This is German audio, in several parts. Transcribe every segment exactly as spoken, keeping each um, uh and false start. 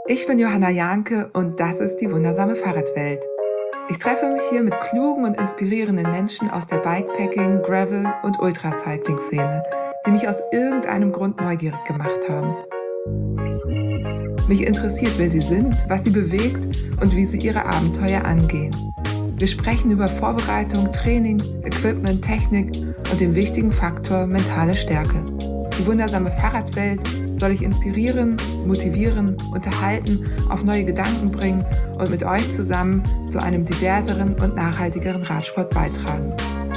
Ich bin Johanna Jahnke und das ist die wundersame Fahrradwelt. Ich treffe mich hier mit klugen und inspirierenden Menschen aus der Bikepacking-, Gravel- und Ultracycling-Szene, die mich aus irgendeinem Grund neugierig gemacht haben. Mich interessiert, wer sie sind, was sie bewegt und wie sie ihre Abenteuer angehen. Wir sprechen über Vorbereitung, Training, Equipment, Technik und den wichtigen Faktor mentale Stärke. Die wundersame Fahrradwelt soll ich inspirieren, motivieren, unterhalten, auf neue Gedanken bringen und mit euch zusammen zu einem diverseren und nachhaltigeren Radsport beitragen.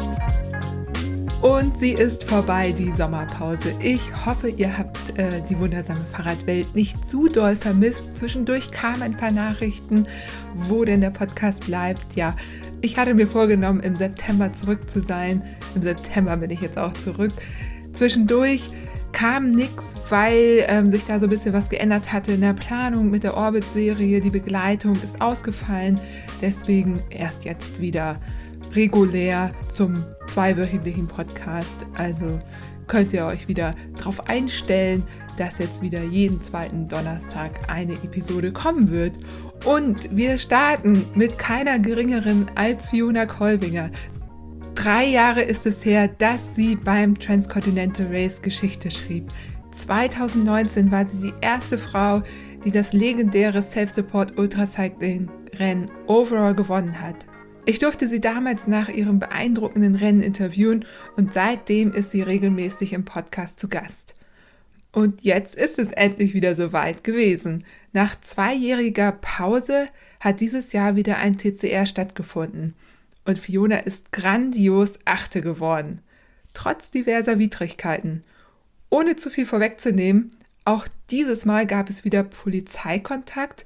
Und sie ist vorbei, die Sommerpause. Ich hoffe, ihr habt äh, die wundersame Fahrradwelt nicht zu doll vermisst. Zwischendurch kamen ein paar Nachrichten, wo denn der Podcast bleibt. Ja, ich hatte mir vorgenommen, im September zurück zu sein. Im September bin ich jetzt auch zurück. Zwischendurch kam nichts, weil ähm, sich da so ein bisschen was geändert hatte in der Planung mit der Orbit-Serie. Die Begleitung ist ausgefallen, deswegen erst jetzt wieder regulär zum zweiwöchentlichen Podcast. Also könnt ihr euch wieder darauf einstellen, dass jetzt wieder jeden zweiten Donnerstag eine Episode kommen wird. Und wir starten mit keiner geringeren als Fiona Kolbinger. Drei Jahre ist es her, dass sie beim Transcontinental Race Geschichte schrieb. zweitausendneunzehn war sie die erste Frau, die das legendäre Self-Support Ultracycling-Rennen Overall gewonnen hat. Ich durfte sie damals nach ihrem beeindruckenden Rennen interviewen und seitdem ist sie regelmäßig im Podcast zu Gast. Und jetzt ist es endlich wieder soweit gewesen. Nach zweijähriger Pause hat dieses Jahr wieder ein T C R stattgefunden. Und Fiona ist grandios Achte geworden, trotz diverser Widrigkeiten. Ohne zu viel vorwegzunehmen, auch dieses Mal gab es wieder Polizeikontakt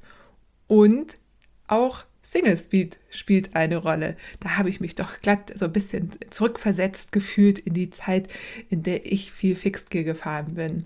und auch Single Speed spielt eine Rolle. Da habe ich mich doch glatt so ein bisschen zurückversetzt gefühlt in die Zeit, in der ich viel Fixgear gefahren bin.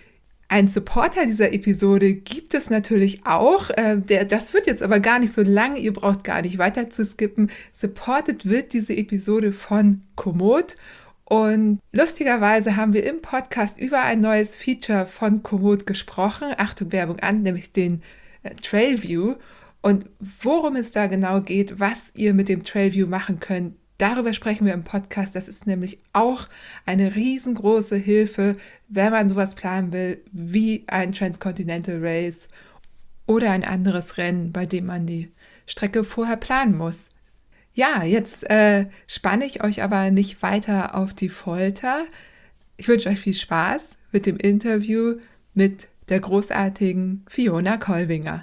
Ein Supporter dieser Episode gibt es natürlich auch. Äh, der, das wird jetzt aber gar nicht so lang. Ihr braucht gar nicht weiter zu skippen. Supported wird diese Episode von Komoot. Und lustigerweise haben wir im Podcast über ein neues Feature von Komoot gesprochen. Achtung, Werbung an, nämlich den äh, Trailview. Und worum es da genau geht, was ihr mit dem Trailview machen könnt, darüber sprechen wir im Podcast. Das ist nämlich auch eine riesengroße Hilfe, wenn man sowas planen will, wie ein Transcontinental Race oder ein anderes Rennen, bei dem man die Strecke vorher planen muss. Ja, jetzt äh, spanne ich euch aber nicht weiter auf die Folter. Ich wünsche euch viel Spaß mit dem Interview mit der großartigen Fiona Kolbinger.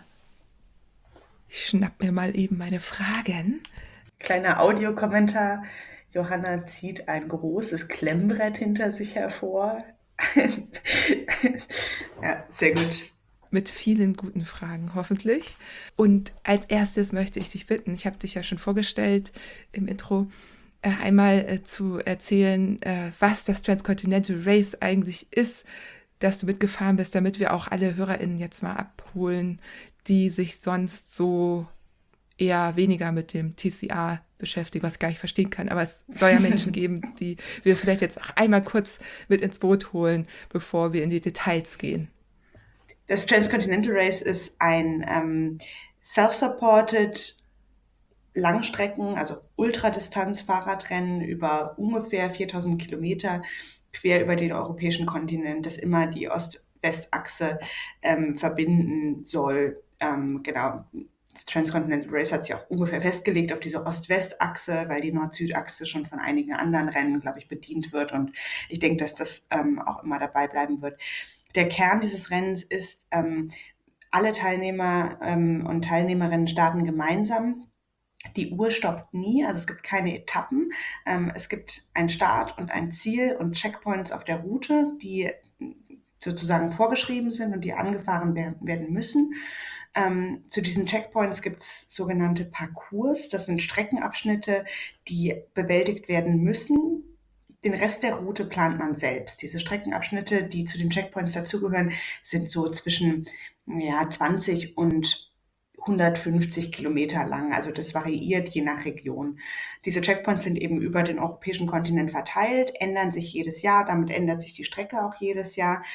Ich schnapp mir mal eben meine Fragen. Kleiner Audiokommentar. Johanna zieht ein großes Klemmbrett hinter sich hervor. Ja, sehr gut. Mit vielen guten Fragen, hoffentlich. Und als erstes möchte ich dich bitten, ich habe dich ja schon vorgestellt im Intro, äh, einmal äh, zu erzählen, äh, was das Transcontinental Race eigentlich ist, dass du mitgefahren bist, damit wir auch alle HörerInnen jetzt mal abholen, die sich sonst so eher weniger mit dem T C R beschäftigen, was ich gar nicht verstehen kann. Aber es soll ja Menschen geben, die wir vielleicht jetzt einmal kurz mit ins Boot holen, bevor wir in die Details gehen. Das Transcontinental Race ist ein ähm, self-supported Langstrecken, also Ultradistanz-Fahrradrennen über ungefähr viertausend Kilometer quer über den europäischen Kontinent, das immer die Ost-West-Achse ähm, verbinden soll. Ähm, genau. Das Transcontinental Race hat sich auch ungefähr festgelegt auf diese Ost-West-Achse, weil die Nord-Süd-Achse schon von einigen anderen Rennen, glaube ich, bedient wird. Und ich denke, dass das ähm, auch immer dabei bleiben wird. Der Kern dieses Rennens ist, ähm, alle Teilnehmer ähm, und Teilnehmerinnen starten gemeinsam. Die Uhr stoppt nie, also es gibt keine Etappen. Ähm, es gibt einen Start und ein Ziel und Checkpoints auf der Route, die sozusagen vorgeschrieben sind und die angefahren werden müssen. Ähm, zu diesen Checkpoints gibt es sogenannte Parcours. Das sind Streckenabschnitte, die bewältigt werden müssen. Den Rest der Route plant man selbst. Diese Streckenabschnitte, die zu den Checkpoints dazugehören, sind so zwischen ja, zwanzig und hundertfünfzig Kilometer lang. Also das variiert je nach Region. Diese Checkpoints sind eben über den europäischen Kontinent verteilt, ändern sich jedes Jahr. Damit ändert sich die Strecke auch jedes Jahr.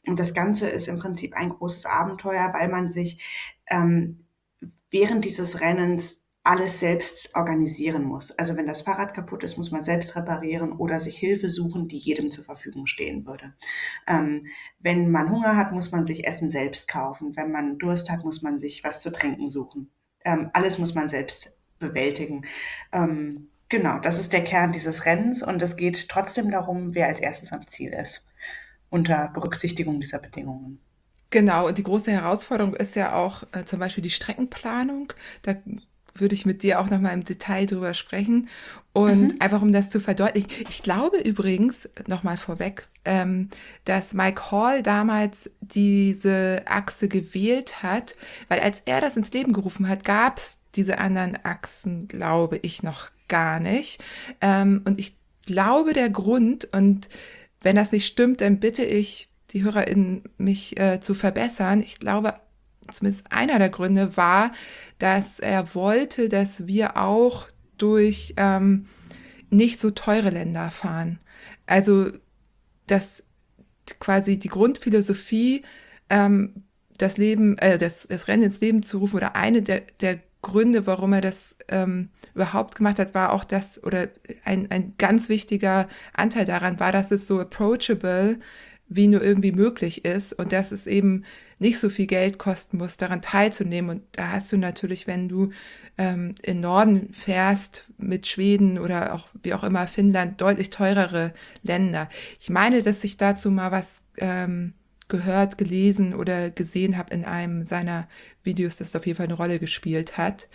Und das Ganze ist im Prinzip ein großes Abenteuer, weil man sich ähm, während dieses Rennens alles selbst organisieren muss. Also wenn das Fahrrad kaputt ist, muss man selbst reparieren oder sich Hilfe suchen, die jedem zur Verfügung stehen würde. Ähm, wenn man Hunger hat, muss man sich Essen selbst kaufen. Wenn man Durst hat, muss man sich was zu trinken suchen. Ähm, alles muss man selbst bewältigen. Ähm, genau, das ist der Kern dieses Rennens und es geht trotzdem darum, wer als erstes am Ziel ist, unter Berücksichtigung dieser Bedingungen. Genau, und die große Herausforderung ist ja auch äh, zum Beispiel die Streckenplanung. Da würde ich mit dir auch noch mal im Detail drüber sprechen. Und Mhm. einfach um das zu verdeutlichen. Ich glaube übrigens, noch mal vorweg, ähm, dass Mike Hall damals diese Achse gewählt hat, weil als er das ins Leben gerufen hat, gab es diese anderen Achsen, glaube ich, noch gar nicht. Ähm, und ich glaube, der Grund, und wenn das nicht stimmt, dann bitte ich die HörerInnen, mich äh, zu verbessern. Ich glaube, zumindest einer der Gründe war, dass er wollte, dass wir auch durch ähm, nicht so teure Länder fahren. Also, dass quasi die Grundphilosophie, ähm, das Leben, äh, das, das Rennen ins Leben zu rufen, oder eine der, der Gründe, warum er das ähm, überhaupt gemacht hat, war auch das, oder ein, ein ganz wichtiger Anteil daran war, dass es so approachable wie nur irgendwie möglich ist und dass es eben nicht so viel Geld kosten muss, daran teilzunehmen. Und da hast du natürlich, wenn du ähm, in Norden fährst mit Schweden oder auch wie auch immer Finnland, deutlich teurere Länder. Ich meine, dass ich dazu mal was ähm, gehört, gelesen oder gesehen habe in einem seiner Videos, das auf jeden Fall eine Rolle gespielt hat.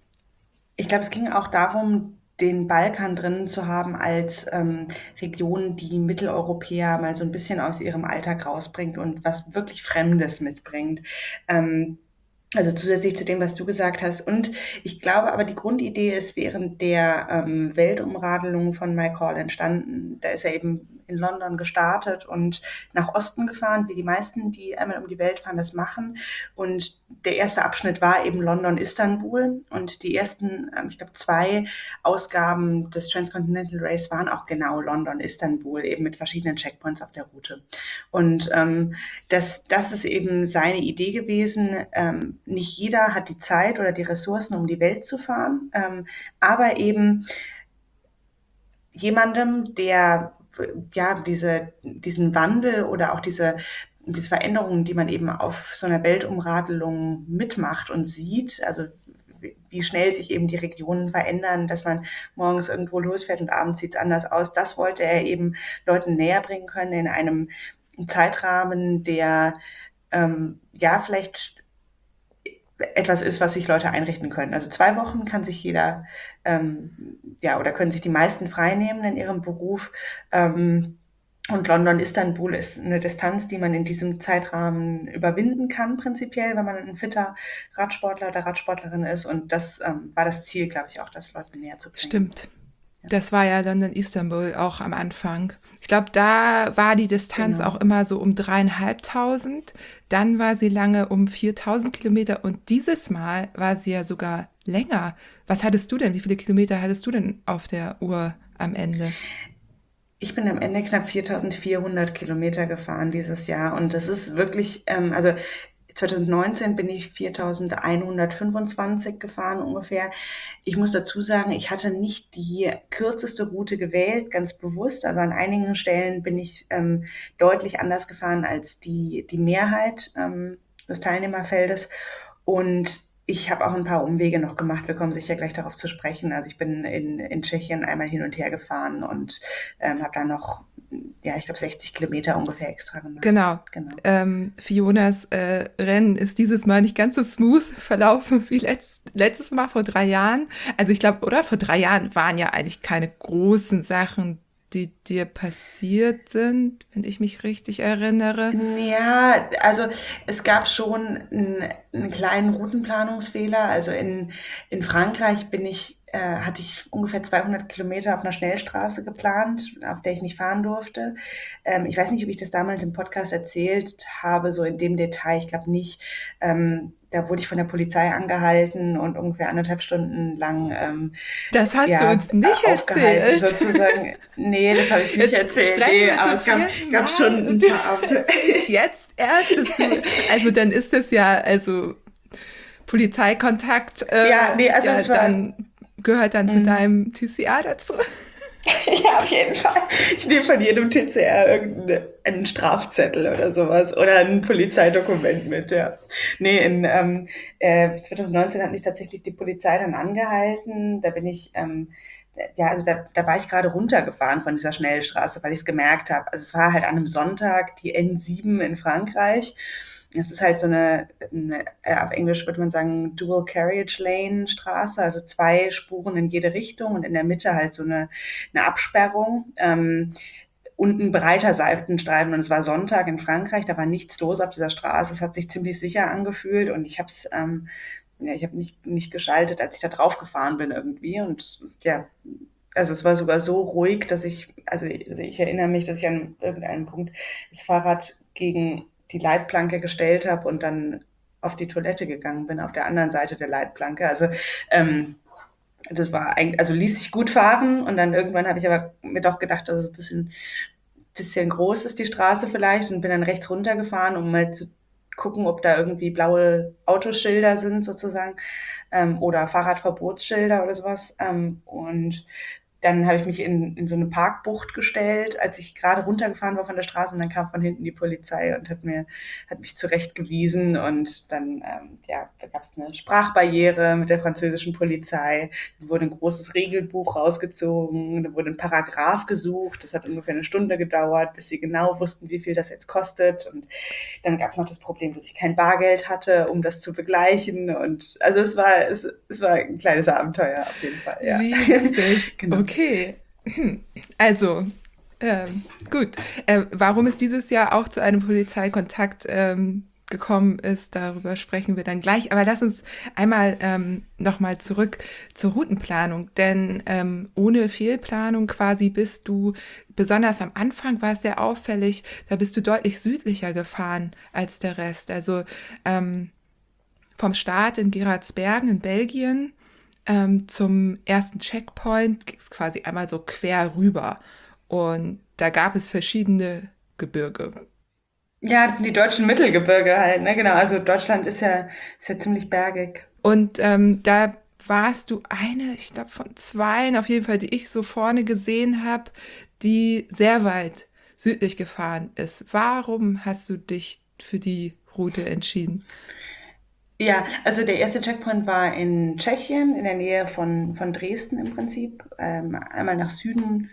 Ich glaube, es ging auch darum, den Balkan drin zu haben als ähm, Region, die Mitteleuropäer mal so ein bisschen aus ihrem Alltag rausbringt und was wirklich Fremdes mitbringt. Ähm, also zusätzlich zu dem, was du gesagt hast. Und ich glaube aber, die Grundidee ist während der ähm, Weltumradelung von Mike Hall entstanden. Da ist er eben in London gestartet und nach Osten gefahren, wie die meisten, die einmal um die Welt fahren, das machen. Und der erste Abschnitt war eben London-Istanbul. Und die ersten, ähm, ich glaube, zwei Ausgaben des Transcontinental Race waren auch genau London-Istanbul, eben mit verschiedenen Checkpoints auf der Route. Und ähm, das, das ist eben seine Idee gewesen. Ähm, nicht jeder hat die Zeit oder die Ressourcen, um die Welt zu fahren, ähm, aber eben jemandem, der ja diese, diesen Wandel oder auch diese, diese Veränderungen, die man eben auf so einer Weltumradelung mitmacht und sieht, also wie schnell sich eben die Regionen verändern, dass man morgens irgendwo losfährt und abends sieht es anders aus. Das wollte er eben Leuten näher bringen können in einem Zeitrahmen, der ähm, ja vielleicht etwas ist, was sich Leute einrichten können. Also zwei Wochen kann sich jeder, ähm, ja, oder können sich die meisten freinehmen in ihrem Beruf. Ähm, und London-Istanbul ist eine Distanz, die man in diesem Zeitrahmen überwinden kann, prinzipiell, wenn man ein fitter Radsportler oder Radsportlerin ist. Und das ähm, war das Ziel, glaube ich, auch, das Leuten näher zu bringen. Stimmt. Das war ja dann in Istanbul auch am Anfang. Ich glaube, da war die Distanz Genau. auch immer so um dreieinhalbtausend. Dann war sie lange um viertausend Kilometer und dieses Mal war sie ja sogar länger. Was hattest du denn? Wie viele Kilometer hattest du denn auf der Uhr am Ende? Ich bin am Ende knapp viertausendvierhundert Kilometer gefahren dieses Jahr und das ist wirklich, ähm, also zwanzig neunzehn bin ich viertausendeinhundertfünfundzwanzig gefahren ungefähr. Ich muss dazu sagen, ich hatte nicht die kürzeste Route gewählt, ganz bewusst. Also an einigen Stellen bin ich ähm, deutlich anders gefahren als die, die Mehrheit ähm, des Teilnehmerfeldes. Und ich habe auch ein paar Umwege noch gemacht. Wir kommen sicher gleich darauf zu sprechen. Also ich bin in, in Tschechien einmal hin und her gefahren und ähm, habe da noch, ja, ich glaube, sechzig Kilometer ungefähr extra gemacht. Genau. Genau. Ähm, Fionas äh, Rennen ist dieses Mal nicht ganz so smooth verlaufen wie letzt, letztes Mal vor drei Jahren. Also ich glaube, oder vor drei Jahren waren ja eigentlich keine großen Sachen, die dir passiert sind, wenn ich mich richtig erinnere. Ja, also es gab schon einen, einen kleinen Routenplanungsfehler. Also in, in Frankreich bin ich äh, hatte ich ungefähr zweihundert Kilometer auf einer Schnellstraße geplant, auf der ich nicht fahren durfte. Ähm, ich weiß nicht, ob ich das damals im Podcast erzählt habe, so in dem Detail, ich glaube nicht. Ähm, da wurde ich von der Polizei angehalten und ungefähr anderthalb Stunden lang ähm, Das hast du ja, uns nicht aufgehalten erzählt. sozusagen. Nee, das habe ich nicht Jetzt erzählt. sprechen Nee, wir aber zum es gab, vierten gab schon Mal ein und du paar Abenteuer. erzählst jetzt erst, dass du, also dann ist das ja, also Polizeikontakt, Ja, äh, nee, also ja, es war, dann gehört dann zu mh, deinem T C A dazu. ja, auf jeden Fall. Ich nehme von jedem T C R irgendeinen Strafzettel oder sowas oder ein Polizeidokument mit, ja. Nee, in ähm, äh, zwanzig neunzehn hat mich tatsächlich die Polizei dann angehalten. Da bin ich, ähm, ja, also da, da war ich gerade runtergefahren von dieser Schnellstraße, weil ich es gemerkt habe. Also es war halt an einem Sonntag die N sieben in Frankreich. Es ist halt so eine, eine äh, auf Englisch würde man sagen, Dual Carriage Lane Straße, also zwei Spuren in jede Richtung und in der Mitte halt so eine, eine Absperrung. Ähm, und ein breiter Seitenstreifen und es war Sonntag in Frankreich, da war nichts los auf dieser Straße, es hat sich ziemlich sicher angefühlt und ich habe es, ähm, ja, ich habe nicht, nicht geschaltet, als ich da drauf gefahren bin irgendwie und ja, also es war sogar so ruhig, dass ich, also ich, also ich erinnere mich, dass ich an irgendeinem Punkt das Fahrrad gegen die Leitplanke gestellt habe und dann auf die Toilette gegangen bin, auf der anderen Seite der Leitplanke. Also ähm, das war eigentlich, also ließ sich gut fahren und dann irgendwann habe ich aber mir doch gedacht, dass es ein bisschen, bisschen groß ist, die Straße vielleicht und bin dann rechts runtergefahren, um mal zu gucken, ob da irgendwie blaue Autoschilder sind sozusagen ähm, oder Fahrradverbotsschilder oder sowas. Ähm, und dann habe ich mich in, in so eine Parkbucht gestellt, als ich gerade runtergefahren war von der Straße und dann kam von hinten die Polizei und hat mir hat mich zurechtgewiesen und dann ähm, ja, da gab es eine Sprachbarriere mit der französischen Polizei. Da wurde ein großes Regelbuch rausgezogen, da wurde ein Paragraph gesucht. Das hat ungefähr eine Stunde gedauert, bis sie genau wussten, wie viel das jetzt kostet. Und dann gab es noch das Problem, dass ich kein Bargeld hatte, um das zu begleichen. Und also es war es, es war ein kleines Abenteuer auf jeden Fall, ja. Wie lustig. Genau. Okay. Hm. Also, ähm, gut. Äh, warum es dieses Jahr auch zu einem Polizeikontakt ähm, gekommen ist, darüber sprechen wir dann gleich. Aber lass uns einmal ähm, nochmal zurück zur Routenplanung. Denn ähm, ohne Fehlplanung quasi bist du, besonders am Anfang war es sehr auffällig, da bist du deutlich südlicher gefahren als der Rest. Also ähm, vom Start in Geraardsbergen in Belgien ähm, zum ersten Checkpoint ging es quasi einmal so quer rüber. Und da gab es verschiedene Gebirge. Ja, das sind die deutschen Mittelgebirge halt, ne? Genau, also Deutschland ist ja, ist ja ziemlich bergig. Und ähm, da warst du eine, ich glaube von zweien, auf jeden Fall, die ich so vorne gesehen habe, die sehr weit südlich gefahren ist. Warum hast du dich für die Route entschieden? Ja, also der erste Checkpoint war in Tschechien, in der Nähe von, von Dresden im Prinzip. Ähm, einmal nach Süden,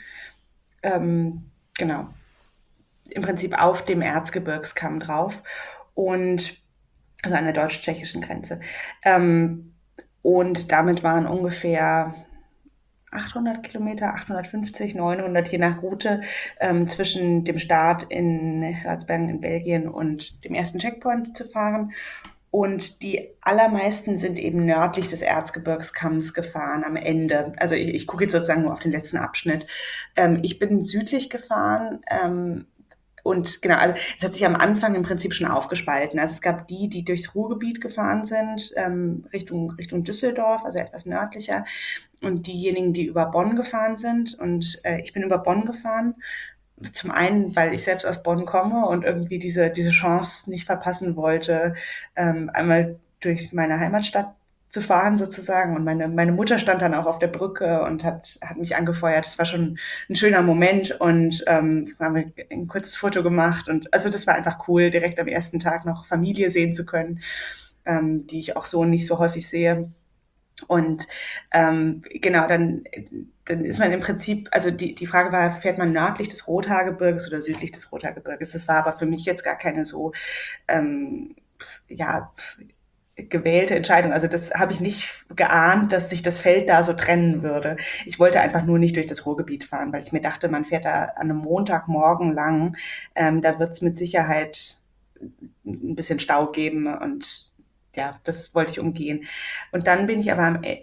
ähm, genau, im Prinzip auf dem Erzgebirgskamm drauf und also an der deutsch-tschechischen Grenze. Ähm, und damit waren ungefähr achthundert Kilometer, achthundertfünfzig, neunhundert, je nach Route, ähm, zwischen dem Start in Ratsbergen in Belgien und dem ersten Checkpoint zu fahren. Und die allermeisten sind eben nördlich des Erzgebirgskamms gefahren am Ende. Also ich, ich gucke jetzt sozusagen nur auf den letzten Abschnitt. Ähm, ich bin südlich gefahren, ähm, und genau, also es hat sich am Anfang im Prinzip schon aufgespalten. Also es gab die, die durchs Ruhrgebiet gefahren sind, ähm, Richtung, Richtung Düsseldorf, also etwas nördlicher, und diejenigen, die über Bonn gefahren sind. Und äh, ich bin über Bonn gefahren. Zum einen, weil ich selbst aus Bonn komme und irgendwie diese, diese Chance nicht verpassen wollte, ähm, einmal durch meine Heimatstadt zu fahren sozusagen. Und meine, meine Mutter stand dann auch auf der Brücke und hat, hat mich angefeuert. Das war schon ein schöner Moment und ähm, haben wir ein kurzes Foto gemacht. Und also das war einfach cool, direkt am ersten Tag noch Familie sehen zu können, ähm, die ich auch so nicht so häufig sehe. Und ähm, genau, dann, dann ist man im Prinzip, also die, die Frage war, fährt man nördlich des Rothaargebirges oder südlich des Rothaargebirges? Das war aber für mich jetzt gar keine so, ähm, ja, gewählte Entscheidung. Also das habe ich nicht geahnt, dass sich das Feld da so trennen würde. Ich wollte einfach nur nicht durch das Ruhrgebiet fahren, weil ich mir dachte, man fährt da an einem Montagmorgen lang. Ähm, da wird es mit Sicherheit ein bisschen Stau geben und ja, das wollte ich umgehen. Und dann bin ich aber am,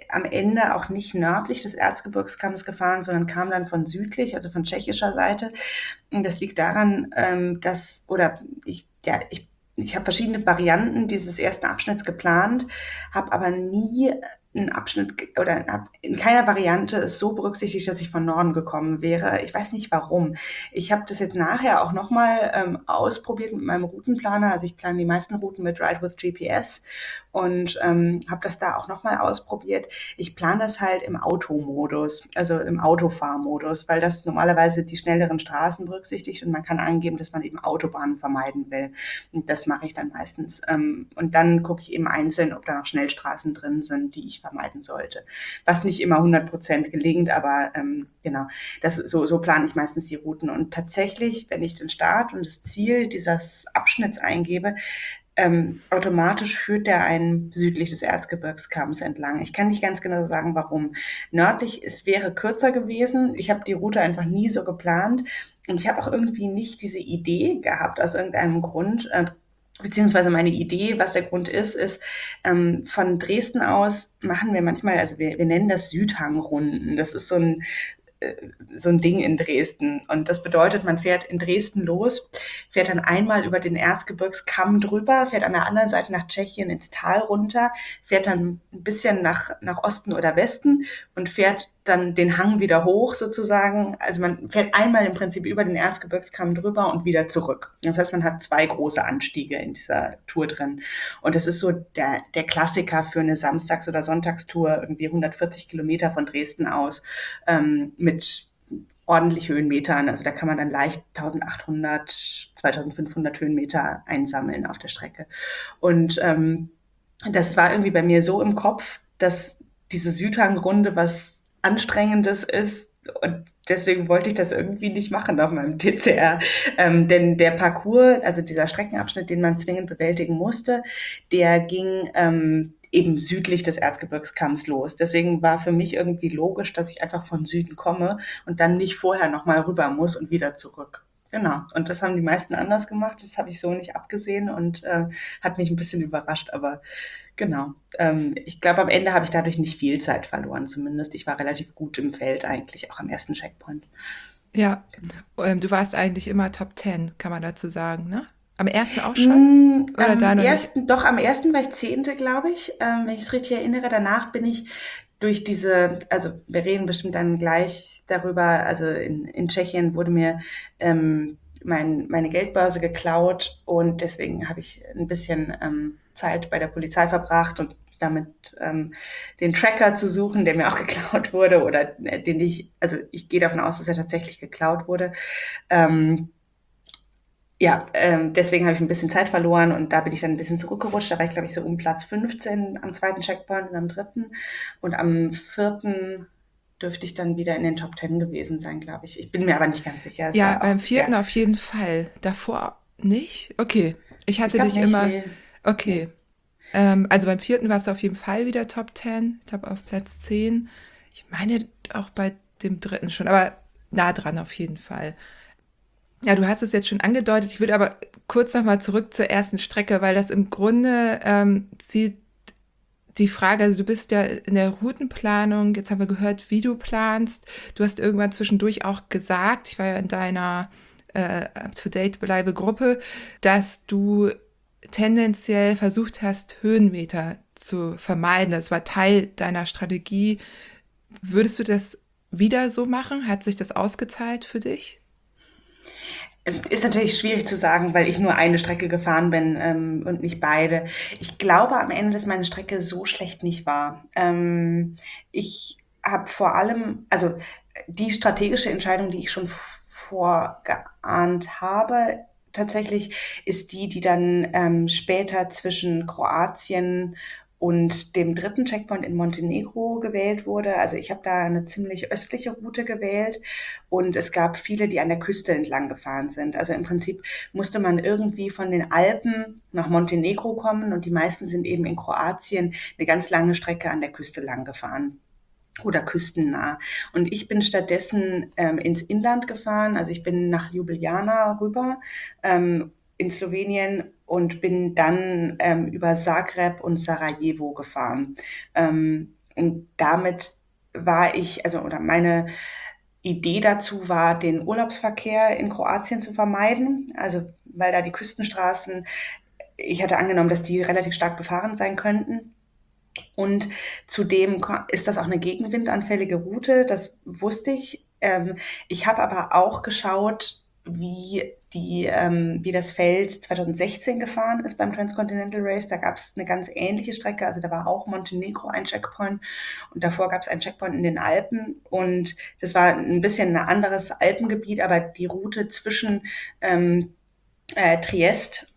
am Ende auch nicht nördlich des Erzgebirgskamms gefahren, sondern kam dann von südlich, also von tschechischer Seite. Und das liegt daran, ähm, dass, oder ich, ja, ich, ich habe verschiedene Varianten dieses ersten Abschnitts geplant, habe aber nie einen Abschnitt ge- oder hab in keiner Variante es so berücksichtigt, dass ich von Norden gekommen wäre. Ich weiß nicht warum. Ich habe das jetzt nachher auch nochmal ähm, ausprobiert mit meinem Routenplaner. Also ich plane die meisten Routen mit Ride with G P S und ähm, habe das da auch nochmal ausprobiert. Ich plane das halt im Automodus, also im Autofahrmodus, weil das normalerweise die schnelleren Straßen berücksichtigt und man kann angeben, dass man eben Autobahnen vermeiden will. Und das mache ich dann meistens. Ähm, und dann gucke ich eben einzeln, ob da noch Schnellstraßen drin sind, die ich vermeiden sollte. Was nicht immer hundert Prozent gelingt, aber ähm, genau, das, so, so plane ich meistens die Routen. Und tatsächlich, wenn ich den Start und das Ziel dieses Abschnitts eingebe, ähm, automatisch führt der einen südlich des Erzgebirgskamms entlang. Ich kann nicht ganz genau sagen, warum. Nördlich, es wäre kürzer gewesen. Ich habe die Route einfach nie so geplant. Und ich habe auch irgendwie nicht diese Idee gehabt, aus irgendeinem Grund, äh, beziehungsweise meine Idee, was der Grund ist, ist, ähm, von Dresden aus machen wir manchmal, also wir, wir nennen das Südhangrunden. Das ist so ein äh, so ein Ding in Dresden. Und das bedeutet, man fährt in Dresden los, fährt dann einmal über den Erzgebirgskamm drüber, fährt an der anderen Seite nach Tschechien ins Tal runter, fährt dann ein bisschen nach, nach Osten oder Westen und fährt dann den Hang wieder hoch sozusagen. Also man fährt einmal im Prinzip über den Erzgebirgskamm drüber und wieder zurück. Das heißt, man hat zwei große Anstiege in dieser Tour drin. Und das ist so der, der Klassiker für eine Samstags- oder Sonntagstour, irgendwie hundertvierzig Kilometer von Dresden aus, ähm, mit ordentlich Höhenmetern. Also da kann man dann leicht eintausendachthundert, zweitausendfünfhundert Höhenmeter einsammeln auf der Strecke. Und ähm, das war irgendwie bei mir so im Kopf, dass diese Südhangrunde was Anstrengendes ist. Und deswegen wollte ich das irgendwie nicht machen auf meinem T C R. Ähm, denn der Parcours, also dieser Streckenabschnitt, den man zwingend bewältigen musste, der ging ähm, eben südlich des Erzgebirgskamms los. Deswegen war für mich irgendwie logisch, dass ich einfach von Süden komme und dann nicht vorher nochmal rüber muss und wieder zurück. Genau. Und das haben die meisten anders gemacht. Das habe ich so nicht abgesehen und äh, hat mich ein bisschen überrascht. Aber genau. Ähm, ich glaube, am Ende habe ich dadurch nicht viel Zeit verloren, zumindest. Ich war relativ gut im Feld eigentlich, auch am ersten Checkpoint. Ja, ähm, du warst eigentlich immer Top Ten, kann man dazu sagen, ne? Am ersten auch schon? Mm, Oder da am noch nicht? ersten, doch am ersten war ich Zehnte, glaube ich. Ähm, wenn ich es richtig erinnere, danach bin ich durch diese, also wir reden bestimmt dann gleich darüber, also in, in Tschechien wurde mir ähm, mein, meine Geldbörse geklaut und deswegen habe ich ein bisschen ähm, Zeit bei der Polizei verbracht und damit ähm, den Tracker zu suchen, der mir auch geklaut wurde oder äh, den ich, also ich gehe davon aus, dass er tatsächlich geklaut wurde. Ähm, ja, ähm, deswegen habe ich ein bisschen Zeit verloren und da bin ich dann ein bisschen zurückgerutscht. Da war ich, glaube ich, so um Platz fünfzehn am zweiten Checkpoint und am dritten. Und am vierten dürfte ich dann wieder in den Top Ten gewesen sein, glaube ich. Ich bin mir aber nicht ganz sicher. Es Ja, war auch, beim vierten ja, auf jeden Fall. Davor nicht? Okay. Ich ich hatte glaube dich nicht, immer. nee, Okay. nee. Ähm, also beim vierten warst du auf jeden Fall wieder Top Ten. Ich glaube auf Platz zehn. Ich meine auch bei dem dritten schon, aber nah dran auf jeden Fall. Ja, du hast es jetzt schon angedeutet. Ich würde aber kurz nochmal zurück zur ersten Strecke, weil das im Grunde ähm, zieht die Frage, also du bist ja in der Routenplanung, jetzt haben wir gehört, wie du planst. Du hast irgendwann zwischendurch auch gesagt, ich war ja in deiner äh, Up-to-Date-Bleibe-Gruppe, dass du tendenziell versucht hast, Höhenmeter zu vermeiden. Das war Teil deiner Strategie. Würdest du das wieder so machen? Hat sich das ausgezahlt für dich? Ist natürlich schwierig zu sagen, weil ich nur eine Strecke gefahren bin ähm, und nicht beide. Ich glaube am Ende, dass meine Strecke so schlecht nicht war. Ähm, ich habe vor allem, also die strategische Entscheidung, die ich schon vorgeahnt habe, tatsächlich ist die, die dann ähm, später zwischen Kroatien und dem dritten Checkpoint in Montenegro gewählt wurde. Also ich habe da eine ziemlich östliche Route gewählt und es gab viele, die an der Küste entlang gefahren sind. Also im Prinzip musste man irgendwie von den Alpen nach Montenegro kommen und die meisten sind eben in Kroatien eine ganz lange Strecke an der Küste lang gefahren oder küstennah. Und ich bin stattdessen ähm, ins Inland gefahren. Also ich bin nach Ljubljana rüber ähm, in Slowenien und bin dann ähm, über Zagreb und Sarajevo gefahren. Ähm, und damit war ich, also oder meine Idee dazu war, den Urlaubsverkehr in Kroatien zu vermeiden. Also weil da die Küstenstraßen, ich hatte angenommen, dass die relativ stark befahren sein könnten. Und zudem ist das auch eine gegenwindanfällige Route, das wusste ich. Ähm, ich habe aber auch geschaut, wie, die, ähm, wie das Feld zwanzig sechzehn gefahren ist beim Transcontinental Race. Da gab es eine ganz ähnliche Strecke, also da war auch Montenegro ein Checkpoint und davor gab es einen Checkpoint in den Alpen und das war ein bisschen ein anderes Alpengebiet, aber die Route zwischen ähm, äh, Triest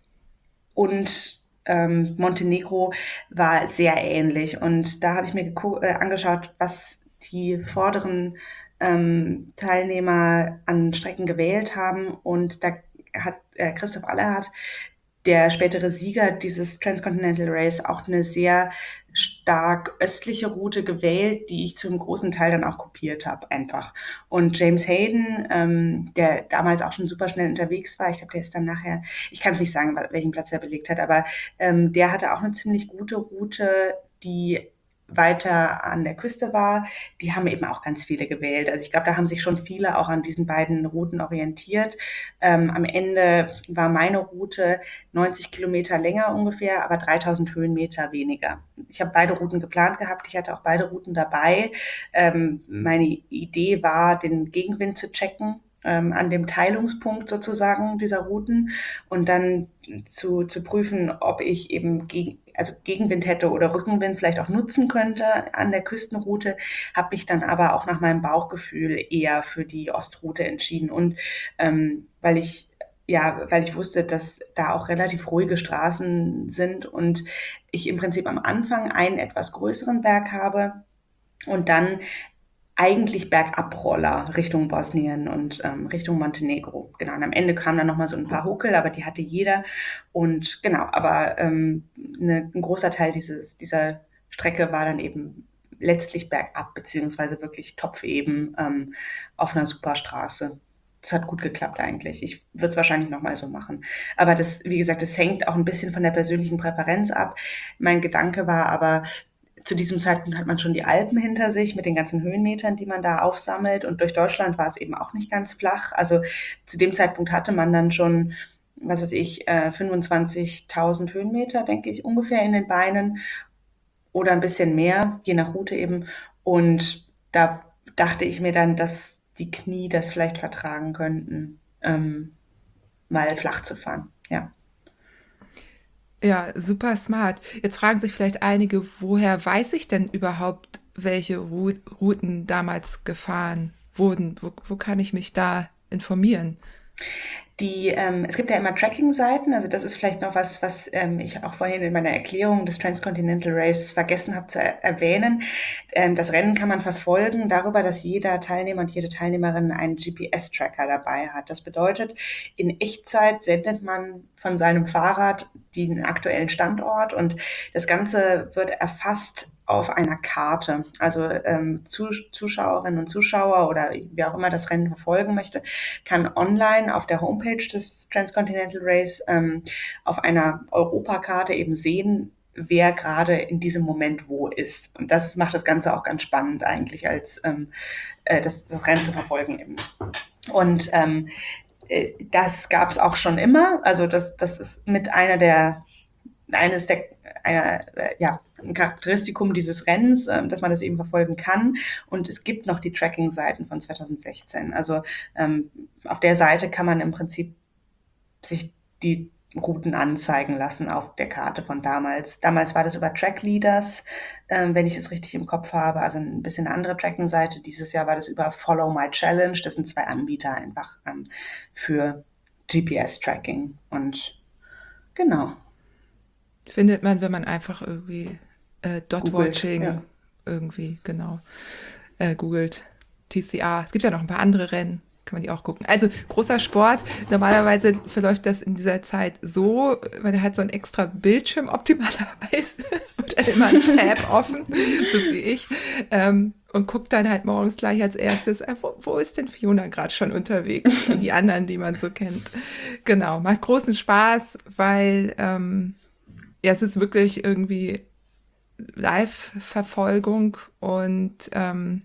und ähm, Montenegro war sehr ähnlich. Und da habe ich mir äh, angeschaut, was die vorderen ähm, Teilnehmer an Strecken gewählt haben. Und da hat äh, Christoph Allerhardt, der spätere Sieger dieses Transcontinental Race, auch eine sehr stark östliche Route gewählt, die ich zum großen Teil dann auch kopiert habe einfach. Und James Hayden, ähm, der damals auch schon super schnell unterwegs war, ich glaube, der ist dann nachher, ich kann es nicht sagen, welchen Platz er belegt hat, aber ähm, der hatte auch eine ziemlich gute Route, die weiter an der Küste war, die haben eben auch ganz viele gewählt. Also ich glaube, da haben sich schon viele auch an diesen beiden Routen orientiert. Ähm, am Ende war meine Route neunzig Kilometer länger ungefähr, aber dreitausend Höhenmeter weniger. Ich habe beide Routen geplant gehabt, ich hatte auch beide Routen dabei. Ähm, meine Idee war, den Gegenwind zu checken, ähm, an dem Teilungspunkt sozusagen dieser Routen und dann zu, zu prüfen, ob ich eben gegen, also Gegenwind hätte oder Rückenwind vielleicht auch nutzen könnte an der Küstenroute, habe mich dann aber auch nach meinem Bauchgefühl eher für die Ostroute entschieden und ähm, weil ich ja, weil ich wusste, dass da auch relativ ruhige Straßen sind und ich im Prinzip am Anfang einen etwas größeren Berg habe und dann eigentlich Bergabroller Richtung Bosnien und ähm, Richtung Montenegro. Genau, und am Ende kamen dann nochmal so ein paar Huckel, aber die hatte jeder. Und genau, aber ähm, ne, ein großer Teil dieses, dieser Strecke war dann eben letztlich bergab, beziehungsweise wirklich topfeben ähm, auf einer Superstraße. Das hat gut geklappt eigentlich. Ich würde es wahrscheinlich nochmal so machen. Aber das, wie gesagt, das hängt auch ein bisschen von der persönlichen Präferenz ab. Mein Gedanke war aber, zu diesem Zeitpunkt hat man schon die Alpen hinter sich mit den ganzen Höhenmetern, die man da aufsammelt. Und durch Deutschland war es eben auch nicht ganz flach. Also zu dem Zeitpunkt hatte man dann schon, was weiß ich, äh, fünfundzwanzigtausend Höhenmeter, denke ich, ungefähr in den Beinen oder ein bisschen mehr, je nach Route eben. Und da dachte ich mir dann, dass die Knie das vielleicht vertragen könnten, ähm, mal flach zu fahren. Ja. Ja, super smart. Jetzt fragen sich vielleicht einige, woher weiß ich denn überhaupt, welche Ru- Routen damals gefahren wurden? Wo, wo kann ich mich da informieren? Die, ähm, es gibt ja immer Tracking-Seiten, also das ist vielleicht noch was, was ähm, ich auch vorhin in meiner Erklärung des Transcontinental Race vergessen habe zu er erwähnen. Ähm, das Rennen kann man verfolgen darüber, dass jeder Teilnehmer und jede Teilnehmerin einen G P S-Tracker dabei hat. Das bedeutet, in Echtzeit sendet man von seinem Fahrrad den aktuellen Standort und das Ganze wird erfasst auf einer Karte. Also ähm, Zuschauerinnen und Zuschauer oder wer auch immer das Rennen verfolgen möchte, kann online auf der Homepage des Transcontinental Race ähm, auf einer Europakarte eben sehen, wer gerade in diesem Moment wo ist. Und das macht das Ganze auch ganz spannend eigentlich, als ähm, äh, das, das Rennen zu verfolgen eben. Und ähm, äh, das gab es auch schon immer. Also das, das ist mit einer der eines der einer, äh, ja, ein Charakteristikum dieses Rennens, äh, dass man das eben verfolgen kann. Und es gibt noch die Tracking-Seiten von zwanzig sechzehn. Also ähm, auf der Seite kann man im Prinzip sich die Routen anzeigen lassen auf der Karte von damals. Damals war das über Trackleaders, ähm, wenn ich es richtig im Kopf habe, also ein bisschen eine andere Tracking-Seite. Dieses Jahr war das über Follow My Challenge. Das sind zwei Anbieter einfach ähm, für G P S-Tracking. Und genau. Findet man, wenn man einfach irgendwie äh, Dot-Watching ja. irgendwie, genau, äh, googelt. T C A. Es gibt ja noch ein paar andere Rennen, kann man die auch gucken. Also großer Sport. Normalerweise verläuft das in dieser Zeit so, man hat so einen extra Bildschirm optimalerweise und dann immer ein Tab offen, so wie ich, ähm, und guckt dann halt morgens gleich als erstes, äh, wo, wo ist denn Fiona gerade schon unterwegs? Und die anderen, die man so kennt. Genau, macht großen Spaß, weil ähm, ja, es ist wirklich irgendwie Live-Verfolgung und ähm,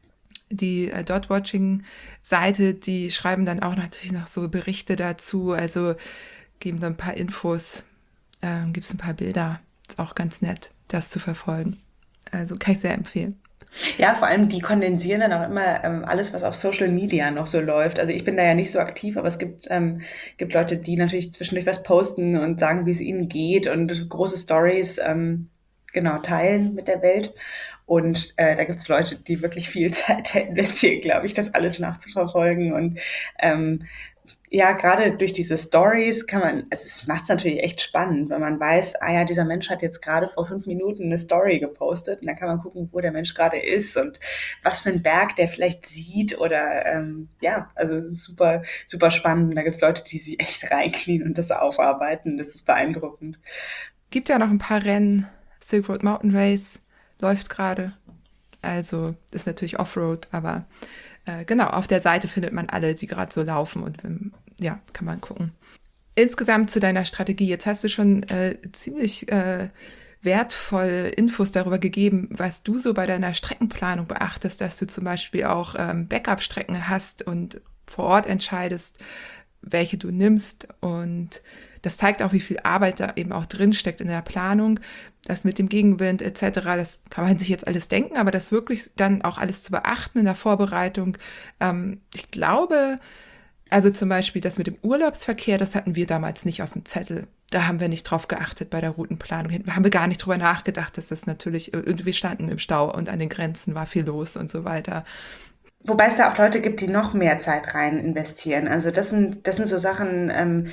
die äh, Dot-Watching-Seite, die schreiben dann auch natürlich noch so Berichte dazu, also geben dann ein paar Infos, ähm, gibt es ein paar Bilder. Ist auch ganz nett, das zu verfolgen. Also kann ich sehr empfehlen. Ja, vor allem die kondensieren dann auch immer ähm, alles, was auf Social Media noch so läuft. Also ich bin da ja nicht so aktiv, aber es gibt, ähm, gibt Leute, die natürlich zwischendurch was posten und sagen, wie es ihnen geht und große Stories ähm, genau teilen mit der Welt. Und äh, da gibt es Leute, die wirklich viel Zeit investieren, glaube ich, das alles nachzuverfolgen. Und ähm, ja, gerade durch diese Stories kann man, also es macht es natürlich echt spannend, wenn man weiß, ah ja, dieser Mensch hat jetzt gerade vor fünf Minuten eine Story gepostet und dann kann man gucken, wo der Mensch gerade ist und was für einen Berg der vielleicht sieht oder ähm, ja, also es ist super, super spannend. Da gibt es Leute, die sich echt reinknien und das aufarbeiten. Das ist beeindruckend. Gibt ja noch ein paar Rennen. Silk Road Mountain Race läuft gerade. Also ist natürlich Offroad, aber äh, genau, auf der Seite findet man alle, die gerade so laufen und ähm, ja, kann man gucken. Insgesamt zu deiner Strategie. Jetzt hast du schon äh, ziemlich äh, wertvolle Infos darüber gegeben, was du so bei deiner Streckenplanung beachtest, dass du zum Beispiel auch ähm, Backup-Strecken hast und vor Ort entscheidest, welche du nimmst. Und das zeigt auch, wie viel Arbeit da eben auch drinsteckt in der Planung. Das mit dem Gegenwind et cetera, das kann man sich jetzt alles denken, aber das wirklich dann auch alles zu beachten in der Vorbereitung. Ähm, ich glaube, also zum Beispiel das mit dem Urlaubsverkehr, das hatten wir damals nicht auf dem Zettel. Da haben wir nicht drauf geachtet bei der Routenplanung. Da haben wir gar nicht drüber nachgedacht, dass das natürlich, wir standen im Stau und an den Grenzen war viel los und so weiter. Wobei es da auch Leute gibt, die noch mehr Zeit rein investieren. Also das sind, das sind so Sachen, ähm,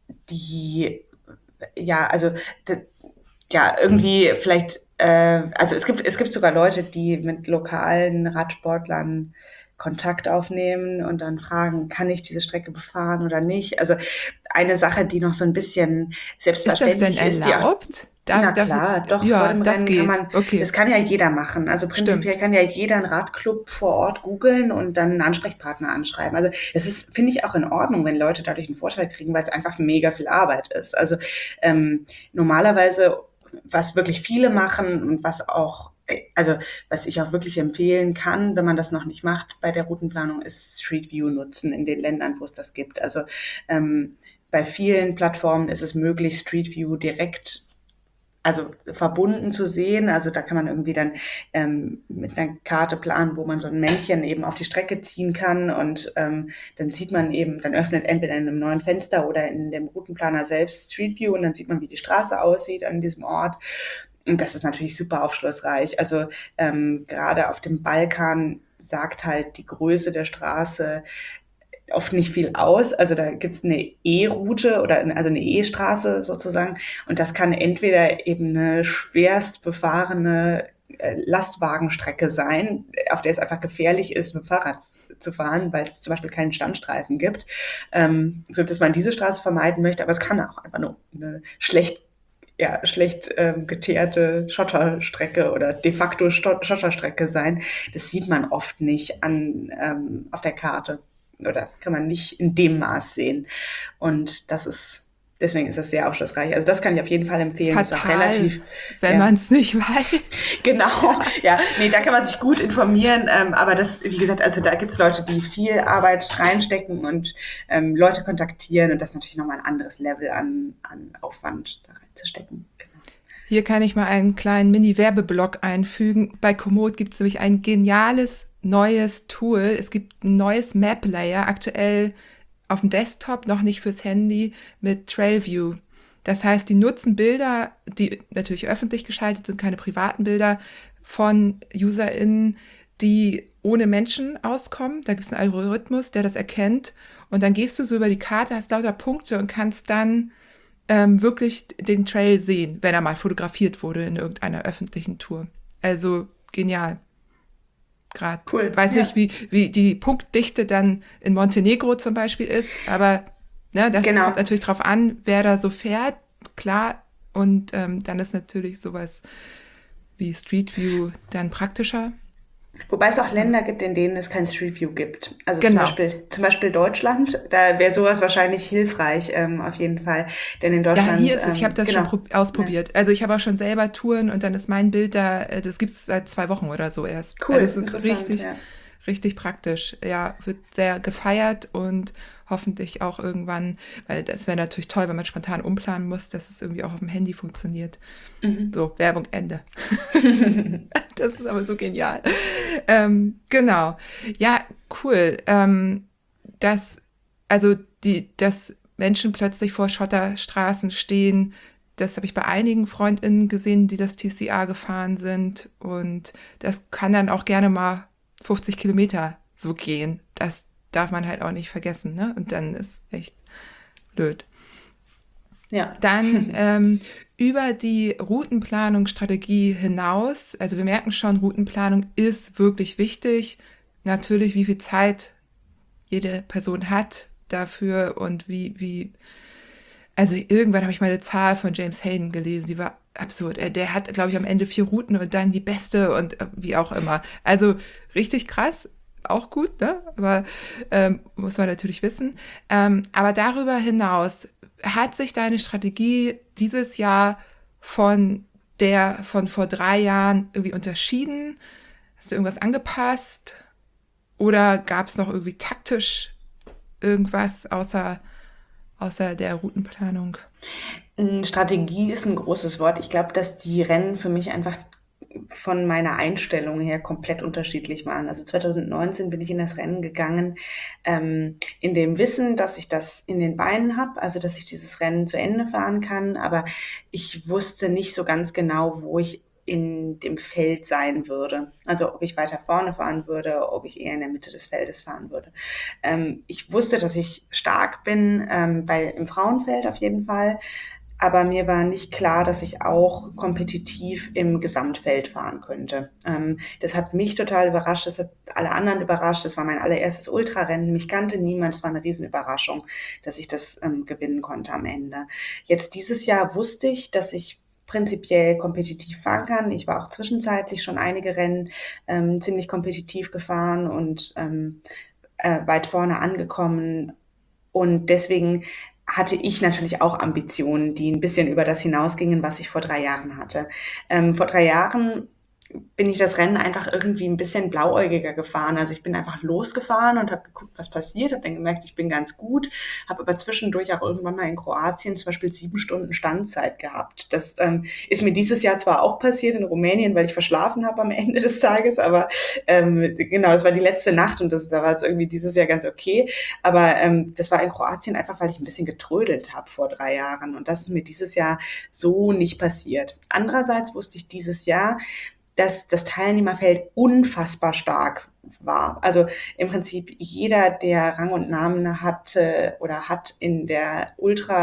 die, ja, also d- ja, irgendwie vielleicht, äh, also es gibt, es gibt sogar Leute, die mit lokalen Radsportlern Kontakt aufnehmen und dann fragen, kann ich diese Strecke befahren oder nicht? Also eine Sache, die noch so ein bisschen Ist das denn selbstverständlich ist, die auch, erlaubt? Da, na da, klar, doch, vor ja, dem das Rennen kann geht. man, Okay, das kann ja jeder machen. Also prinzipiell stimmt. kann ja jeder einen Radclub vor Ort googeln und dann einen Ansprechpartner anschreiben. Also es ist, finde ich, auch in Ordnung, wenn Leute dadurch einen Vorteil kriegen, weil es einfach mega viel Arbeit ist. Also ähm, normalerweise, was wirklich viele machen und was auch, also was ich auch wirklich empfehlen kann, wenn man das noch nicht macht bei der Routenplanung, ist Street View nutzen in den Ländern, wo es das gibt. Also ähm, bei vielen Plattformen ist es möglich, Street View direkt also verbunden zu sehen. Also da kann man irgendwie dann ähm, mit einer Karte planen, wo man so ein Männchen eben auf die Strecke ziehen kann und ähm, dann sieht man eben, dann öffnet entweder in einem neuen Fenster oder in dem Routenplaner selbst Street View und dann sieht man, wie die Straße aussieht an diesem Ort. Und das ist natürlich super aufschlussreich. Also ähm, gerade auf dem Balkan sagt halt die Größe der Straße oft nicht viel aus. Also da gibt's eine E-Route oder eine, also eine E-Straße sozusagen. Und das kann entweder eben eine schwerst befahrene äh, Lastwagenstrecke sein, auf der es einfach gefährlich ist, mit dem Fahrrad zu fahren, weil es zum Beispiel keinen Standstreifen gibt, ähm, so dass man diese Straße vermeiden möchte. Aber es kann auch einfach nur eine schlecht ja, schlecht ähm, geteerte Schotterstrecke oder de facto Schotterstrecke sein. Das sieht man oft nicht an, ähm, auf der Karte oder kann man nicht in dem Maß sehen. Und das ist, deswegen ist das sehr aufschlussreich. Also das kann ich auf jeden Fall empfehlen. Fatal, das ist auch relativ, wenn ja. man es nicht weiß. Genau, ja, nee, da kann man sich gut informieren, ähm, aber das, wie gesagt, also da gibt es Leute, die viel Arbeit reinstecken und ähm, Leute kontaktieren und das ist natürlich nochmal ein anderes Level an, an Aufwand da reinzustecken. Genau. Hier kann ich mal einen kleinen Mini-Werbeblock einfügen. Bei Komoot gibt es nämlich ein geniales neues Tool. Es gibt ein neues Map-Layer, aktuell auf dem Desktop, noch nicht fürs Handy, mit TrailView. Das heißt, die nutzen Bilder, die natürlich öffentlich geschaltet sind, keine privaten Bilder, von UserInnen, die ohne Menschen auskommen. Da gibt es einen Algorithmus, der das erkennt. Und dann gehst du so über die Karte, hast lauter Punkte und kannst dann ähm, wirklich den Trail sehen, wenn er mal fotografiert wurde in irgendeiner öffentlichen Tour. Also genial. Gerade. Cool. Weiß ja. nicht, wie, wie die Punktdichte dann in Montenegro zum Beispiel ist, aber ne, das Genau. kommt natürlich drauf an, wer da so fährt, klar. Und ähm, dann ist natürlich sowas wie Street View dann praktischer. Wobei es auch Länder gibt, in denen es kein Street View gibt. Also zum Genau. Beispiel, zum Beispiel Deutschland, da wäre sowas wahrscheinlich hilfreich, ähm, auf jeden Fall. Denn in Ja, Deutschland, hier ist es, ich habe ähm, das schon genau, prob- ja, ausprobiert. Also ich habe auch schon selber Touren und dann ist mein Bild da, äh, das gibt es seit zwei Wochen oder so erst. Also cool, es ist interessant, richtig, ja. richtig praktisch. Ja, wird sehr gefeiert und hoffentlich auch irgendwann, weil das wäre natürlich toll, wenn man spontan umplanen muss, dass es irgendwie auch auf dem Handy funktioniert. Mhm. So, Werbung Ende. Das ist aber so genial. Ähm, genau. Ja, cool. Ähm, dass, also die, dass Menschen plötzlich vor Schotterstraßen stehen, das habe ich bei einigen FreundInnen gesehen, die das T C R gefahren sind. Und das kann dann auch gerne mal fünfzig Kilometer so gehen. Das darf man halt auch nicht vergessen, ne? Und dann ist echt blöd. Ja. Dann ähm, über die Routenplanungsstrategie hinaus, also wir merken schon, Routenplanung ist wirklich wichtig. Natürlich, wie viel Zeit jede Person hat dafür und wie, wie, also irgendwann habe ich mal eine Zahl von James Hayden gelesen, die war absurd. Er, der hat, glaube ich, am Ende vier Routen und dann die beste und äh, wie auch immer. Also richtig krass, auch gut, ne? Aber ähm, muss man natürlich wissen. Ähm, aber darüber hinaus hat sich deine Strategie dieses Jahr von der von vor drei Jahren irgendwie unterschieden? Hast du irgendwas angepasst? Oder gab es noch irgendwie taktisch irgendwas außer, außer der Routenplanung? Strategie ist ein großes Wort. Ich glaube, dass die Rennen für mich einfach von meiner Einstellung her komplett unterschiedlich waren. Also zwanzig neunzehn bin ich in das Rennen gegangen, ähm, in dem Wissen, dass ich das in den Beinen habe, also dass ich dieses Rennen zu Ende fahren kann, aber ich wusste nicht so ganz genau, wo ich in dem Feld sein würde. Also ob ich weiter vorne fahren würde, ob ich eher in der Mitte des Feldes fahren würde. Ähm, ich wusste, dass ich stark bin, ähm, bei, im Frauenfeld auf jeden Fall. Aber mir war nicht klar, dass ich auch kompetitiv im Gesamtfeld fahren könnte. Ähm, das hat mich total überrascht, das hat alle anderen überrascht. Das war mein allererstes Ultrarennen. Mich kannte niemand. Es war eine Riesenüberraschung, dass ich das ähm, gewinnen konnte am Ende. Jetzt dieses Jahr wusste ich, dass ich prinzipiell kompetitiv fahren kann. Ich war auch zwischenzeitlich schon einige Rennen ähm, ziemlich kompetitiv gefahren und ähm, äh, weit vorne angekommen. Und deswegen hatte ich natürlich auch Ambitionen, die ein bisschen über das hinausgingen, was ich vor drei Jahren hatte. Ähm, vor drei Jahren bin ich das Rennen einfach irgendwie ein bisschen blauäugiger gefahren. Also ich bin einfach losgefahren und habe geguckt, was passiert, habe dann gemerkt, ich bin ganz gut, habe aber zwischendurch auch irgendwann mal in Kroatien zum Beispiel sieben Stunden Standzeit gehabt. Das ähm, ist mir dieses Jahr zwar auch passiert in Rumänien, weil ich verschlafen habe am Ende des Tages, aber ähm, genau, das war die letzte Nacht und das, da war es irgendwie dieses Jahr ganz okay. Aber ähm, das war in Kroatien einfach, weil ich ein bisschen getrödelt habe vor drei Jahren und das ist mir dieses Jahr so nicht passiert. Andererseits wusste ich dieses Jahr, dass das Teilnehmerfeld unfassbar stark war. Also im Prinzip jeder, der Rang und Namen hatte oder hat in der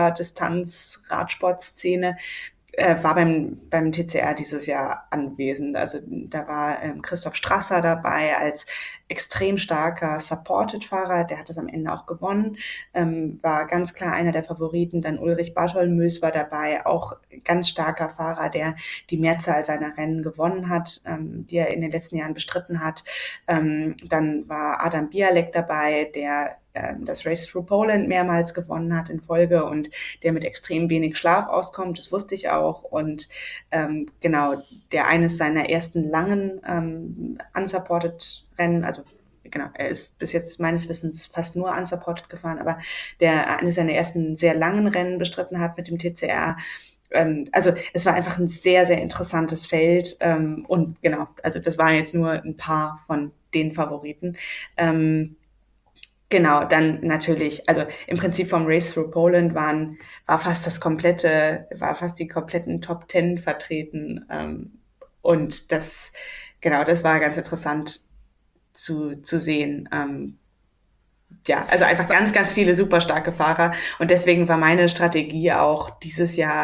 Ultradistanz-Radsportszene, äh, war beim, beim T C R dieses Jahr anwesend. Also da war ähm, Christoph Strasser dabei als extrem starker Supported-Fahrer, der hat es am Ende auch gewonnen, ähm, war ganz klar einer der Favoriten. Dann Ulrich Bartholmös war dabei, auch ganz starker Fahrer, der die Mehrzahl seiner Rennen gewonnen hat, ähm, die er in den letzten Jahren bestritten hat. Ähm, dann war Adam Bialek dabei, der ähm, das Race Through Poland mehrmals gewonnen hat in Folge und der mit extrem wenig Schlaf auskommt, das wusste ich auch. Und ähm, genau, der eines seiner ersten langen ähm, unsupported Rennen, also genau, er ist bis jetzt meines Wissens fast nur unsupported gefahren, aber der eines seiner ersten sehr langen Rennen bestritten hat mit dem T C R. Ähm, also es war einfach ein sehr, sehr interessantes Feld ähm, und genau, also das waren jetzt nur ein paar von den Favoriten. Ähm, Genau, dann natürlich, also im Prinzip vom Race Through Poland waren, war fast das komplette, war fast die kompletten Top Ten vertreten. Ähm, und das, genau, das war ganz interessant zu, zu sehen. Ähm, ja, also einfach ganz, ganz viele super starke Fahrer. Und deswegen war meine Strategie auch dieses Jahr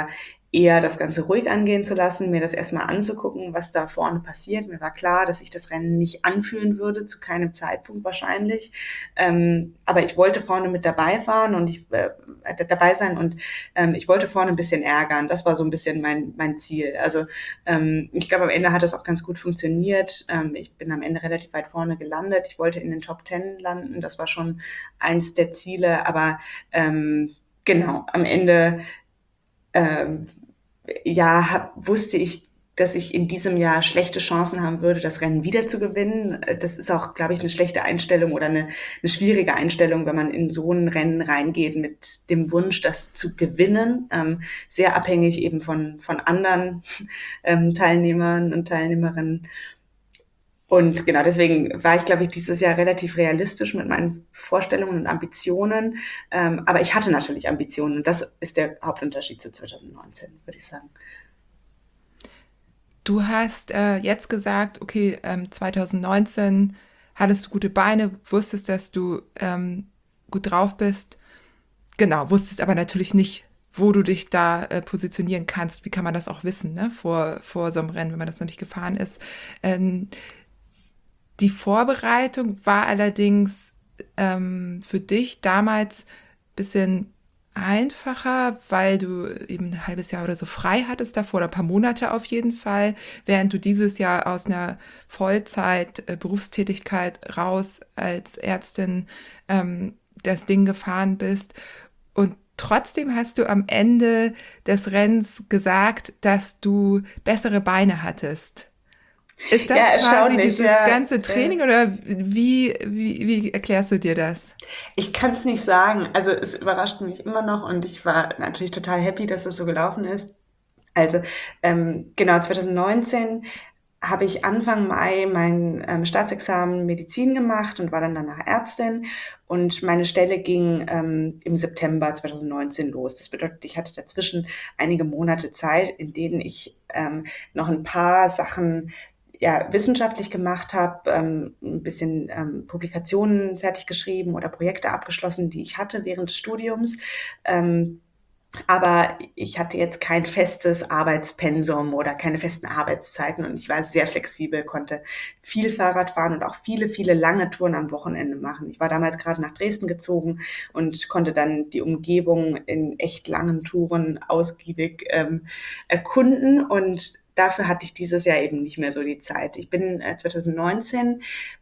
eher das Ganze ruhig angehen zu lassen, mir das erstmal anzugucken, was da vorne passiert. Mir war klar, dass ich das Rennen nicht anführen würde, zu keinem Zeitpunkt wahrscheinlich. Ähm, aber ich wollte vorne mit dabei fahren und ich äh, dabei sein und ähm, ich wollte vorne ein bisschen ärgern. Das war so ein bisschen mein, mein Ziel. Also ähm, ich glaube, am Ende hat es auch ganz gut funktioniert. Ähm, ich bin am Ende relativ weit vorne gelandet. Ich wollte in den Top Ten landen. Das war schon eins der Ziele. Aber ähm, genau, am Ende ähm, ja, hab, wusste ich, dass ich in diesem Jahr schlechte Chancen haben würde, das Rennen wieder zu gewinnen. Das ist auch, glaube ich, eine schlechte Einstellung oder eine, eine schwierige Einstellung, wenn man in so ein Rennen reingeht mit dem Wunsch, das zu gewinnen. Ähm, sehr abhängig eben von, von anderen ähm, Teilnehmern und Teilnehmerinnen. Und genau deswegen war ich, glaube ich, dieses Jahr relativ realistisch mit meinen Vorstellungen und Ambitionen. Ähm, aber ich hatte natürlich Ambitionen und das ist der Hauptunterschied zu zwanzig neunzehn, würde ich sagen. Du hast äh, jetzt gesagt, okay, ähm, zwanzig neunzehn hattest du gute Beine, wusstest, dass du ähm, gut drauf bist. Genau, wusstest aber natürlich nicht, wo du dich da äh, positionieren kannst. Wie kann man das auch wissen, ne? Vor, vor so einem Rennen, wenn man das noch nicht gefahren ist. Ähm, die Vorbereitung war allerdings ähm, für dich damals ein bisschen einfacher, weil du eben ein halbes Jahr oder so frei hattest davor, oder ein paar Monate auf jeden Fall, während du dieses Jahr aus einer Vollzeit-Berufstätigkeit raus als Ärztin ähm, das Ding gefahren bist. Und trotzdem hast du am Ende des Rennens gesagt, dass du bessere Beine hattest. Ist Ja, das quasi erstaunlich. dieses Ja, ganze ja. Training oder wie, wie, wie erklärst du dir das? Ich kann es nicht sagen. Also es überrascht mich immer noch und ich war natürlich total happy, dass es so gelaufen ist. Also ähm, genau, zwanzig neunzehn habe ich Anfang Mai mein ähm, Staatsexamen Medizin gemacht und war dann danach Ärztin. Und meine Stelle ging ähm, im September zwanzig neunzehn los. Das bedeutet, ich hatte dazwischen einige Monate Zeit, in denen ich ähm, noch ein paar Sachen ja, wissenschaftlich gemacht habe, ähm, ein bisschen ähm, Publikationen fertig geschrieben oder Projekte abgeschlossen, die ich hatte während des Studiums. Ähm, aber ich hatte jetzt kein festes Arbeitspensum oder keine festen Arbeitszeiten und ich war sehr flexibel, konnte viel Fahrrad fahren und auch viele, viele lange Touren am Wochenende machen. Ich war damals gerade nach Dresden gezogen und konnte dann die Umgebung in echt langen Touren ausgiebig ähm, erkunden und dafür hatte ich dieses Jahr eben nicht mehr so die Zeit. Ich bin äh, zwanzig neunzehn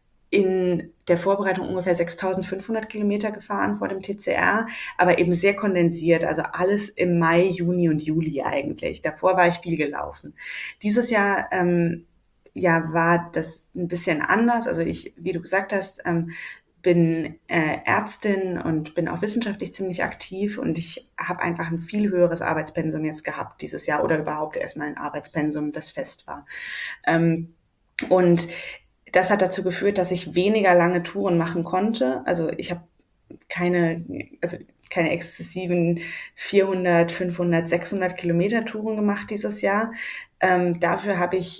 in der Vorbereitung ungefähr sechstausendfünfhundert Kilometer gefahren vor dem T C R, aber eben sehr kondensiert, also alles im Mai, Juni und Juli eigentlich. Davor war ich viel gelaufen. Dieses Jahr ähm, ja, war das ein bisschen anders. Also ich, wie du gesagt hast, ähm, bin äh, Ärztin und bin auch wissenschaftlich ziemlich aktiv und ich habe einfach ein viel höheres Arbeitspensum jetzt gehabt dieses Jahr oder überhaupt erstmal ein Arbeitspensum, das fest war. Ähm, und das hat dazu geführt, dass ich weniger lange Touren machen konnte. Also ich habe keine, also keine exzessiven vierhundert, fünfhundert, sechshundert Kilometer Touren gemacht dieses Jahr. Ähm, dafür habe ich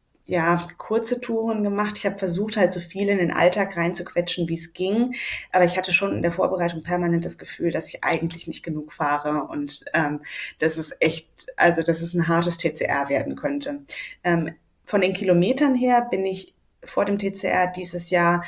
ja kurze Touren gemacht. Ich habe versucht, halt so viel in den Alltag reinzuquetschen, wie es ging. Aber ich hatte schon in der Vorbereitung permanent das Gefühl, dass ich eigentlich nicht genug fahre und ähm, dass es echt, also dass es ein hartes T C R werden könnte. Ähm, von den Kilometern her bin ich vor dem T C R dieses Jahr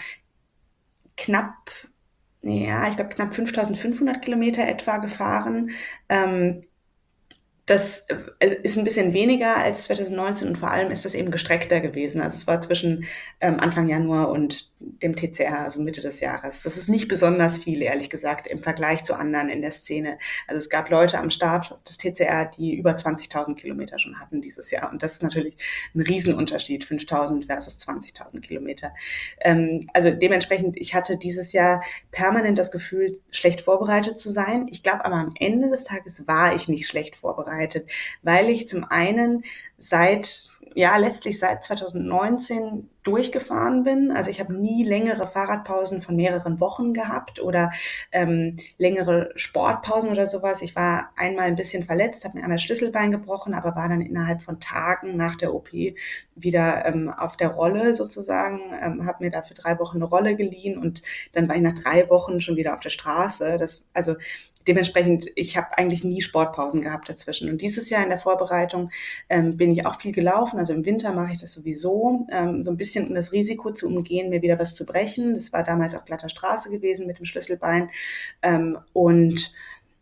knapp, ja, ich glaube knapp fünftausendfünfhundert Kilometer etwa gefahren. Ähm, das ist ein bisschen weniger als zwanzig neunzehn und vor allem ist das eben gestreckter gewesen. Also es war zwischen ähm, Anfang Januar und dem T C R, also Mitte des Jahres. Das ist nicht besonders viel, ehrlich gesagt, im Vergleich zu anderen in der Szene. Also es gab Leute am Start des T C R, die über zwanzigtausend Kilometer schon hatten dieses Jahr. Und das ist natürlich ein Riesenunterschied, fünftausend versus zwanzigtausend Kilometer. Ähm, also dementsprechend, ich hatte dieses Jahr permanent das Gefühl, schlecht vorbereitet zu sein. Ich glaube aber am Ende des Tages war ich nicht schlecht vorbereitet, weil ich zum einen seit, ja, letztlich seit zwanzig neunzehn durchgefahren bin. Also ich habe nie längere Fahrradpausen von mehreren Wochen gehabt oder ähm, längere Sportpausen oder sowas. Ich war einmal ein bisschen verletzt, habe mir einmal das Schlüsselbein gebrochen, aber war dann innerhalb von Tagen nach der O P wieder ähm, auf der Rolle sozusagen, ähm, habe mir da für drei Wochen eine Rolle geliehen und dann war ich nach drei Wochen schon wieder auf der Straße. Das, also dementsprechend, ich habe eigentlich nie Sportpausen gehabt dazwischen. Und dieses Jahr in der Vorbereitung ähm, bin ich auch viel gelaufen. Also im Winter mache ich das sowieso, ähm, so ein bisschen um das Risiko zu umgehen, mir wieder was zu brechen. Das war damals auf glatter Straße gewesen mit dem Schlüsselbein. Ähm, und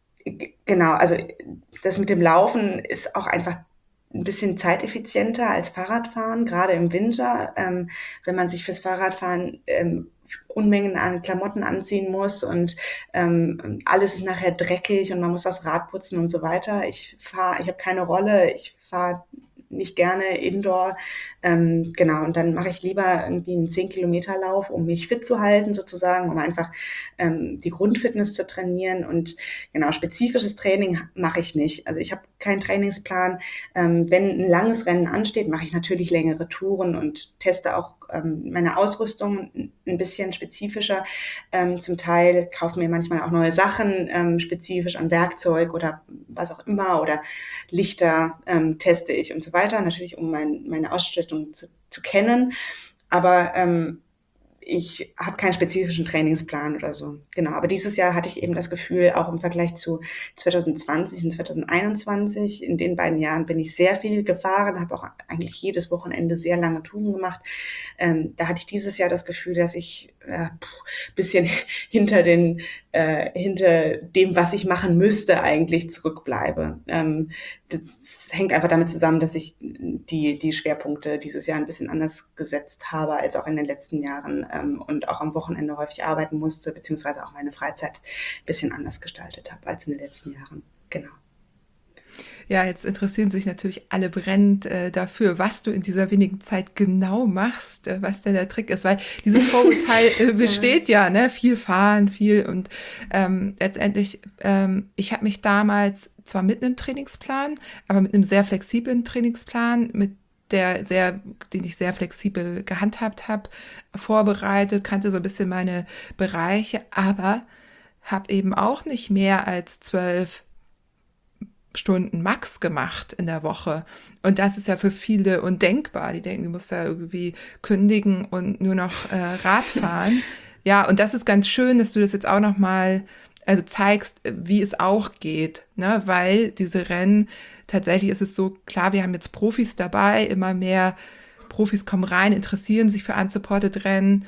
g- genau, also das mit dem Laufen ist auch einfach ein bisschen zeiteffizienter als Fahrradfahren, gerade im Winter, ähm, wenn man sich fürs Fahrradfahren ähm, Unmengen an Klamotten anziehen muss und ähm, alles ist nachher dreckig und man muss das Rad putzen und so weiter. Ich fahre, ich habe keine Rolle, ich fahre nicht gerne Indoor. Ähm, genau, und dann mache ich lieber irgendwie einen zehn Kilometer Lauf, um mich fit zu halten sozusagen, um einfach ähm, die Grundfitness zu trainieren. Und genau, spezifisches Training mache ich nicht. Also ich habe keinen Trainingsplan. Ähm, wenn ein langes Rennen ansteht, mache ich natürlich längere Touren und teste auch ähm, meine Ausrüstung ein bisschen spezifischer. Ähm, zum Teil kaufe mir manchmal auch neue Sachen, ähm, spezifisch an Werkzeug oder was auch immer oder Lichter ähm, teste ich und so weiter. Natürlich, um mein, meine Ausstattung zu, zu kennen. Aber ähm, ich habe keinen spezifischen Trainingsplan oder so. Genau, aber dieses Jahr hatte ich eben das Gefühl, auch im Vergleich zu zwanzig zwanzig und zwanzig einundzwanzig, in den beiden Jahren bin ich sehr viel gefahren, habe auch eigentlich jedes Wochenende sehr lange Touren gemacht. Ähm, da hatte ich dieses Jahr das Gefühl, dass ich äh, bisschen hinter den äh, hinter dem, was ich machen müsste, eigentlich zurückbleibe. Ähm, das hängt einfach damit zusammen, dass ich die, die Schwerpunkte dieses Jahr ein bisschen anders gesetzt habe als auch in den letzten Jahren ähm, und auch am Wochenende häufig arbeiten musste, beziehungsweise auch meine Freizeit ein bisschen anders gestaltet habe als in den letzten Jahren. Genau. Ja, jetzt interessieren sich natürlich alle brennend äh, dafür, was du in dieser wenigen Zeit genau machst, äh, was denn der Trick ist, weil dieses Vorurteil äh, besteht ja, ne, viel fahren, viel und ähm, letztendlich, ähm, ich habe mich damals zwar mit einem Trainingsplan, aber mit einem sehr flexiblen Trainingsplan, mit der sehr, den ich sehr flexibel gehandhabt habe, vorbereitet, kannte so ein bisschen meine Bereiche, aber habe eben auch nicht mehr als zwölf Stunden max gemacht in der Woche. Und das ist ja für viele undenkbar. Die denken, du musst da irgendwie kündigen und nur noch äh, Rad fahren. Ja, und das ist ganz schön, dass du das jetzt auch noch mal also zeigst, wie es auch geht, ne? Weil diese Rennen, tatsächlich ist es so, klar, wir haben jetzt Profis dabei, immer mehr Profis kommen rein, interessieren sich für unsupported Rennen,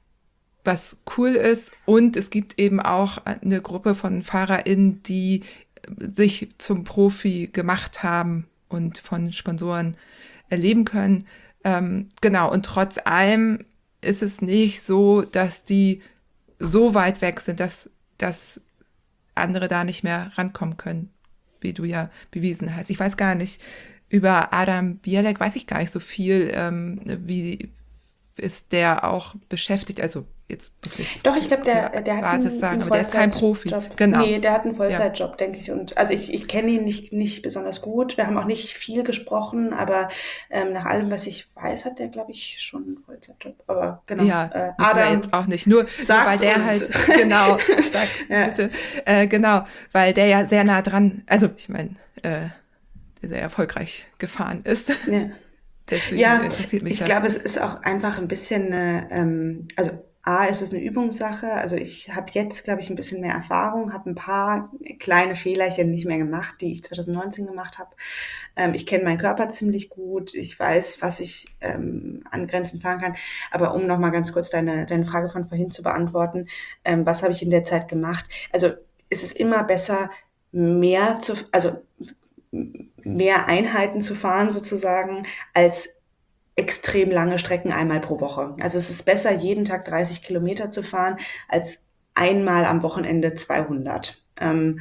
was cool ist. Und es gibt eben auch eine Gruppe von FahrerInnen, die sich zum Profi gemacht haben und von Sponsoren erleben können. Ähm, genau, und trotz allem ist es nicht so, dass die so weit weg sind, dass, dass andere da nicht mehr rankommen können, wie du ja bewiesen hast. Ich weiß gar nicht, über Adam Bielek weiß ich gar nicht so viel, ähm, wie ist der auch beschäftigt, also jetzt bis nicht Doch, ich glaube, der, der hat einen, sagen, einen aber der ist kein Profi. Vollzeitjob. Genau. Nee, der hat einen Ja. Vollzeitjob, denke ich. Und also ich, ich kenne ihn nicht, nicht besonders gut. Wir haben auch nicht viel gesprochen, aber ähm, nach allem, was ich weiß, hat der, glaube ich, schon einen Vollzeitjob. Aber genau. Ja, äh, müssen wir Adam, jetzt auch nicht. Nur, nur weil sag's der uns. halt, genau, sag Ja. bitte, äh, genau, weil der ja sehr nah dran, also ich meine, äh, sehr erfolgreich gefahren ist. Ja. Deswegen Ja, interessiert mich ich das. glaube, es ist auch einfach ein bisschen eine, ähm, also A, ist es eine Übungssache. Also ich habe jetzt, glaube ich, ein bisschen mehr Erfahrung, habe ein paar kleine Fehlerchen nicht mehr gemacht, die ich zwanzig neunzehn gemacht habe. Ähm, ich kenne meinen Körper ziemlich gut. Ich weiß, was ich ähm, an Grenzen fahren kann. Aber um nochmal ganz kurz deine, deine Frage von vorhin zu beantworten, ähm, was habe ich in der Zeit gemacht? Also es ist immer besser, mehr zu, also mehr Einheiten zu fahren sozusagen, als extrem lange Strecken einmal pro Woche. Also es ist besser, jeden Tag dreißig Kilometer zu fahren, als einmal am Wochenende zweihundert. Ähm,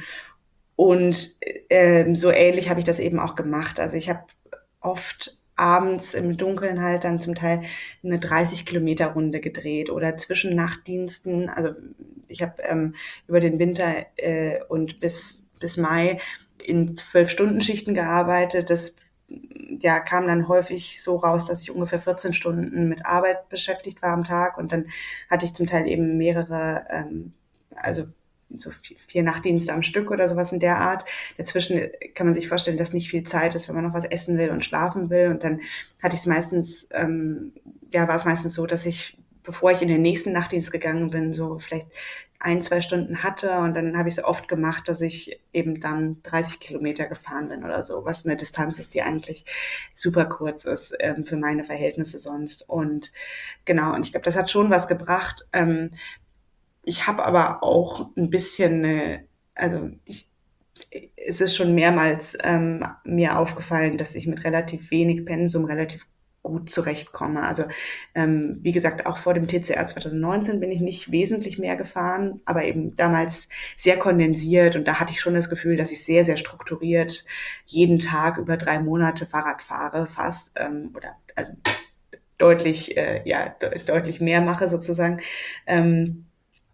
und äh, so ähnlich habe ich das eben auch gemacht. Also ich habe oft abends im Dunkeln halt dann zum Teil eine dreißig Kilometer Runde gedreht oder zwischen Nachtdiensten. Also ich habe ähm, über den Winter äh, und bis, bis Mai in zwölf Stunden Schichten gearbeitet. Das ja, kam dann häufig so raus, dass ich ungefähr vierzehn Stunden mit Arbeit beschäftigt war am Tag und dann hatte ich zum Teil eben mehrere, ähm, also so vier, vier Nachtdienste am Stück oder sowas in der Art. Dazwischen kann man sich vorstellen, dass nicht viel Zeit ist, wenn man noch was essen will und schlafen will. Und dann hatte ich es meistens, ähm, ja, war es meistens so, dass ich, bevor ich in den nächsten Nachtdienst gegangen bin, so vielleicht ein, zwei Stunden hatte und dann habe ich es oft gemacht, dass ich eben dann dreißig Kilometer gefahren bin oder so, was eine Distanz ist, die eigentlich super kurz ist ähm, für meine Verhältnisse sonst. Und genau, und ich glaube, das hat schon was gebracht. Ähm, ich habe aber auch ein bisschen, eine, also ich, es ist schon mehrmals ähm, mir aufgefallen, dass ich mit relativ wenig Pensum relativ gut zurechtkomme. Also ähm, wie gesagt, auch vor dem T C R zwanzig neunzehn bin ich nicht wesentlich mehr gefahren, aber eben damals sehr kondensiert und da hatte ich schon das Gefühl, dass ich sehr, sehr strukturiert jeden Tag über drei Monate Fahrrad fahre fast ähm, oder also deutlich, äh, ja, de- deutlich mehr mache sozusagen. Ähm,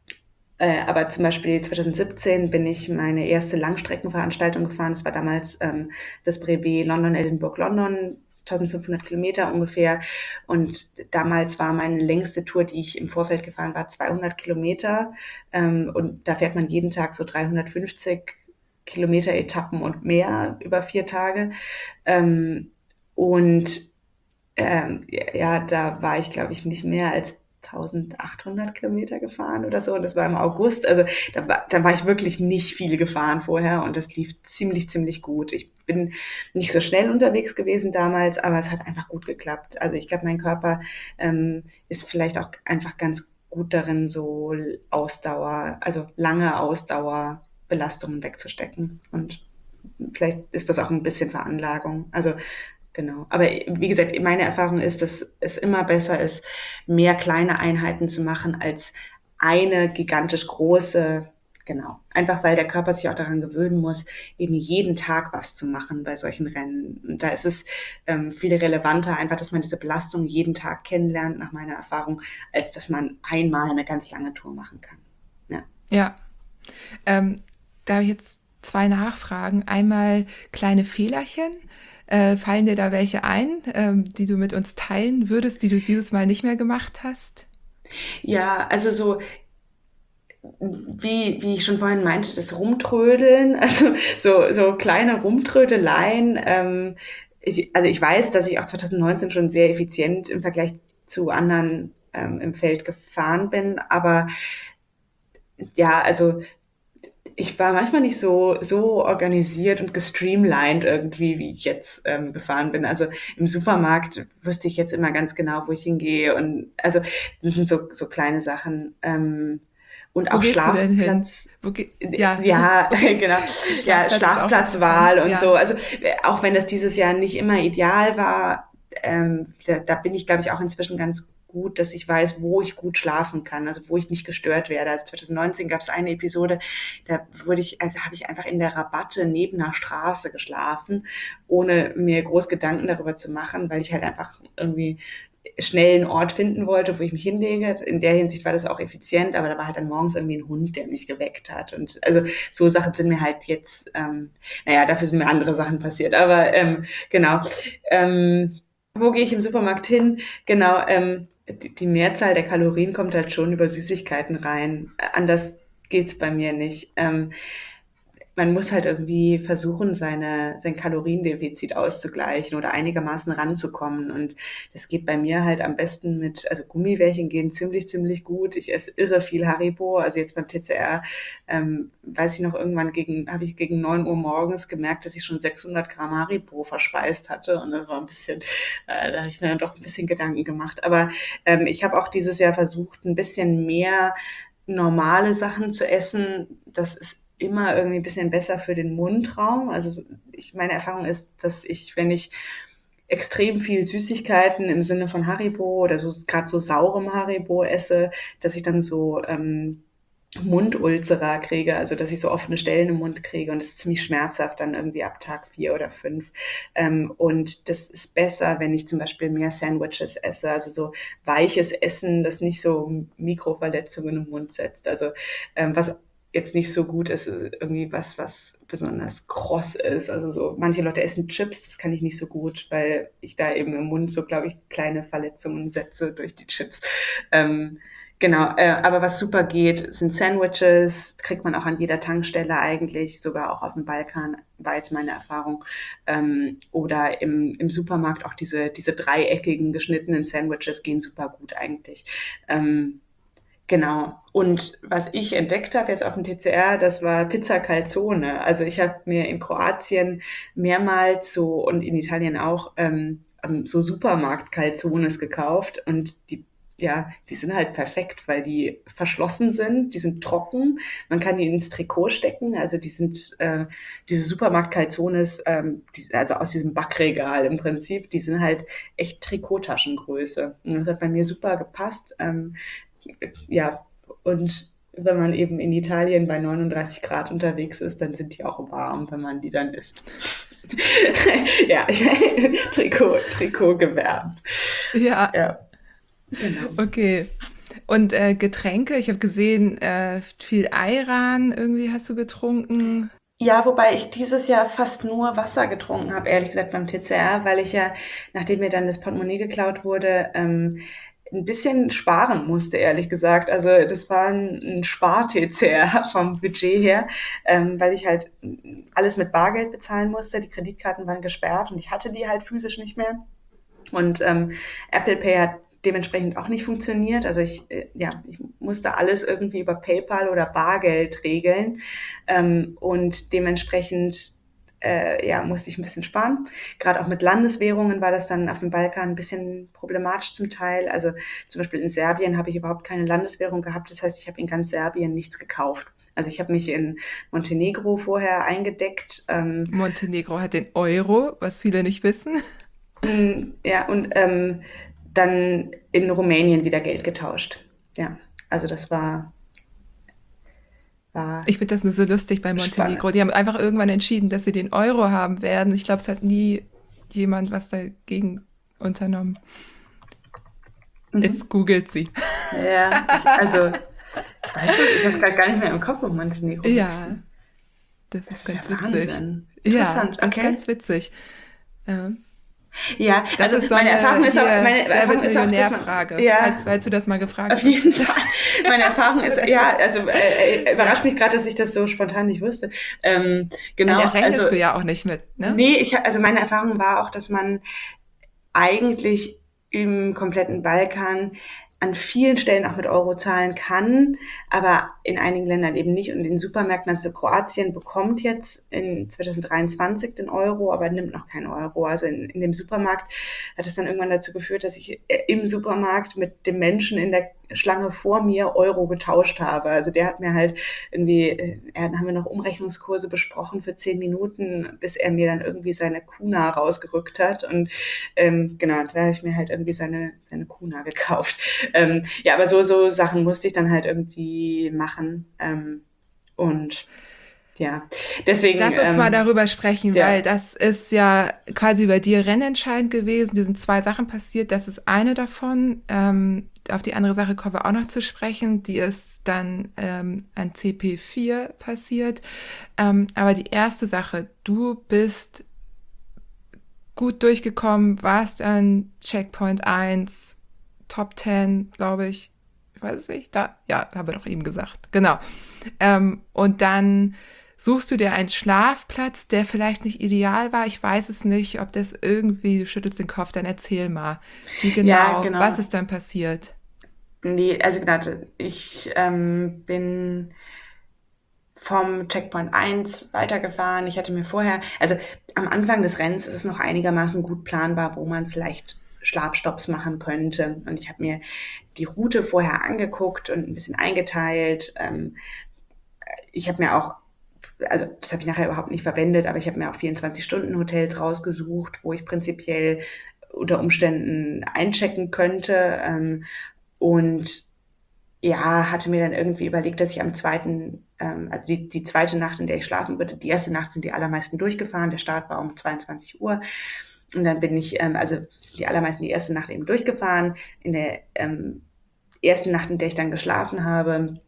äh, aber zum Beispiel zwanzig siebzehn bin ich meine erste Langstreckenveranstaltung gefahren. Das war damals ähm, das Brevet London, Edinburgh, London, eintausendfünfhundert Kilometer ungefähr. Und damals war meine längste Tour, die ich im Vorfeld gefahren war, zweihundert Kilometer. Ähm, und da fährt man jeden Tag so dreihundertfünfzig Kilometer Etappen und mehr über vier Tage. Ähm, und ähm, ja, da war ich, glaube ich, nicht mehr als eintausendachthundert Kilometer gefahren oder so. Und das war im August. Also da war, da war ich wirklich nicht viel gefahren vorher und das lief ziemlich, ziemlich gut. Ich bin nicht so schnell unterwegs gewesen damals, aber es hat einfach gut geklappt. Also ich glaube, mein Körper ähm, ist vielleicht auch einfach ganz gut darin, so Ausdauer, also lange Ausdauerbelastungen wegzustecken. Und vielleicht ist das auch ein bisschen Veranlagung. Also genau. Aber wie gesagt, meine Erfahrung ist, dass es immer besser ist, mehr kleine Einheiten zu machen als eine gigantisch große. Genau. Einfach weil der Körper sich auch daran gewöhnen muss, eben jeden Tag was zu machen bei solchen Rennen. Und da ist es ähm, viel relevanter, einfach, dass man diese Belastung jeden Tag kennenlernt, nach meiner Erfahrung, als dass man einmal eine ganz lange Tour machen kann. Ja. Ja, ähm, da habe ich jetzt zwei Nachfragen. Einmal kleine Fehlerchen. Äh, fallen dir da welche ein, ähm, die du mit uns teilen würdest, die du dieses Mal nicht mehr gemacht hast? Ja, also so wie, wie ich schon vorhin meinte, das Rumtrödeln, also so, so kleine Rumtrödeleien. Ähm, ich, also ich weiß, dass ich auch zwanzig neunzehn schon sehr effizient im Vergleich zu anderen ähm, im Feld gefahren bin, aber ja, also ich war manchmal nicht so, so organisiert und gestreamlined irgendwie, wie ich jetzt ähm, gefahren bin. Also im Supermarkt wusste ich jetzt immer ganz genau, wo ich hingehe. Und also das sind so, so kleine Sachen. Ähm, und Wo auch gehst du denn hin? Schlafplatz, Wo ge ja, ja, wo ge genau. Ja, Schlafplatz ist auch interessant. Schlafplatzwahl und Ja. so. Also äh, auch wenn das dieses Jahr nicht immer ideal war, ähm, da, da bin ich, glaube ich, auch inzwischen ganz gut, dass ich weiß, wo ich gut schlafen kann, also wo ich nicht gestört werde. Also zwanzig neunzehn gab es eine Episode, da wurde ich, also habe ich einfach in der Rabatte neben einer Straße geschlafen, ohne mir groß Gedanken darüber zu machen, weil ich halt einfach irgendwie schnell einen Ort finden wollte, wo ich mich hinlege. In der Hinsicht war das auch effizient, aber da war halt dann morgens irgendwie ein Hund, der mich geweckt hat. Und also so Sachen sind mir halt jetzt, ähm, naja, dafür sind mir andere Sachen passiert. Aber ähm, genau. Ähm, wo gehe ich im Supermarkt hin? Genau, ähm, die, die Mehrzahl der Kalorien kommt halt schon über Süßigkeiten rein. Anders geht's bei mir nicht. Ähm, man muss halt irgendwie versuchen, seine, sein Kaloriendefizit auszugleichen oder einigermaßen ranzukommen. Und das geht bei mir halt am besten mit, also Gummibärchen gehen ziemlich, ziemlich gut. Ich esse irre viel Haribo. Also jetzt beim T C R, ähm, weiß ich noch, irgendwann gegen, habe ich gegen neun Uhr morgens gemerkt, dass ich schon sechshundert Gramm Haribo verspeist hatte. Und das war ein bisschen, äh, da habe ich mir dann doch ein bisschen Gedanken gemacht. Aber ähm, ich habe auch dieses Jahr versucht, ein bisschen mehr normale Sachen zu essen. Das ist immer irgendwie ein bisschen besser für den Mundraum. Also ich, meine Erfahrung ist, dass ich, wenn ich extrem viel Süßigkeiten im Sinne von Haribo oder so gerade so saurem Haribo esse, dass ich dann so ähm, Mundulzera kriege, also dass ich so offene Stellen im Mund kriege und das ist ziemlich schmerzhaft dann irgendwie ab Tag vier oder fünf. Ähm, und das ist besser, wenn ich zum Beispiel mehr Sandwiches esse, also so weiches Essen, das nicht so Mikroverletzungen im Mund setzt. Also ähm, was jetzt nicht so gut ist, irgendwie was, was besonders kross ist. Also so, manche Leute essen Chips, das kann ich nicht so gut, weil ich da eben im Mund so, glaube ich, kleine Verletzungen setze durch die Chips. Ähm, genau, äh, aber was super geht, sind Sandwiches, kriegt man auch an jeder Tankstelle eigentlich, sogar auch auf dem Balkan, war jetzt meine Erfahrung. Ähm, oder im, im Supermarkt auch diese, diese dreieckigen geschnittenen Sandwiches gehen super gut eigentlich. Ähm, Genau. Und was ich entdeckt habe jetzt auf dem T C R, das war Pizza Calzone. Also ich habe mir in Kroatien mehrmals so und in Italien auch ähm, ähm, so Supermarkt Calzones gekauft und die ja, die sind halt perfekt, weil die verschlossen sind, die sind trocken, man kann die ins Trikot stecken, also die sind äh, diese Supermarkt Calzones, ähm, die, also aus diesem Backregal im Prinzip, die sind halt echt Trikottaschengröße. Und das hat bei mir super gepasst. Ähm, ja, und wenn man eben in Italien bei neununddreißig Grad unterwegs ist, dann sind die auch warm, wenn man die dann isst. Ja, Trikot, Trikot gewärmt. Ja, Ja, genau. okay. Und äh, Getränke, ich habe gesehen, äh, viel Ayran irgendwie hast du getrunken. Ja, wobei ich dieses Jahr fast nur Wasser getrunken habe, ehrlich gesagt beim T C R, weil ich ja, nachdem mir dann das Portemonnaie geklaut wurde, ähm, ein bisschen sparen musste, ehrlich gesagt. Also das war ein, ein Spar-T C R vom Budget her, ähm, weil ich halt alles mit Bargeld bezahlen musste. Die Kreditkarten waren gesperrt und ich hatte die halt physisch nicht mehr. Und ähm, Apple Pay hat dementsprechend auch nicht funktioniert. Also ich, äh, ja, ich musste alles irgendwie über PayPal oder Bargeld regeln. Ähm, und dementsprechend äh, ja, musste ich ein bisschen sparen. Gerade auch mit Landeswährungen war das dann auf dem Balkan ein bisschen problematisch zum Teil. Also zum Beispiel in Serbien habe ich überhaupt keine Landeswährung gehabt. Das heißt, ich habe in ganz Serbien nichts gekauft. Also ich habe mich in Montenegro vorher eingedeckt. Ähm, Montenegro hat den Euro, was viele nicht wissen. Mm, Ja, und ähm, dann in Rumänien wieder Geld getauscht. Ja, also das war, war Ich finde das nur so lustig bei Montenegro. spannend. Die haben einfach irgendwann entschieden, dass sie den Euro haben werden. Ich glaube, es hat nie jemand was dagegen unternommen. Jetzt Mhm. googelt sie. Ja, ich, also, ich weiß nicht, ich habe es gerade gar nicht mehr im Kopf, um Montenegro Ja, wechseln. das Das ist ist ja ganz witzig. Wahnsinn. Ja, Interessant, das ist okay. ganz witzig. Ähm, Ja, Das also ist so meine eine Erfahrung ist auch, hier, meine wer wird Erfahrung ist auch, dass man, Millionär-Frage, falls, ja, falls du das mal auf gefragt hast. jeden Fall. Meine Erfahrung ist, Oder? ja, also äh, äh, überrascht Ja. mich gerade, dass ich das so spontan nicht wusste. Ähm, Da genau, also rechnest du ja auch nicht mit, ne? nee, ich, also meine Erfahrung war auch, dass man eigentlich im kompletten Balkan an vielen Stellen auch mit Euro zahlen kann, aber in einigen Ländern eben nicht. Und in Supermärkten, also Kroatien bekommt jetzt in zwanzig dreiundzwanzig den Euro, aber nimmt noch keinen Euro. Also in, in dem Supermarkt hat es dann irgendwann dazu geführt, dass ich im Supermarkt mit dem Menschen in der Schlange vor mir Euro getauscht habe. Also der hat mir halt irgendwie, äh, haben wir noch Umrechnungskurse besprochen für zehn Minuten, bis er mir dann irgendwie seine Kuna rausgerückt hat. Und ähm, genau, da habe ich mir halt irgendwie seine, seine Kuna gekauft. Ähm, ja, aber so, so Sachen musste ich dann halt irgendwie machen. Ähm, und ja, deswegen, Lass uns mal ähm, darüber sprechen, weil ja. das ist ja quasi bei dir rennentscheidend gewesen. Dir sind zwei Sachen passiert. Das ist eine davon. Ähm, auf die andere Sache kommen wir auch noch zu sprechen. Die ist dann ähm, an C P vier passiert. Ähm, aber die erste Sache, du bist gut durchgekommen, warst an Checkpoint eins, Top zehn, glaube ich. Ich weiß es nicht. Da, ja, habe ich doch eben gesagt. Genau. Ähm, und dann suchst du dir einen Schlafplatz, der vielleicht nicht ideal war. Ich weiß es nicht, ob das irgendwie, du schüttelst den Kopf, dann erzähl mal. Wie Ja, genau, was genau. ist dann passiert? Nee, also genau, ich ähm, bin vom Checkpoint eins weitergefahren. Ich hatte mir vorher, also am Anfang des Rennens ist es noch einigermaßen gut planbar, wo man vielleicht Schlafstopps machen könnte. Und ich habe mir die Route vorher angeguckt und ein bisschen eingeteilt. Ähm, ich habe mir auch, also das habe ich nachher überhaupt nicht verwendet, aber ich habe mir auch vierundzwanzig-Stunden-Hotels rausgesucht, wo ich prinzipiell unter Umständen einchecken könnte. Ähm, und ja, hatte mir dann irgendwie überlegt, dass ich am zweiten, ähm, also die, die zweite Nacht, in der ich schlafen würde, die erste Nacht sind die allermeisten durchgefahren, der Start war um zweiundzwanzig Uhr und dann bin ich, ähm, also die allermeisten die erste Nacht eben durchgefahren. In der ähm, ersten Nacht, in der ich dann geschlafen habe,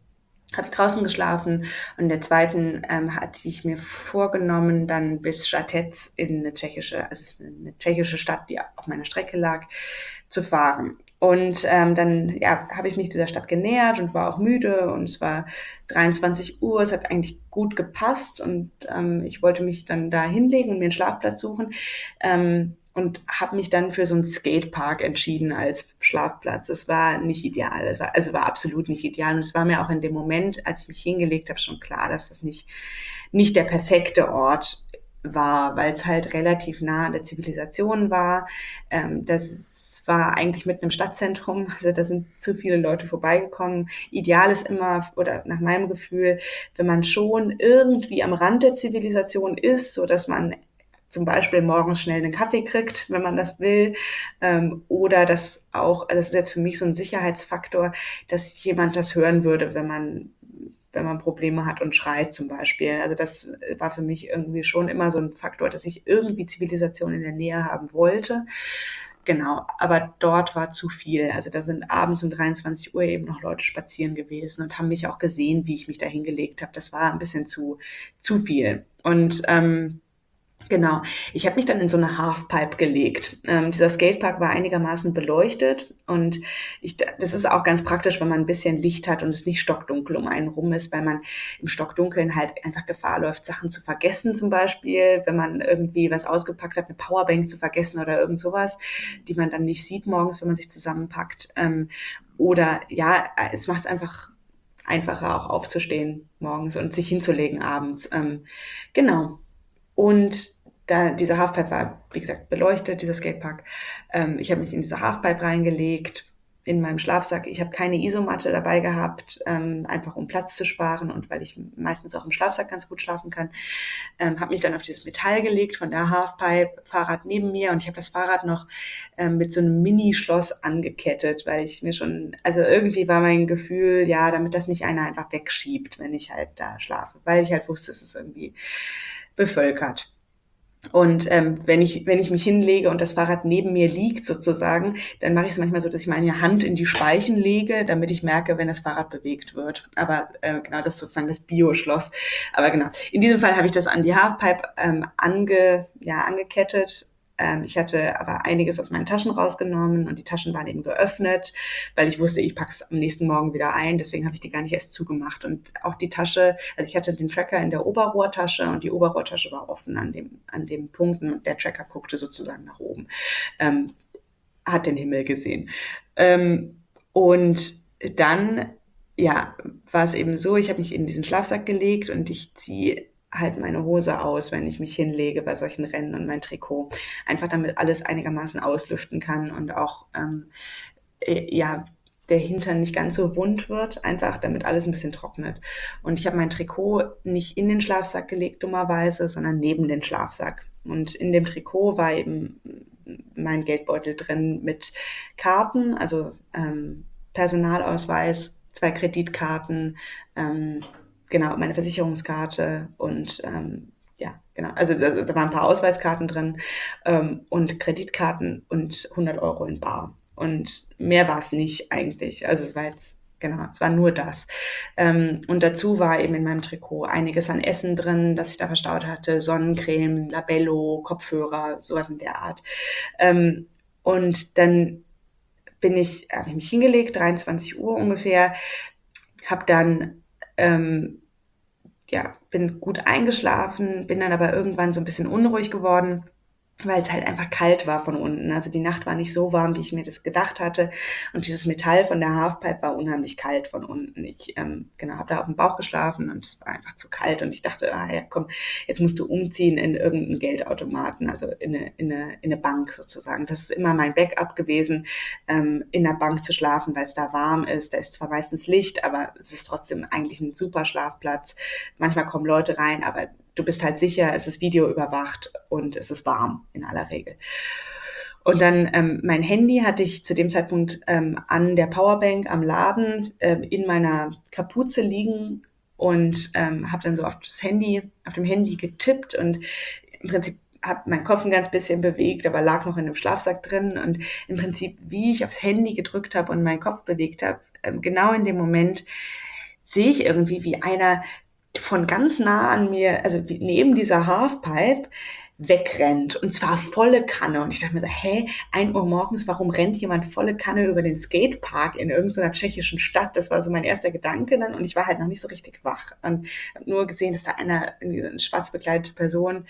habe ich draußen geschlafen und in der zweiten ähm, hatte ich mir vorgenommen, dann bis Žatec in eine tschechische, also es ist eine tschechische Stadt, die auf meiner Strecke lag, zu fahren. Und ähm, dann ja, habe ich mich dieser Stadt genähert und war auch müde und es war dreiundzwanzig Uhr, es hat eigentlich gut gepasst und ähm, ich wollte mich dann da hinlegen und mir einen Schlafplatz suchen. Ähm, und habe mich dann für so einen Skatepark entschieden als Schlafplatz. Es war nicht ideal, es war, also war absolut nicht ideal. Und es war mir auch in dem Moment, als ich mich hingelegt habe, schon klar, dass das nicht, nicht der perfekte Ort war, weil es halt relativ nah an der Zivilisation war. Ähm, das war eigentlich mitten im Stadtzentrum, also da sind zu viele Leute vorbeigekommen. Ideal ist immer, oder nach meinem Gefühl, wenn man schon irgendwie am Rand der Zivilisation ist, so dass man zum Beispiel morgens schnell einen Kaffee kriegt, wenn man das will, ähm, oder dass auch, also das ist jetzt für mich so ein Sicherheitsfaktor, dass jemand das hören würde, wenn man wenn man Probleme hat und schreit zum Beispiel. Also das war für mich irgendwie schon immer so ein Faktor, dass ich irgendwie Zivilisation in der Nähe haben wollte. Genau, aber dort war zu viel. Also da sind abends um dreiundzwanzig Uhr eben noch Leute spazieren gewesen und haben mich auch gesehen, wie ich mich da hingelegt habe. Das war ein bisschen zu, zu viel. Und ähm, genau. Ich habe mich dann in so eine Halfpipe gelegt. Ähm, dieser Skatepark war einigermaßen beleuchtet und ich, das ist auch ganz praktisch, wenn man ein bisschen Licht hat und es nicht stockdunkel um einen rum ist, weil man im Stockdunkeln halt einfach Gefahr läuft, Sachen zu vergessen zum Beispiel, wenn man irgendwie was ausgepackt hat, eine Powerbank zu vergessen oder irgend sowas, die man dann nicht sieht morgens, wenn man sich zusammenpackt. Ähm, oder ja, es macht es einfach einfacher auch aufzustehen morgens und sich hinzulegen abends. Ähm, genau. Und da dieser Halfpipe war, wie gesagt, beleuchtet, dieser Skatepark. Ähm, ich habe mich in diese Halfpipe reingelegt, in meinem Schlafsack. Ich habe keine Isomatte dabei gehabt, ähm, einfach um Platz zu sparen und weil ich meistens auch im Schlafsack ganz gut schlafen kann. Ähm, habe mich dann auf dieses Metall gelegt von der Halfpipe, Fahrrad neben mir und ich habe das Fahrrad noch ähm, mit so einem Mini-Schloss angekettet, weil ich mir schon, also irgendwie war mein Gefühl, ja, damit das nicht einer einfach wegschiebt, wenn ich halt da schlafe, weil ich halt wusste, es ist irgendwie bevölkert. Und ähm, wenn ich wenn ich mich hinlege und das Fahrrad neben mir liegt sozusagen, dann mache ich es manchmal so, dass ich meine Hand in die Speichen lege, damit ich merke, wenn das Fahrrad bewegt wird. Aber äh, genau, das ist sozusagen das Bio-Schloss. Aber genau, in diesem Fall habe ich das an die Halfpipe ähm, ange, ja, angekettet. Ähm, ich hatte aber einiges aus meinen Taschen rausgenommen und die Taschen waren eben geöffnet, weil ich wusste, ich packe es am nächsten Morgen wieder ein. Deswegen habe ich die gar nicht erst zugemacht. Und auch die Tasche, also ich hatte den Tracker in der Oberrohrtasche und die Oberrohrtasche war offen an dem, an dem Punkt und der Tracker guckte sozusagen nach oben, ähm, hat den Himmel gesehen. Ähm, und dann, ja, war es eben so, ich habe mich in diesen Schlafsack gelegt und ich ziehe halt meine Hose aus, wenn ich mich hinlege bei solchen Rennen und mein Trikot. Einfach damit alles einigermaßen auslüften kann und auch, ähm, äh, ja, der Hintern nicht ganz so wund wird, einfach damit alles ein bisschen trocknet. Und ich habe mein Trikot nicht in den Schlafsack gelegt, dummerweise, sondern neben den Schlafsack. Und in dem Trikot war eben mein Geldbeutel drin mit Karten, also ähm, Personalausweis, zwei Kreditkarten, ähm, genau, meine Versicherungskarte und ähm, ja, genau. Also da, da waren ein paar Ausweiskarten drin ähm, und Kreditkarten und hundert Euro in bar. Und mehr war es nicht eigentlich. Also es war jetzt, genau, es war nur das. Ähm, und dazu war eben in meinem Trikot einiges an Essen drin, das ich da verstaut hatte. Sonnencreme, Labello, Kopfhörer, sowas in der Art. Ähm, und dann bin ich, habe ich mich hingelegt, dreiundzwanzig Uhr ungefähr, habe dann ähm, ja, bin gut eingeschlafen, bin dann aber irgendwann so ein bisschen unruhig geworden, weil es halt einfach kalt war von unten. Also die Nacht war nicht so warm, wie ich mir das gedacht hatte. Und dieses Metall von der Halfpipe war unheimlich kalt von unten. Ich ähm, genau, habe da auf dem Bauch geschlafen und es war einfach zu kalt. Und ich dachte, ah ja, komm, jetzt musst du umziehen in irgendeinen Geldautomaten, also in eine, in eine, in eine Bank sozusagen. Das ist immer mein Backup gewesen, ähm, in der Bank zu schlafen, weil es da warm ist. Da ist zwar meistens Licht, aber es ist trotzdem eigentlich ein super Schlafplatz. Manchmal kommen Leute rein, aber du bist halt sicher, es ist Video überwacht und es ist warm in aller Regel. Und dann ähm, mein Handy hatte ich zu dem Zeitpunkt ähm, an der Powerbank am Laden ähm, in meiner Kapuze liegen und ähm, habe dann so auf das Handy, auf dem Handy getippt und im Prinzip habe meinen Kopf ein ganz bisschen bewegt, aber lag noch in dem Schlafsack drin und im Prinzip, wie ich aufs Handy gedrückt habe und meinen Kopf bewegt habe, ähm, genau in dem Moment sehe ich irgendwie, wie einer von ganz nah an mir, also neben dieser Halfpipe, wegrennt. Und zwar volle Kanne. Und ich dachte mir so, hä, ein Uhr morgens, warum rennt jemand volle Kanne über den Skatepark in irgendeiner tschechischen Stadt? Das war so mein erster Gedanke dann. Und ich war halt noch nicht so richtig wach. Und habe nur gesehen, dass da einer, eine schwarz bekleidete Person,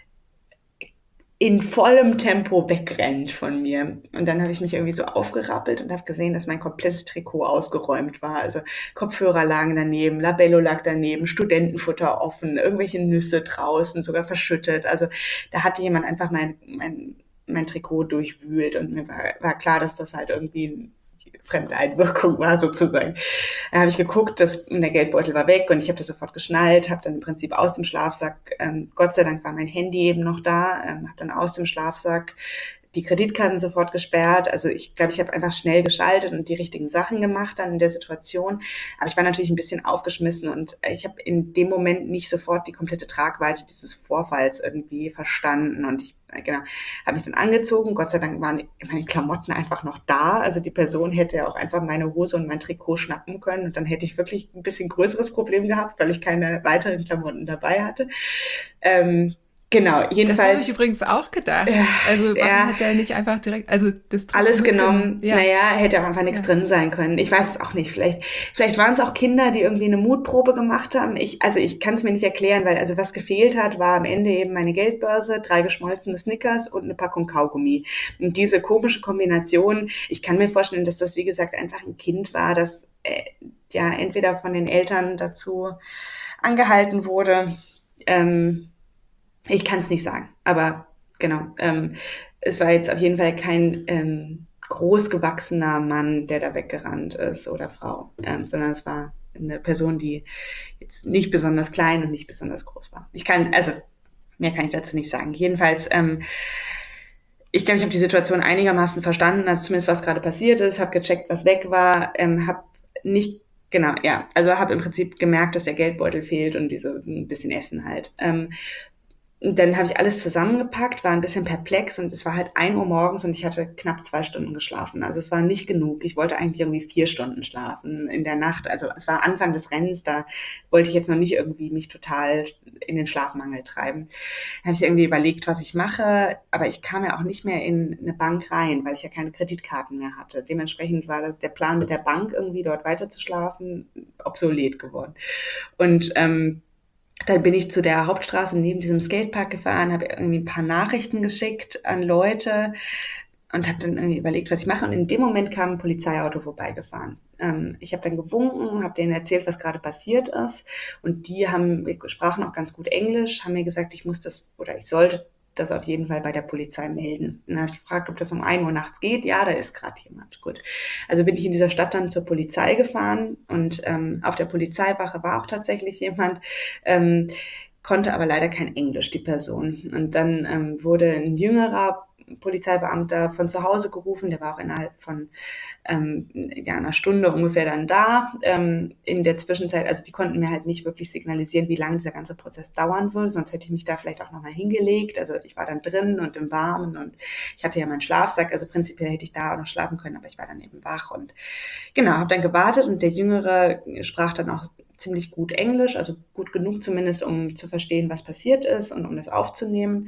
in vollem Tempo wegrennt von mir. Und dann habe ich mich irgendwie so aufgerappelt und habe gesehen, dass mein komplettes Trikot ausgeräumt war. Also Kopfhörer lagen daneben, Labello lag daneben, Studentenfutter offen, irgendwelche Nüsse draußen, sogar verschüttet. Also da hatte jemand einfach mein, mein, mein Trikot durchwühlt und mir war, war klar, dass das halt irgendwie fremde Einwirkung war sozusagen. Da habe ich geguckt, dass der Geldbeutel war weg und ich habe das sofort geschnallt, habe dann im Prinzip aus dem Schlafsack, ähm, Gott sei Dank war mein Handy eben noch da, ähm, habe dann aus dem Schlafsack die Kreditkarten sofort gesperrt. Also ich glaube, ich habe einfach schnell geschaltet und die richtigen Sachen gemacht dann in der Situation. Aber ich war natürlich ein bisschen aufgeschmissen und ich habe in dem Moment nicht sofort die komplette Tragweite dieses Vorfalls irgendwie verstanden. Und ich genau, habe mich dann angezogen. Gott sei Dank waren meine Klamotten einfach noch da. Also die Person hätte auch einfach meine Hose und mein Trikot schnappen können. Und dann hätte ich wirklich ein bisschen größeres Problem gehabt, weil ich keine weiteren Klamotten dabei hatte. Ähm, Genau, jedenfalls. Das habe ich übrigens auch gedacht. Ja, Also warum ja, hat der nicht einfach direkt, also das Trikot alles genommen. mitgenommen? Ja. Naja, hätte auch einfach nichts Ja. drin sein können. Ich weiß es auch nicht. Vielleicht, vielleicht waren es auch Kinder, die irgendwie eine Mutprobe gemacht haben. Ich, also ich kann es mir nicht erklären, weil also was gefehlt hat, war am Ende eben meine Geldbörse, drei geschmolzene Snickers und eine Packung Kaugummi. Und diese komische Kombination, ich kann mir vorstellen, dass das wie gesagt einfach ein Kind war, das äh, ja entweder von den Eltern dazu angehalten wurde. Ähm, Ich kann es nicht sagen, aber genau, ähm, es war jetzt auf jeden Fall kein ähm, großgewachsener Mann, der da weggerannt ist oder Frau, ähm, sondern es war eine Person, die jetzt nicht besonders klein und nicht besonders groß war. Ich kann, also mehr kann ich dazu nicht sagen. Jedenfalls, ähm, ich glaube, ich habe die Situation einigermaßen verstanden, also zumindest was gerade passiert ist, habe gecheckt, was weg war, ähm, habe nicht Genau, ja. Also habe im Prinzip gemerkt, dass der Geldbeutel fehlt und diese ein bisschen Essen halt. Ähm, und dann habe ich alles zusammengepackt, war ein bisschen perplex und es war halt ein Uhr morgens und ich hatte knapp zwei Stunden geschlafen. Also es war nicht genug. Ich wollte eigentlich irgendwie vier Stunden schlafen in der Nacht. Also es war Anfang des Rennens, da wollte ich jetzt noch nicht irgendwie mich total in den Schlafmangel treiben. Da habe ich irgendwie überlegt, was ich mache, aber ich kam ja auch nicht mehr in eine Bank rein, weil ich ja keine Kreditkarten mehr hatte. Dementsprechend war das der Plan mit der Bank irgendwie dort weiter zu schlafen obsolet geworden. Und ähm, dann bin ich zu der Hauptstraße neben diesem Skatepark gefahren, habe irgendwie ein paar Nachrichten geschickt an Leute und habe dann irgendwie überlegt, was ich mache. Und in dem Moment kam ein Polizeiauto vorbeigefahren. Ähm, ich habe dann gewunken, habe denen erzählt, was gerade passiert ist. Und die haben, wir sprachen auch ganz gut Englisch, haben mir gesagt, ich muss das oder ich sollte das auf jeden Fall bei der Polizei melden. Dann habe ich gefragt, ob das um ein Uhr nachts geht. Ja, da ist gerade jemand. Gut. Also bin ich in dieser Stadt dann zur Polizei gefahren und ähm, auf der Polizeiwache war auch tatsächlich jemand, ähm, konnte aber leider kein Englisch, die Person. Und dann ähm, wurde ein jüngerer Polizeibeamter von zu Hause gerufen, der war auch innerhalb von ähm, ja, einer Stunde ungefähr dann da. Ähm, in der Zwischenzeit, also die konnten mir halt nicht wirklich signalisieren, wie lange dieser ganze Prozess dauern würde, sonst hätte ich mich da vielleicht auch nochmal hingelegt. Also ich war dann drin und im Warmen und ich hatte ja meinen Schlafsack, also prinzipiell hätte ich da auch noch schlafen können, aber ich war dann eben wach und genau, habe dann gewartet und der Jüngere sprach dann auch ziemlich gut Englisch, also gut genug zumindest, um zu verstehen, was passiert ist und um das aufzunehmen.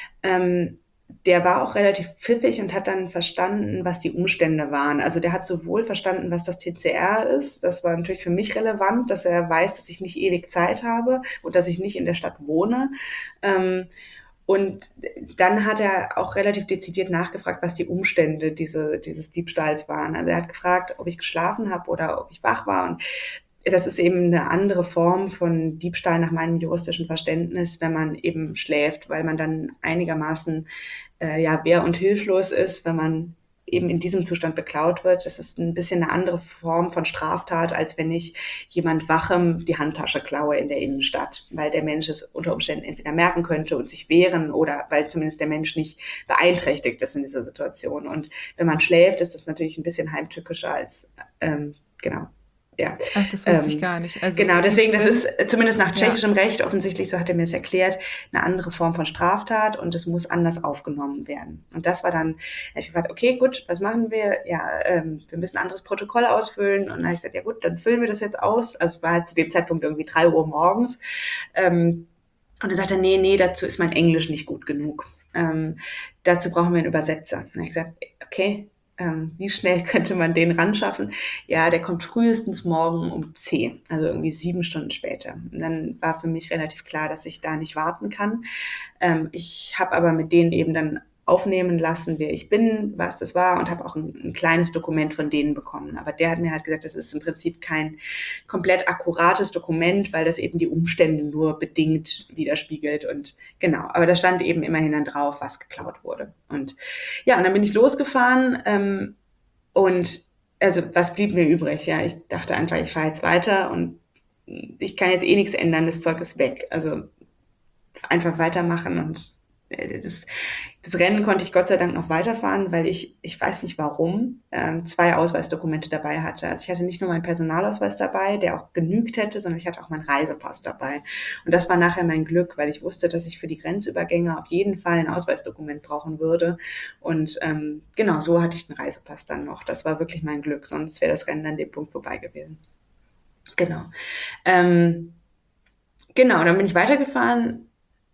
Ähm, der war auch relativ pfiffig und hat dann verstanden, was die Umstände waren. Also der hat sowohl verstanden, was das T C R ist. Das war natürlich für mich relevant, dass er weiß, dass ich nicht ewig Zeit habe und dass ich nicht in der Stadt wohne. Ähm, und dann hat er auch relativ dezidiert nachgefragt, was die Umstände diese, dieses Diebstahls waren. Also er hat gefragt, ob ich geschlafen habe oder ob ich wach war. Und das ist eben eine andere Form von Diebstahl nach meinem juristischen Verständnis, wenn man eben schläft, weil man dann einigermaßen äh, ja wehr- und hilflos ist, wenn man eben in diesem Zustand beklaut wird. Das ist ein bisschen eine andere Form von Straftat, als wenn ich jemand Wachem die Handtasche klaue in der Innenstadt, weil der Mensch es unter Umständen entweder merken könnte und sich wehren oder weil zumindest der Mensch nicht beeinträchtigt ist in dieser Situation. Und wenn man schläft, ist das natürlich ein bisschen heimtückischer als, ähm, genau, ja. Ach, das wusste Ähm, ich gar nicht. Also genau, ergibt deswegen, das Sinn. ist äh, zumindest nach Ja. tschechischem Recht offensichtlich, so hat er mir es erklärt, eine andere Form von Straftat und es muss anders aufgenommen werden. Und das war dann, da hab ich gefragt, okay, gut, was machen wir? Ja, ähm, wir müssen ein anderes Protokoll ausfüllen. Und dann habe ich gesagt, ja gut, dann füllen wir das jetzt aus. Also es war halt zu dem Zeitpunkt irgendwie drei Uhr morgens. Ähm, und dann sagt er, nee, nee, dazu ist mein Englisch nicht gut genug. Ähm, dazu brauchen wir einen Übersetzer. Und dann habe ich gesagt, okay, ähm, wie schnell könnte man den ran schaffen? Ja, der kommt frühestens morgen um zehn, also irgendwie sieben Stunden später. Und dann war für mich relativ klar, dass ich da nicht warten kann. Ähm, ich habe aber mit denen eben dann aufnehmen lassen, wer ich bin, was das war und habe auch ein, ein kleines Dokument von denen bekommen. Aber der hat mir halt gesagt, das ist im Prinzip kein komplett akkurates Dokument, weil das eben die Umstände nur bedingt widerspiegelt und genau. Aber da stand eben immerhin dann drauf, was geklaut wurde. Und ja, und dann bin ich losgefahren ähm, und also was blieb mir übrig? Ja, ich dachte einfach, ich fahre jetzt weiter und ich kann jetzt eh nichts ändern, das Zeug ist weg. Also einfach weitermachen und das, das Rennen konnte ich Gott sei Dank noch weiterfahren, weil ich, ich weiß nicht warum, ähm, zwei Ausweisdokumente dabei hatte. Also ich hatte nicht nur meinen Personalausweis dabei, der auch genügt hätte, sondern ich hatte auch meinen Reisepass dabei. Und das war nachher mein Glück, weil ich wusste, dass ich für die Grenzübergänge auf jeden Fall ein Ausweisdokument brauchen würde. Und ähm, genau, so hatte ich den Reisepass dann noch. Das war wirklich mein Glück, sonst wäre das Rennen an dem Punkt vorbei gewesen. Genau. Ähm, genau, dann bin ich weitergefahren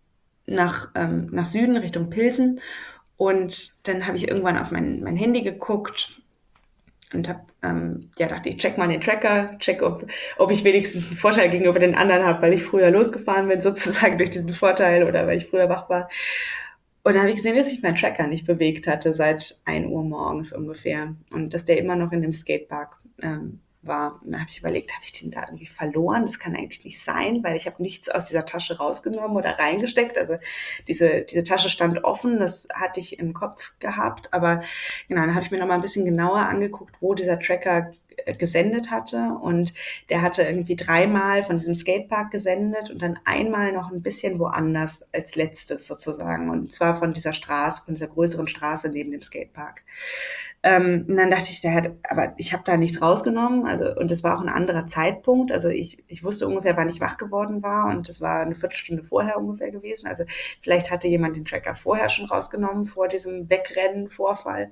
nach, ähm, nach Süden Richtung Pilsen und dann habe ich irgendwann auf mein, mein Handy geguckt und habe, ähm, ja, dachte ich, check mal den Tracker, check, ob, ob ich wenigstens einen Vorteil gegenüber den anderen habe, weil ich früher losgefahren bin, sozusagen durch diesen Vorteil oder weil ich früher wach war. Und dann habe ich gesehen, dass sich mein Tracker nicht bewegt hatte seit ein Uhr morgens ungefähr und dass der immer noch in dem Skatepark ähm, war. Und dann habe ich überlegt, habe ich den da irgendwie verloren? Das kann eigentlich nicht sein, weil ich habe nichts aus dieser Tasche rausgenommen oder reingesteckt. Also diese, diese Tasche stand offen, das hatte ich im Kopf gehabt. Aber genau, dann habe ich mir noch mal ein bisschen genauer angeguckt, wo dieser Tracker gesendet hatte und der hatte irgendwie dreimal von diesem Skatepark gesendet und dann einmal noch ein bisschen woanders als letztes sozusagen und zwar von dieser Straße, von dieser größeren Straße neben dem Skatepark. Ähm, und dann dachte ich, der hat, aber ich habe da nichts rausgenommen, also und es war auch ein anderer Zeitpunkt, also ich, ich wusste ungefähr, wann ich wach geworden war und das war eine Viertelstunde vorher ungefähr gewesen, also vielleicht hatte jemand den Tracker vorher schon rausgenommen vor diesem Wegrennen-Vorfall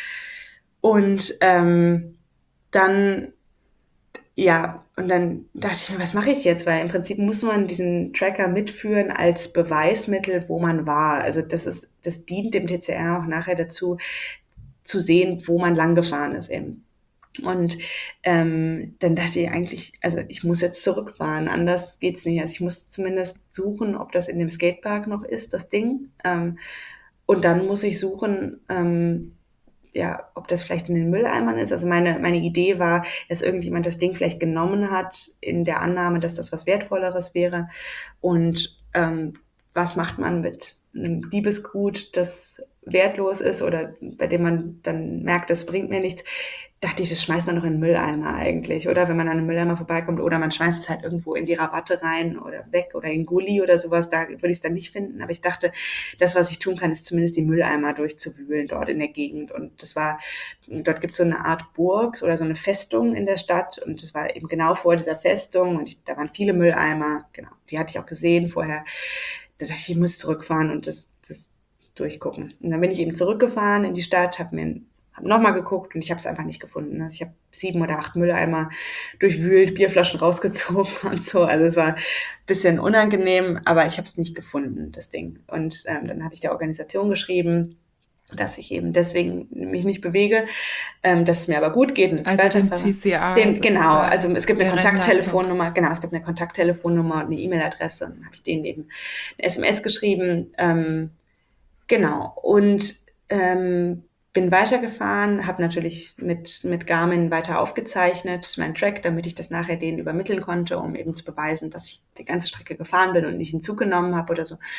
und ähm, dann, ja, und dann dachte ich mir, was mache ich jetzt? Weil im Prinzip muss man diesen Tracker mitführen als Beweismittel, wo man war. Also das ist, das dient dem T C R auch nachher dazu, zu sehen, wo man lang gefahren ist eben. Und ähm, dann dachte ich eigentlich, also ich muss jetzt zurückfahren, anders geht's nicht. Also ich muss zumindest suchen, ob das in dem Skatepark noch ist, das Ding. Ähm, und dann muss ich suchen, ähm, ja, ob das vielleicht in den Mülleimern ist. Also meine, meine Idee war, dass irgendjemand das Ding vielleicht genommen hat, in der Annahme, dass das was Wertvolleres wäre. Und ähm, was macht man mit einem Diebesgut, das wertlos ist oder bei dem man dann merkt, das bringt mir nichts? Dachte ich, das schmeißt man noch in den Mülleimer eigentlich, oder wenn man an einem Mülleimer vorbeikommt, oder man schmeißt es halt irgendwo in die Rabatte rein oder weg oder in Gully oder sowas, da würde ich es dann nicht finden, aber ich dachte, das, was ich tun kann, ist zumindest die Mülleimer durchzuwühlen dort in der Gegend und das war, dort gibt es so eine Art Burg oder so eine Festung in der Stadt und das war eben genau vor dieser Festung und ich, da waren viele Mülleimer, genau, die hatte ich auch gesehen vorher, da dachte ich, ich muss zurückfahren und das, das durchgucken. Und dann bin ich eben zurückgefahren in die Stadt, habe mir habe nochmal geguckt und ich habe es einfach nicht gefunden. Also ich habe sieben oder acht Mülleimer durchwühlt, Bierflaschen rausgezogen und so. Also es war ein bisschen unangenehm, aber ich habe es nicht gefunden, das Ding. Und ähm, dann habe ich der Organisation geschrieben, dass ich eben deswegen mich nicht bewege, ähm, dass es mir aber gut geht und dass also ich dem weiterfahre. T C R Dem, genau, also es gibt eine Kontakttelefonnummer, genau, es gibt eine Kontakttelefonnummer und eine E-Mail-Adresse. Und dann habe ich denen eben eine S M S geschrieben. Ähm, genau, und ähm, bin weitergefahren, habe natürlich mit, mit Garmin weiter aufgezeichnet, meinen Track, damit ich das nachher denen übermitteln konnte, um eben zu beweisen, dass ich die ganze Strecke gefahren bin und nicht hinzugenommen habe oder so.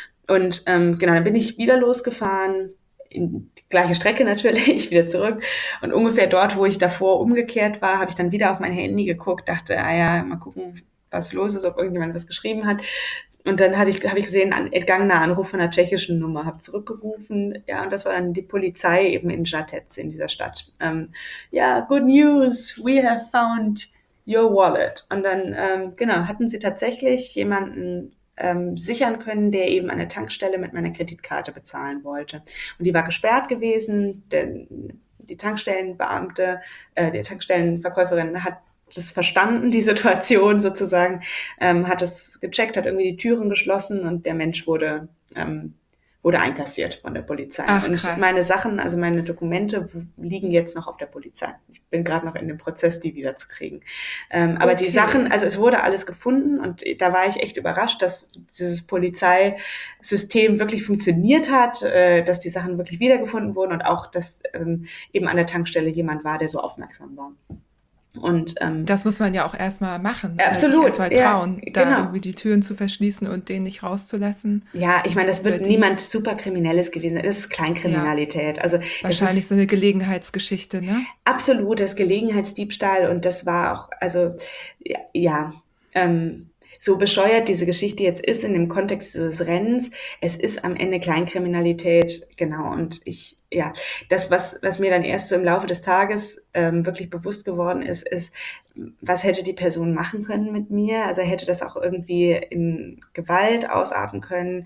Und ähm, genau, dann bin ich wieder losgefahren, in die gleiche Strecke natürlich, wieder zurück. Und ungefähr dort, wo ich davor umgekehrt war, habe ich dann wieder auf mein Handy geguckt, dachte, ah ja, mal gucken, was los ist, ob irgendjemand was geschrieben hat. Und dann hatte ich, habe ich gesehen, ein entgangener Anruf von einer tschechischen Nummer, habe zurückgerufen, ja, und das war dann die Polizei eben in Žatec, in dieser Stadt. Ähm, ja, good news, we have found your wallet. Und dann, ähm, genau, hatten sie tatsächlich jemanden ähm, sichern können, der eben an der Tankstelle mit meiner Kreditkarte bezahlen wollte. Und die war gesperrt gewesen, denn die Tankstellenbeamte, äh, die Tankstellenverkäuferin hat das verstanden, die Situation sozusagen, ähm, hat es gecheckt, hat irgendwie die Türen geschlossen und der Mensch wurde, ähm, wurde einkassiert von der Polizei. Ach, und krass. meine Sachen, also meine Dokumente liegen jetzt noch auf der Polizei. Ich bin gerade noch in dem Prozess, die wiederzukriegen. Ähm, aber Okay. die Sachen, also es wurde alles gefunden und da war ich echt überrascht, dass dieses Polizeisystem wirklich funktioniert hat, äh, dass die Sachen wirklich wiedergefunden wurden und auch, dass ähm, eben an der Tankstelle jemand war, der so aufmerksam war. Und ähm, das muss man ja auch erstmal machen. Absolut, sich erstmal trauen, ja, da genau. irgendwie die Türen zu verschließen und den nicht rauszulassen. Ja, ich meine, das wird Oder die- niemand super Kriminelles gewesen sein. Das ist Kleinkriminalität. Also das Wahrscheinlich ist so eine Gelegenheitsgeschichte, ne? absolutes Gelegenheitsdiebstahl und das war auch, also ja, ja ähm, so bescheuert diese Geschichte jetzt ist in dem Kontext dieses Rennens, es ist am Ende Kleinkriminalität, genau. Und ich, ja, das, was, was mir dann erst so im Laufe des Tages ähm, wirklich bewusst geworden ist, ist, was hätte die Person machen können mit mir? Also hätte das auch irgendwie in Gewalt ausarten können?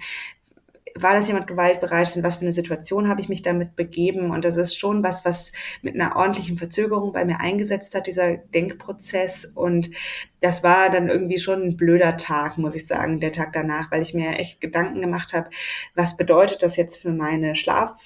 War das jemand gewaltbereit? In was für eine Situation habe ich mich damit begeben? Und das ist schon was, was mit einer ordentlichen Verzögerung bei mir eingesetzt hat, dieser Denkprozess. Und das war dann irgendwie schon ein blöder Tag, muss ich sagen, der Tag danach, weil ich mir echt Gedanken gemacht habe, was bedeutet das jetzt für meine Schlaf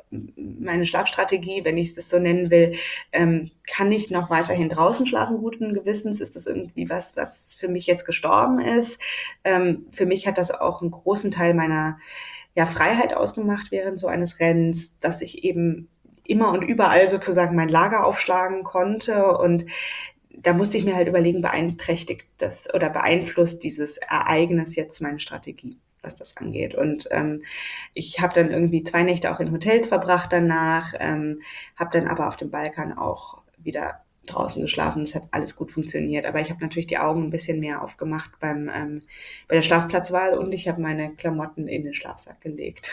meine Schlafstrategie, wenn ich das so nennen will, ähm, kann ich noch weiterhin draußen schlafen, guten Gewissens? Ist das irgendwie was, was für mich jetzt gestorben ist? Ähm, für mich hat das auch einen großen Teil meiner ja, Freiheit ausgemacht während so eines Rennens, dass ich eben immer und überall sozusagen mein Lager aufschlagen konnte und da musste ich mir halt überlegen, beeinträchtigt das oder beeinflusst dieses Ereignis jetzt meine Strategie, was das angeht. Und ähm, ich habe dann irgendwie zwei Nächte auch in Hotels verbracht danach, ähm, habe dann aber auf dem Balkan auch wieder draußen geschlafen. Es hat alles gut funktioniert, aber ich habe natürlich die Augen ein bisschen mehr aufgemacht beim ähm, bei der Schlafplatzwahl und ich habe meine Klamotten in den Schlafsack gelegt.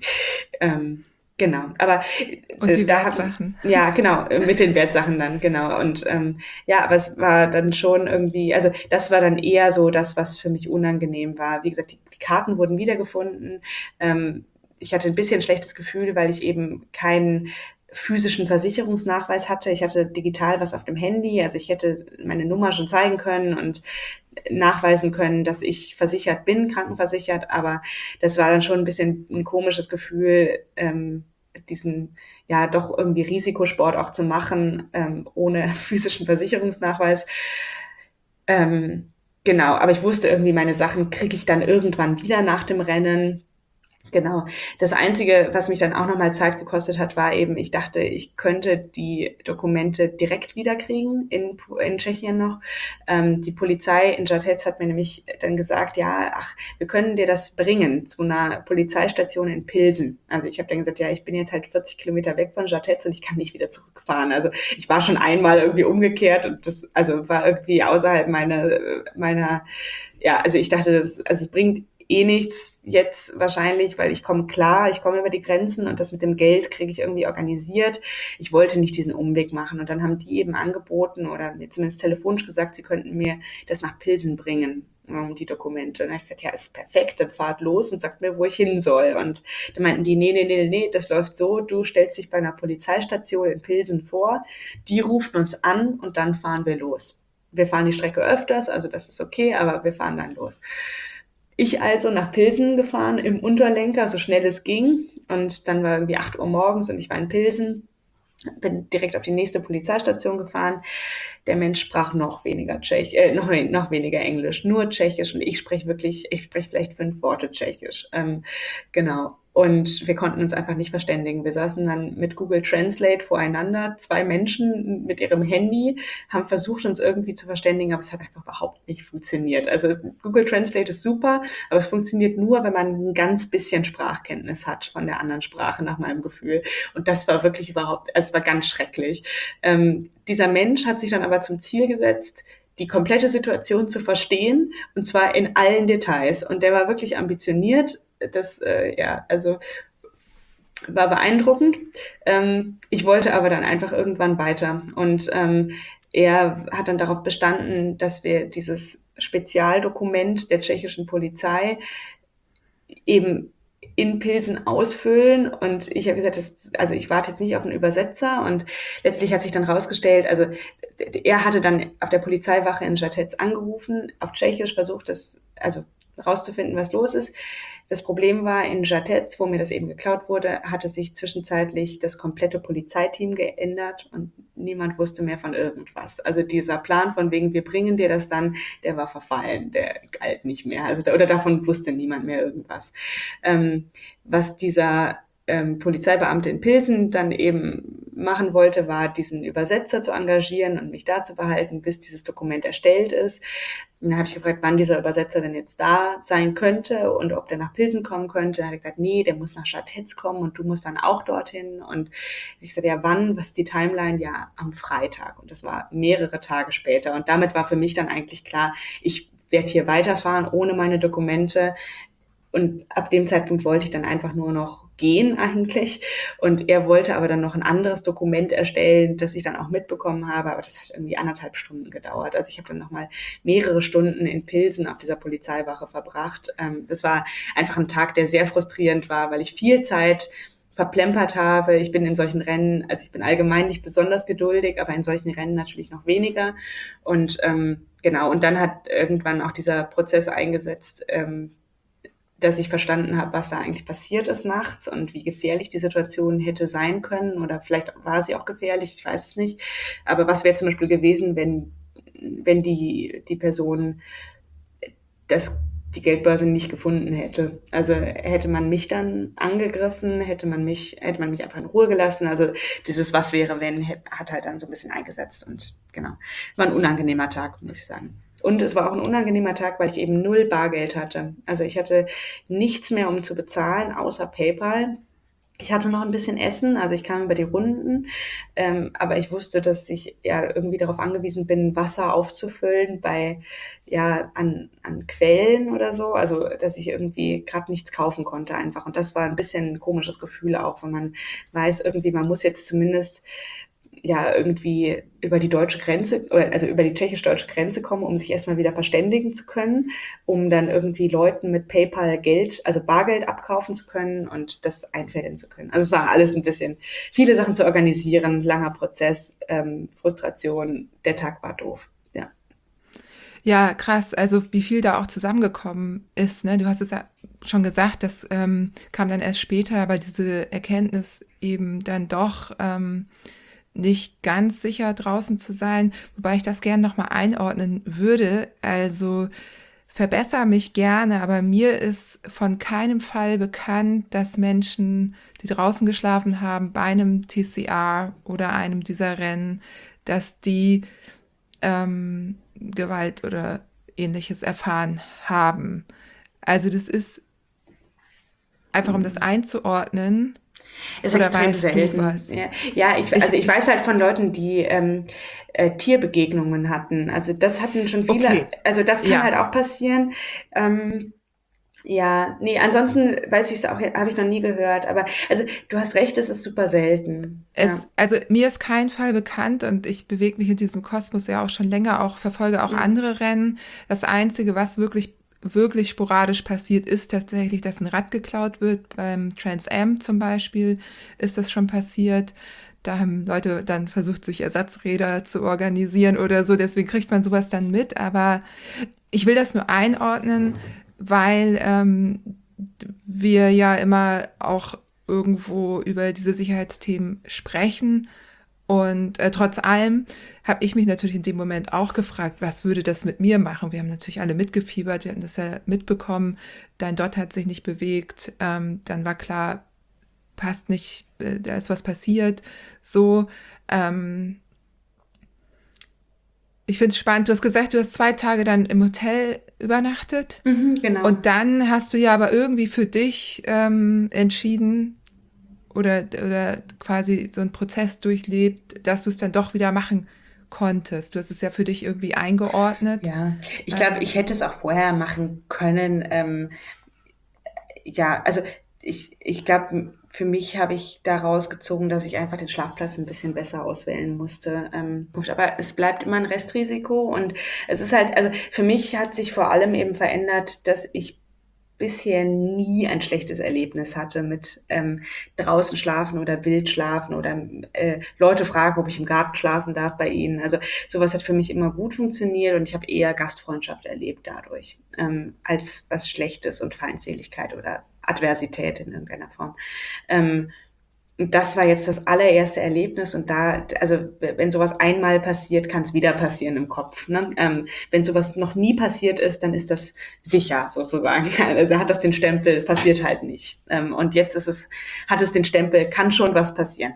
ähm, Genau, aber und die da Wertsachen. Hab, ja, genau, mit den Wertsachen dann, genau. Und ähm, ja, aber es war dann schon irgendwie, also das war dann eher so das, was für mich unangenehm war. Wie gesagt, die, die Karten wurden wiedergefunden. Ähm, ich hatte ein bisschen schlechtes Gefühl, weil ich eben keinen physischen Versicherungsnachweis hatte. Ich hatte digital was auf dem Handy, also ich hätte meine Nummer schon zeigen können und nachweisen können, dass ich versichert bin, krankenversichert, aber das war dann schon ein bisschen ein komisches Gefühl, ähm, diesen ja doch irgendwie Risikosport auch zu machen, ähm, ohne physischen Versicherungsnachweis. Ähm, genau, aber ich wusste irgendwie, meine Sachen kriege ich dann irgendwann wieder nach dem Rennen. Genau. Das Einzige, was mich dann auch nochmal Zeit gekostet hat, war eben, ich dachte, ich könnte die Dokumente direkt wiederkriegen in, in Tschechien noch. Ähm, die Polizei in Žatec hat mir nämlich dann gesagt, ja, ach, wir können dir das bringen zu einer Polizeistation in Pilsen. Also ich habe dann gesagt, ja, ich bin jetzt halt vierzig Kilometer weg von Žatec und ich kann nicht wieder zurückfahren. Also ich war schon einmal irgendwie umgekehrt und das, also war irgendwie außerhalb meiner, meiner, ja, also ich dachte, das, also es bringt eh nichts jetzt wahrscheinlich, weil ich komme klar, ich komme über die Grenzen und das mit dem Geld kriege ich irgendwie organisiert. Ich wollte nicht diesen Umweg machen und dann haben die eben angeboten oder mir zumindest telefonisch gesagt, sie könnten mir das nach Pilsen bringen, die Dokumente. Und dann habe ich gesagt, ja, ist perfekt, dann fahrt los und sagt mir, wo ich hin soll. Und dann meinten die, nee, nee, nee, nee, das läuft so, du stellst dich bei einer Polizeistation in Pilsen vor, die rufen uns an und dann fahren wir los. Wir fahren die Strecke öfters, also das ist okay, aber wir fahren dann los. Ich also nach Pilsen gefahren, im Unterlenker, so schnell es ging. Und dann war irgendwie acht Uhr morgens und ich war in Pilsen. Bin direkt auf die nächste Polizeistation gefahren. Der Mensch sprach noch weniger Tschechisch, äh, noch, noch weniger Englisch, nur Tschechisch. Und ich spreche wirklich, ich spreche vielleicht fünf Worte Tschechisch. Ähm, genau. Und wir konnten uns einfach nicht verständigen. Wir saßen dann mit Google Translate voreinander, zwei Menschen mit ihrem Handy, haben versucht, uns irgendwie zu verständigen, aber es hat einfach überhaupt nicht funktioniert. Also Google Translate ist super, aber es funktioniert nur, wenn man ein ganz bisschen Sprachkenntnis hat von der anderen Sprache, nach meinem Gefühl. Und das war wirklich überhaupt, also es war ganz schrecklich. Ähm, dieser Mensch hat sich dann aber zum Ziel gesetzt, die komplette Situation zu verstehen, und zwar in allen Details. Und der war wirklich ambitioniert. Das, äh, ja, also war beeindruckend. Ähm, ich wollte aber dann einfach irgendwann weiter. Und ähm, er hat dann darauf bestanden, dass wir dieses Spezialdokument der tschechischen Polizei eben in Pilsen ausfüllen. Und ich habe gesagt, das, also ich warte jetzt nicht auf einen Übersetzer. Und letztlich hat sich dann rausgestellt, also er hatte dann auf der Polizeiwache in Žatec angerufen, auf Tschechisch versucht, das also rauszufinden, was los ist. Das Problem war, in Žatec, wo mir das eben geklaut wurde, hatte sich zwischenzeitlich das komplette Polizeiteam geändert und niemand wusste mehr von irgendwas. Also dieser Plan von wegen, wir bringen dir das dann, der war verfallen, der galt nicht mehr. Also oder davon wusste niemand mehr irgendwas. Ähm, was dieser ähm, Polizeibeamte in Pilsen dann eben machen wollte, war, diesen Übersetzer zu engagieren und mich da zu behalten, bis dieses Dokument erstellt ist. Und dann habe ich gefragt, wann dieser Übersetzer denn jetzt da sein könnte und ob der nach Pilsen kommen könnte. Dann hat er gesagt, nee, der muss nach Žatec kommen und du musst dann auch dorthin. Und ich sagte, ja, wann? Was ist die Timeline? Ja, am Freitag. Und das war mehrere Tage später. Und damit war für mich dann eigentlich klar, ich werde hier weiterfahren ohne meine Dokumente. Und ab dem Zeitpunkt wollte ich dann einfach nur noch gehen eigentlich. Und er wollte aber dann noch ein anderes Dokument erstellen, das ich dann auch mitbekommen habe. Aber das hat irgendwie anderthalb Stunden gedauert. Also ich habe dann nochmal mehrere Stunden in Pilsen auf dieser Polizeiwache verbracht. Das war einfach ein Tag, der sehr frustrierend war, weil ich viel Zeit verplempert habe. Ich bin in solchen Rennen, also ich bin allgemein nicht besonders geduldig, aber in solchen Rennen natürlich noch weniger. Und ähm, genau, und dann hat irgendwann auch dieser Prozess eingesetzt, ähm, dass ich verstanden habe, was da eigentlich passiert ist nachts und wie gefährlich die Situation hätte sein können. Oder vielleicht war sie auch gefährlich, ich weiß es nicht. Aber was wäre zum Beispiel gewesen, wenn, wenn die, die Person das, die Geldbörse nicht gefunden hätte? Also hätte man mich dann angegriffen, hätte man mich, hätte man mich einfach in Ruhe gelassen. Also dieses Was wäre, wenn, hat halt dann so ein bisschen eingesetzt. Und genau, war ein unangenehmer Tag, muss ich sagen. Und es war auch ein unangenehmer Tag, weil ich eben null Bargeld hatte. Also ich hatte nichts mehr, um zu bezahlen, außer PayPal. Ich hatte noch ein bisschen Essen, also ich kam über die Runden, ähm, aber ich wusste, dass ich ja irgendwie darauf angewiesen bin, Wasser aufzufüllen bei ja an, an Quellen oder so, also dass ich irgendwie gerade nichts kaufen konnte einfach. Und das war ein bisschen ein komisches Gefühl auch, wenn man weiß, irgendwie, man muss jetzt zumindest ja irgendwie über die deutsche Grenze, also über die tschechisch-deutsche Grenze kommen, um sich erstmal wieder verständigen zu können, um dann irgendwie Leuten mit PayPal Geld, also Bargeld abkaufen zu können und das einfädeln zu können. Also es war alles ein bisschen, viele Sachen zu organisieren, langer Prozess, ähm, Frustration, der Tag war doof, ja. Ja, krass, also wie viel da auch zusammengekommen ist, ne? Du hast es ja schon gesagt, das ähm, kam dann erst später, aber diese Erkenntnis eben dann doch ähm, nicht ganz sicher draußen zu sein, wobei ich das gerne nochmal einordnen würde. Also verbessere mich gerne, aber mir ist von keinem Fall bekannt, dass Menschen, die draußen geschlafen haben, bei einem T C R oder einem dieser Rennen, dass die ähm, Gewalt oder Ähnliches erfahren haben. Also das ist einfach, um das einzuordnen. Ist Oder extrem weißt du selten. was? Ja, ja ich, Ich, also ich ich, weiß halt von Leuten, die ähm, äh, Tierbegegnungen hatten. Also das hatten schon viele, okay, also das kann ja. halt auch passieren. Ähm, ja, nee, ansonsten weiß ich es auch, habe ich noch nie gehört. Aber also du hast recht, es ist super selten. Ja. Es, also mir ist kein Fall bekannt und ich bewege mich in diesem Kosmos ja auch schon länger, auch verfolge auch Mhm. andere Rennen. Das Einzige, was wirklich, wirklich sporadisch passiert, ist tatsächlich, dass ein Rad geklaut wird. Beim Trans Am zum Beispiel ist das schon passiert. Da haben Leute dann versucht, sich Ersatzräder zu organisieren oder so. Deswegen kriegt man sowas dann mit. Aber ich will das nur einordnen, weil ähm, wir ja immer auch irgendwo über diese Sicherheitsthemen sprechen. Und äh, trotz allem habe ich mich natürlich in dem Moment auch gefragt, was würde das mit mir machen? Wir haben natürlich alle mitgefiebert, wir hatten das ja mitbekommen. Dein Dot hat sich nicht bewegt. Ähm, dann war klar, passt nicht, äh, da ist was passiert. So, ähm, ich finde es spannend. Du hast gesagt, du hast zwei Tage dann im Hotel übernachtet. Mhm, genau. Und dann hast du ja aber irgendwie für dich ähm, entschieden oder, oder quasi so einen Prozess durchlebt, dass du es dann doch wieder machen konntest. Du hast es ja für dich irgendwie eingeordnet. Ja, ich glaube, Ähm, ich hätte es auch vorher machen können. Ähm, ja, also ich, ich glaube, für mich habe ich daraus gezogen, dass ich einfach den Schlafplatz ein bisschen besser auswählen musste. Ähm, aber es bleibt immer ein Restrisiko und es ist halt, also für mich hat sich vor allem eben verändert, dass ich bisher nie ein schlechtes Erlebnis hatte mit ähm, draußen schlafen oder wild schlafen oder äh, Leute fragen, ob ich im Garten schlafen darf bei ihnen. Also sowas hat für mich immer gut funktioniert und ich habe eher Gastfreundschaft erlebt dadurch, ähm, als was Schlechtes und Feindseligkeit oder Adversität in irgendeiner Form. Ähm, und das war jetzt das allererste Erlebnis und da, also wenn sowas einmal passiert, kann es wieder passieren im Kopf. Ne? Ähm, wenn sowas noch nie passiert ist, dann ist das sicher sozusagen. Da hat das den Stempel, passiert halt nicht. Ähm, und jetzt ist es, hat es den Stempel, kann schon was passieren.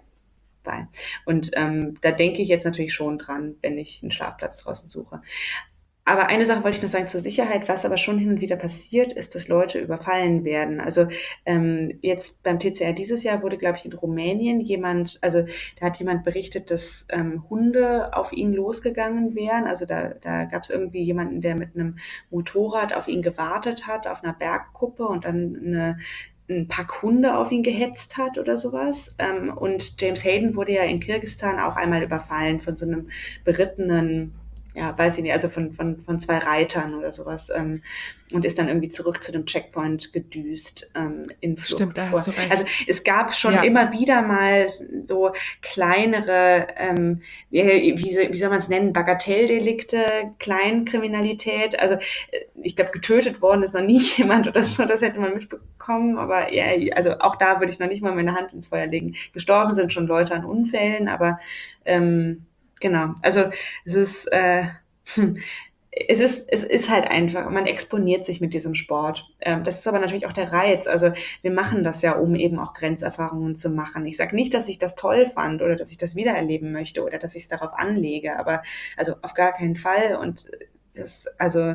Und ähm, da denke ich jetzt natürlich schon dran, wenn ich einen Schlafplatz draußen suche. Aber eine Sache wollte ich noch sagen zur Sicherheit, was aber schon hin und wieder passiert, ist, dass Leute überfallen werden. Also ähm, jetzt beim T C R dieses Jahr wurde, glaube ich, in Rumänien jemand, also da hat jemand berichtet, dass ähm, Hunde auf ihn losgegangen wären. Also da, da gab es irgendwie jemanden, der mit einem Motorrad auf ihn gewartet hat, auf einer Bergkuppe und dann eine ein Pack Hunde auf ihn gehetzt hat oder sowas. Und James Hayden wurde ja in Kirgisistan auch einmal überfallen von so einem berittenen, ja, weiß ich nicht, also von, von, von zwei Reitern oder sowas, ähm, und ist dann irgendwie zurück zu dem Checkpoint gedüst, ähm, in Flucht. Stimmt, da hast du recht. Also es gab schon Ja. immer wieder mal so kleinere, ähm, wie, wie soll man es nennen, Bagatelldelikte, Kleinkriminalität. Also ich glaube, getötet worden ist noch nie jemand oder so, das hätte man mitbekommen, aber ja, also auch da würde ich noch nicht mal meine Hand ins Feuer legen. Gestorben sind schon Leute an Unfällen, aber ähm, genau, also es ist, äh, hm, es ist, es ist halt einfach, man exponiert sich mit diesem Sport. Ähm, das ist aber natürlich auch der Reiz. Also wir machen das ja, um eben auch Grenzerfahrungen zu machen. Ich sage nicht, dass ich das toll fand oder dass ich das wiedererleben möchte oder dass ich es darauf anlege, aber also auf gar keinen Fall. Und das, also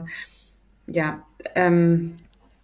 ja, ähm,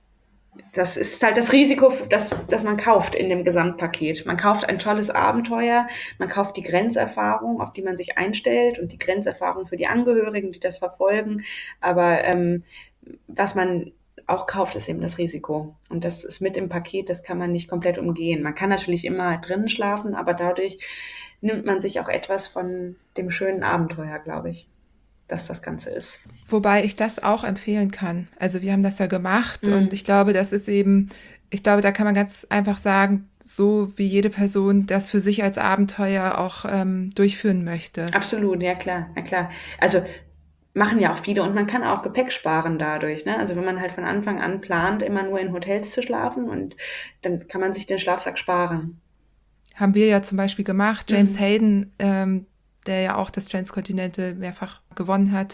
das ist halt das Risiko, das, das man kauft in dem Gesamtpaket. Man kauft ein tolles Abenteuer, man kauft die Grenzerfahrung, auf die man sich einstellt und die Grenzerfahrung für die Angehörigen, die das verfolgen. Aber ähm, was man auch kauft, ist eben das Risiko. Und das ist mit im Paket, das kann man nicht komplett umgehen. Man kann natürlich immer drinnen schlafen, aber dadurch nimmt man sich auch etwas von dem schönen Abenteuer, glaube ich, dass das Ganze ist. Wobei ich das auch empfehlen kann. Also wir haben das ja gemacht Mhm. und ich glaube, das ist eben, ich glaube, da kann man ganz einfach sagen, so wie jede Person das für sich als Abenteuer auch ähm, durchführen möchte. Absolut, ja klar, ja klar. Also machen ja auch viele und man kann auch Gepäck sparen dadurch. Ne? Also wenn man halt von Anfang an plant, immer nur in Hotels zu schlafen und dann kann man sich den Schlafsack sparen. Haben wir ja zum Beispiel gemacht. James Mhm. Hayden, ähm, der ja auch das Transcontinental mehrfach gewonnen hat,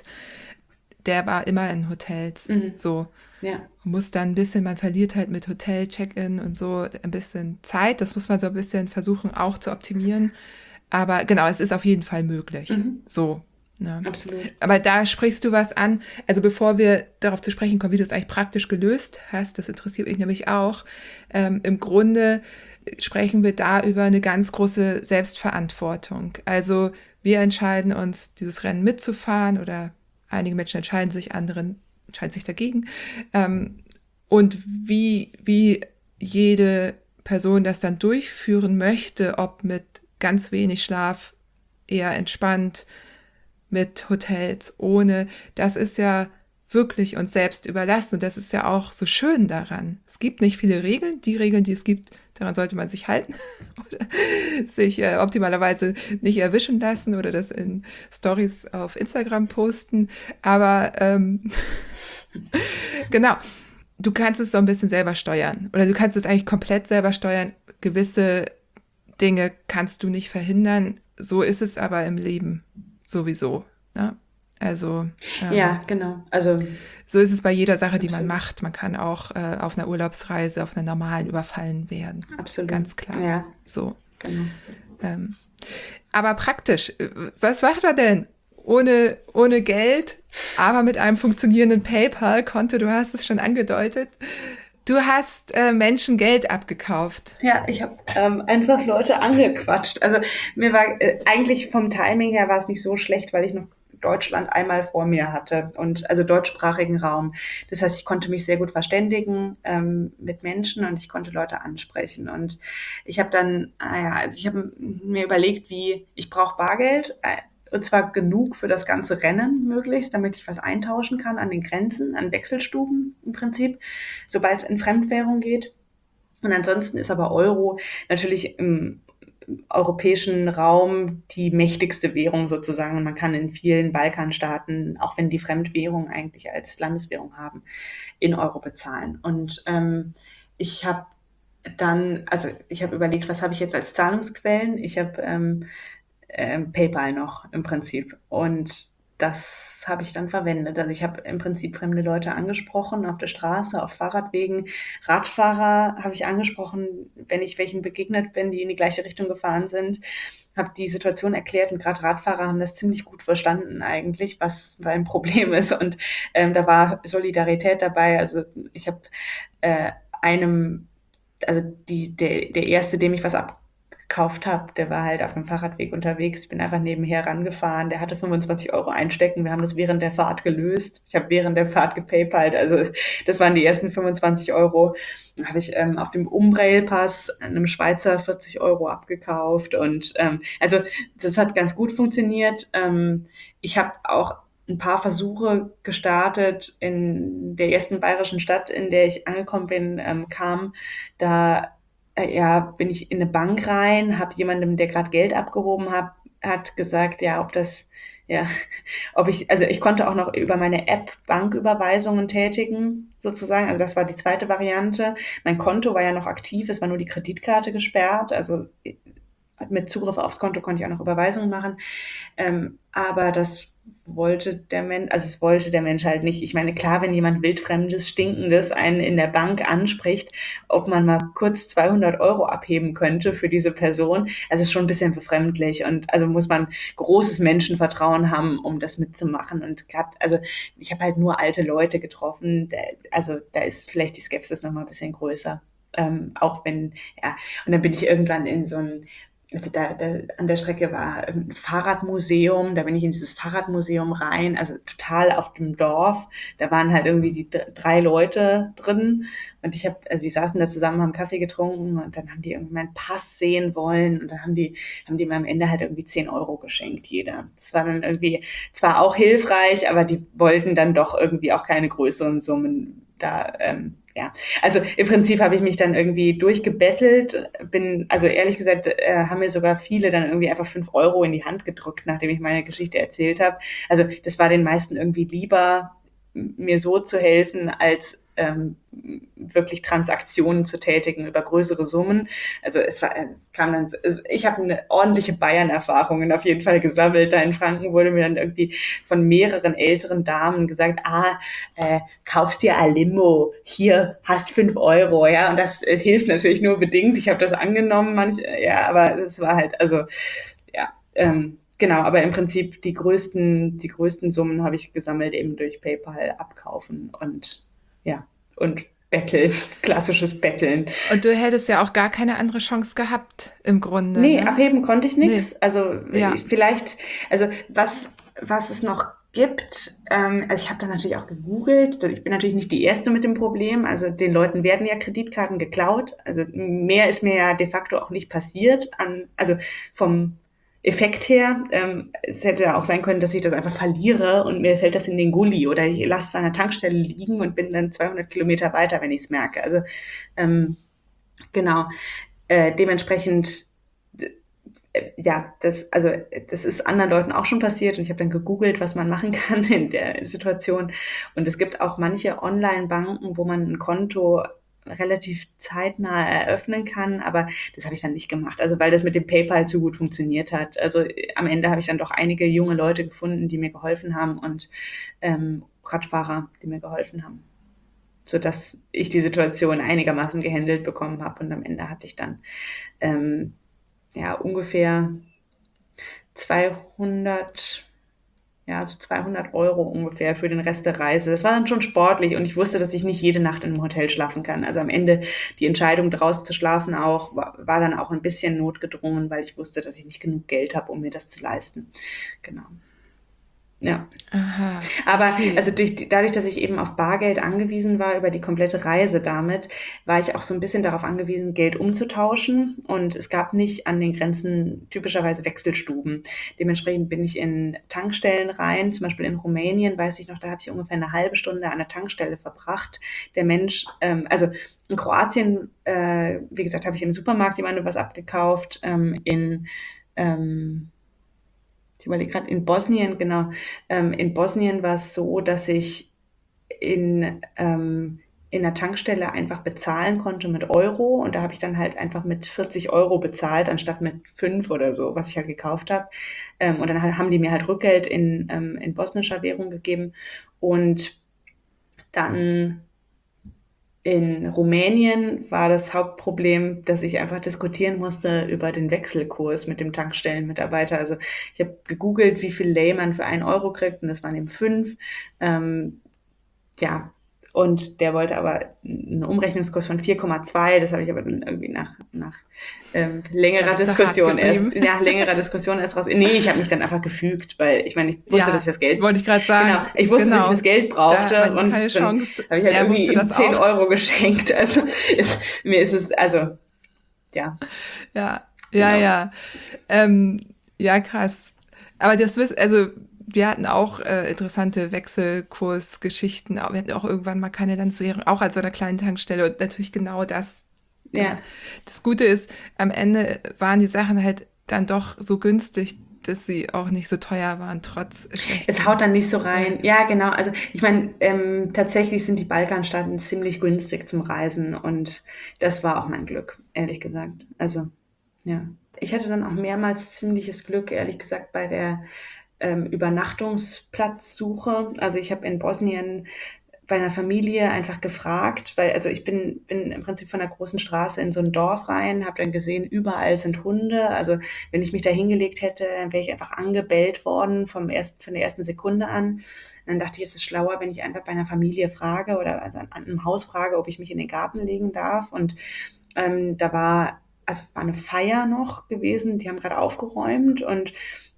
der war immer in Hotels. Mhm. So. Ja. Man muss dann ein bisschen, man verliert halt mit Hotel, Check-in und so ein bisschen Zeit. Das muss man so ein bisschen versuchen auch zu optimieren. Aber genau, es ist auf jeden Fall möglich. Mhm. So. Ne? Absolut. Aber da sprichst du was an. Also bevor wir darauf zu sprechen kommen, wie du es eigentlich praktisch gelöst hast, das interessiert mich nämlich auch. Ähm, im Grunde sprechen wir da über eine ganz große Selbstverantwortung. Also wir entscheiden uns, dieses Rennen mitzufahren oder einige Menschen entscheiden sich, andere entscheiden sich dagegen. Ähm, und wie, wie jede Person das dann durchführen möchte, ob mit ganz wenig Schlaf, eher entspannt, mit Hotels, ohne, das ist ja wirklich uns selbst überlassen. Und das ist ja auch so schön daran. Es gibt nicht viele Regeln. Die Regeln, die es gibt, daran sollte man sich halten oder sich äh, optimalerweise nicht erwischen lassen oder das in Stories auf Instagram posten. Aber ähm, genau, du kannst es so ein bisschen selber steuern. Oder du kannst es eigentlich komplett selber steuern. Gewisse Dinge kannst du nicht verhindern. So ist es aber im Leben sowieso. Ne? Also ähm, ja, genau. Also so ist es bei jeder Sache, die absolut. man macht. Man kann auch äh, auf einer Urlaubsreise, auf einer normalen überfallen werden. Absolut. Ganz klar. Ja, so. Genau. Ähm, aber praktisch, was macht man denn ohne, ohne Geld, aber mit einem funktionierenden PayPal-Konto? Du hast es schon angedeutet. Du hast äh, Menschen Geld abgekauft. Ja, ich habe ähm, einfach Leute angequatscht. Also mir war äh, eigentlich vom Timing her war es nicht so schlecht, weil ich noch Deutschland einmal vor mir hatte und also deutschsprachigen Raum. Das heißt, ich konnte mich sehr gut verständigen ähm, mit Menschen und ich konnte Leute ansprechen. Und ich habe dann, ah ja, also ich habe mir überlegt, wie ich brauche Bargeld. Äh, und zwar genug für das ganze Rennen möglichst, damit ich was eintauschen kann an den Grenzen, an Wechselstuben im Prinzip, sobald es in Fremdwährung geht. Und ansonsten ist aber Euro natürlich im europäischen Raum die mächtigste Währung sozusagen. Und man kann in vielen Balkanstaaten, auch wenn die Fremdwährung eigentlich als Landeswährung haben, in Euro bezahlen. Und ähm, ich habe dann, also ich habe überlegt, was habe ich jetzt als Zahlungsquellen? Ich habe ähm, ähm, PayPal noch im Prinzip. Und das habe ich dann verwendet. Also ich habe im Prinzip fremde Leute angesprochen auf der Straße, auf Fahrradwegen. Radfahrer habe ich angesprochen, wenn ich welchen begegnet bin, die in die gleiche Richtung gefahren sind, habe die Situation erklärt und gerade Radfahrer haben das ziemlich gut verstanden eigentlich, was ein Problem ist. Und ähm, da war Solidarität dabei. Also ich habe äh, einem, also die, der, der Erste, dem ich was ab gekauft habe, der war halt auf dem Fahrradweg unterwegs. Ich bin einfach nebenher rangefahren. Der hatte fünfundzwanzig Euro einstecken. Wir haben das während der Fahrt gelöst. Ich habe während der Fahrt gepaypalt. Also das waren die ersten fünfundzwanzig Euro. Dann habe ich ähm, auf dem Umbrail-Pass einem Schweizer vierzig Euro abgekauft. Und ähm, also das hat ganz gut funktioniert. Ähm, ich habe auch ein paar Versuche gestartet in der ersten bayerischen Stadt, in der ich angekommen bin, ähm, kam da ja, bin ich in eine Bank rein, habe jemandem, der gerade Geld abgehoben hat, hat gesagt, ja, ob das, ja, ob ich, also ich konnte auch noch über meine App Banküberweisungen tätigen, sozusagen. Also das war die zweite Variante. Mein Konto war ja noch aktiv, es war nur die Kreditkarte gesperrt, also mit Zugriff aufs Konto konnte ich auch noch Überweisungen machen. Ähm, aber das wollte der Mensch, also es wollte der Mensch halt nicht. Ich meine, klar, wenn jemand wildfremdes, stinkendes einen in der Bank anspricht, ob man mal kurz zweihundert Euro abheben könnte für diese Person, also ist schon ein bisschen befremdlich und also muss man großes Menschenvertrauen haben, um das mitzumachen. Und grad, also ich habe halt nur alte Leute getroffen, da, also da ist vielleicht die Skepsis noch mal ein bisschen größer. Ähm, auch wenn, ja, und dann bin ich irgendwann in so ein also da, da an der Strecke war ein Fahrradmuseum, da bin ich in dieses Fahrradmuseum rein, also total auf dem Dorf. Da waren halt irgendwie die d- drei Leute drin und ich habe, also die saßen da zusammen, haben Kaffee getrunken und dann haben die irgendwie meinen Pass sehen wollen und dann haben die, haben die mir am Ende halt irgendwie zehn Euro geschenkt, jeder. Das war dann irgendwie zwar auch hilfreich, aber die wollten dann doch irgendwie auch keine größeren Summen da, ähm, ja, also im Prinzip habe ich mich dann irgendwie durchgebettelt, bin, also ehrlich gesagt, äh, haben mir sogar viele dann irgendwie einfach fünf Euro in die Hand gedrückt, nachdem ich meine Geschichte erzählt habe. Also das war den meisten irgendwie lieber, mir so zu helfen, als ähm, wirklich Transaktionen zu tätigen über größere Summen. Also es war, es kam dann, also ich habe eine ordentliche Bayern-Erfahrungen auf jeden Fall gesammelt. Da in Franken wurde mir dann irgendwie von mehreren älteren Damen gesagt, ah, äh, kaufst dir ein Limo, hier hast fünf Euro, ja, und das äh, hilft natürlich nur bedingt. Ich habe das angenommen, manch, ja, aber es war halt, also ja, ähm, genau, aber im Prinzip die größten, die größten Summen habe ich gesammelt eben durch PayPal abkaufen und ja, und Betteln, klassisches Betteln. Und du hättest ja auch gar keine andere Chance gehabt, im Grunde, Nee, ne? abheben konnte ich Nee. nichts. Also Ja. ich- vielleicht, also was, was es noch gibt, ähm, also ich habe da natürlich auch gegoogelt, ich bin natürlich nicht die Erste mit dem Problem, also den Leuten werden ja Kreditkarten geklaut, also mehr ist mir ja de facto auch nicht passiert, an, also vom Effekt her, ähm, es hätte auch sein können, dass ich das einfach verliere und mir fällt das in den Gully oder ich lasse es an der Tankstelle liegen und bin dann zweihundert Kilometer weiter, wenn ich es merke. Also ähm, genau, äh, dementsprechend äh, ja, das, also das ist anderen Leuten auch schon passiert und ich habe dann gegoogelt, was man machen kann in der Situation. Und es gibt auch manche Online-Banken, wo man ein Konto relativ zeitnah eröffnen kann, aber das habe ich dann nicht gemacht, also weil das mit dem PayPal zu gut funktioniert hat. Also äh, am Ende habe ich dann doch einige junge Leute gefunden, die mir geholfen haben und ähm, Radfahrer, die mir geholfen haben, sodass ich die Situation einigermaßen gehandelt bekommen habe und am Ende hatte ich dann ähm, ja, ungefähr zweihundert, ja, so zweihundert Euro ungefähr für den Rest der Reise. Das war dann schon sportlich und ich wusste, dass ich nicht jede Nacht in einem Hotel schlafen kann. Also am Ende die Entscheidung, draußen zu schlafen auch, war, war dann auch ein bisschen notgedrungen, weil ich wusste, dass ich nicht genug Geld habe, um mir das zu leisten. Genau. Ja. Aha, Aber okay. also durch, die- dadurch, dass ich eben auf Bargeld angewiesen war über die komplette Reise damit, war ich auch so ein bisschen darauf angewiesen, Geld umzutauschen. Und es gab nicht an den Grenzen typischerweise Wechselstuben. Dementsprechend bin ich in Tankstellen rein. Zum Beispiel in Rumänien, weiß ich noch, da habe ich ungefähr eine halbe Stunde an der Tankstelle verbracht. Der Mensch, ähm, also in Kroatien, äh, wie gesagt, habe ich im Supermarkt jemandem was abgekauft. Ähm, in ähm, ich überlege gerade, in Bosnien, genau, ähm, in Bosnien war es so, dass ich in, ähm, in der Tankstelle einfach bezahlen konnte mit Euro und da habe ich dann halt einfach mit vierzig Euro bezahlt, anstatt mit fünf oder so, was ich halt gekauft habe. Ähm, und dann halt, haben die mir halt Rückgeld in, ähm, in bosnischer Währung gegeben und dann in Rumänien war das Hauptproblem, dass ich einfach diskutieren musste über den Wechselkurs mit dem Tankstellenmitarbeiter. Also ich habe gegoogelt, wie viel Lei man für einen Euro kriegt und das waren eben fünf. Ähm, ja, und der wollte aber einen Umrechnungskurs von vier Komma zwei. Das habe ich aber dann irgendwie nach, nach ähm, Da längerer bist du hart Diskussion geblieben. erst, nach längerer Diskussion erst raus. Nee, ich habe mich dann einfach gefügt, weil ich meine, ich wusste, dass Ja, ich das Geld, wollte ich gerade genau, sagen. ich wusste, dass ich Genau. das Geld Da hat brauchte man keine und dann Chance. habe ich halt Er irgendwie wusste ihm das zehn auch. Euro geschenkt. Also ist, mir ist es, also, ja, Ja, ja, genau. ja. Ähm, ja, krass. Aber das wissen, also wir hatten auch äh, interessante Wechselkursgeschichten. Aber wir hatten auch irgendwann mal keine Landeswährung, auch als so einer kleinen Tankstelle. Und natürlich genau das. Da. Ja, Das Gute ist, am Ende waren die Sachen halt dann doch so günstig, dass sie auch nicht so teuer waren, trotz es haut schlechtem. dann nicht so Äh, rein. Ja, genau. Also ich meine, ähm, tatsächlich sind die Balkanstaaten ziemlich günstig zum Reisen und das war auch mein Glück, ehrlich gesagt. Also ja, ich hatte dann auch mehrmals ziemliches Glück, ehrlich gesagt, bei der ähm, Übernachtungsplatzsuche. Also ich habe in Bosnien bei einer Familie einfach gefragt, weil also ich bin, bin im Prinzip von der großen Straße in so ein Dorf rein, habe dann gesehen, überall sind Hunde. Also wenn ich mich da hingelegt hätte, dann wäre ich einfach angebellt worden vom ersten, von der ersten Sekunde an. Und dann dachte ich, es ist schlauer, wenn ich einfach bei einer Familie frage oder also an einem Haus frage, ob ich mich in den Garten legen darf. Und ähm, da war, also war eine Feier noch gewesen, die haben gerade aufgeräumt und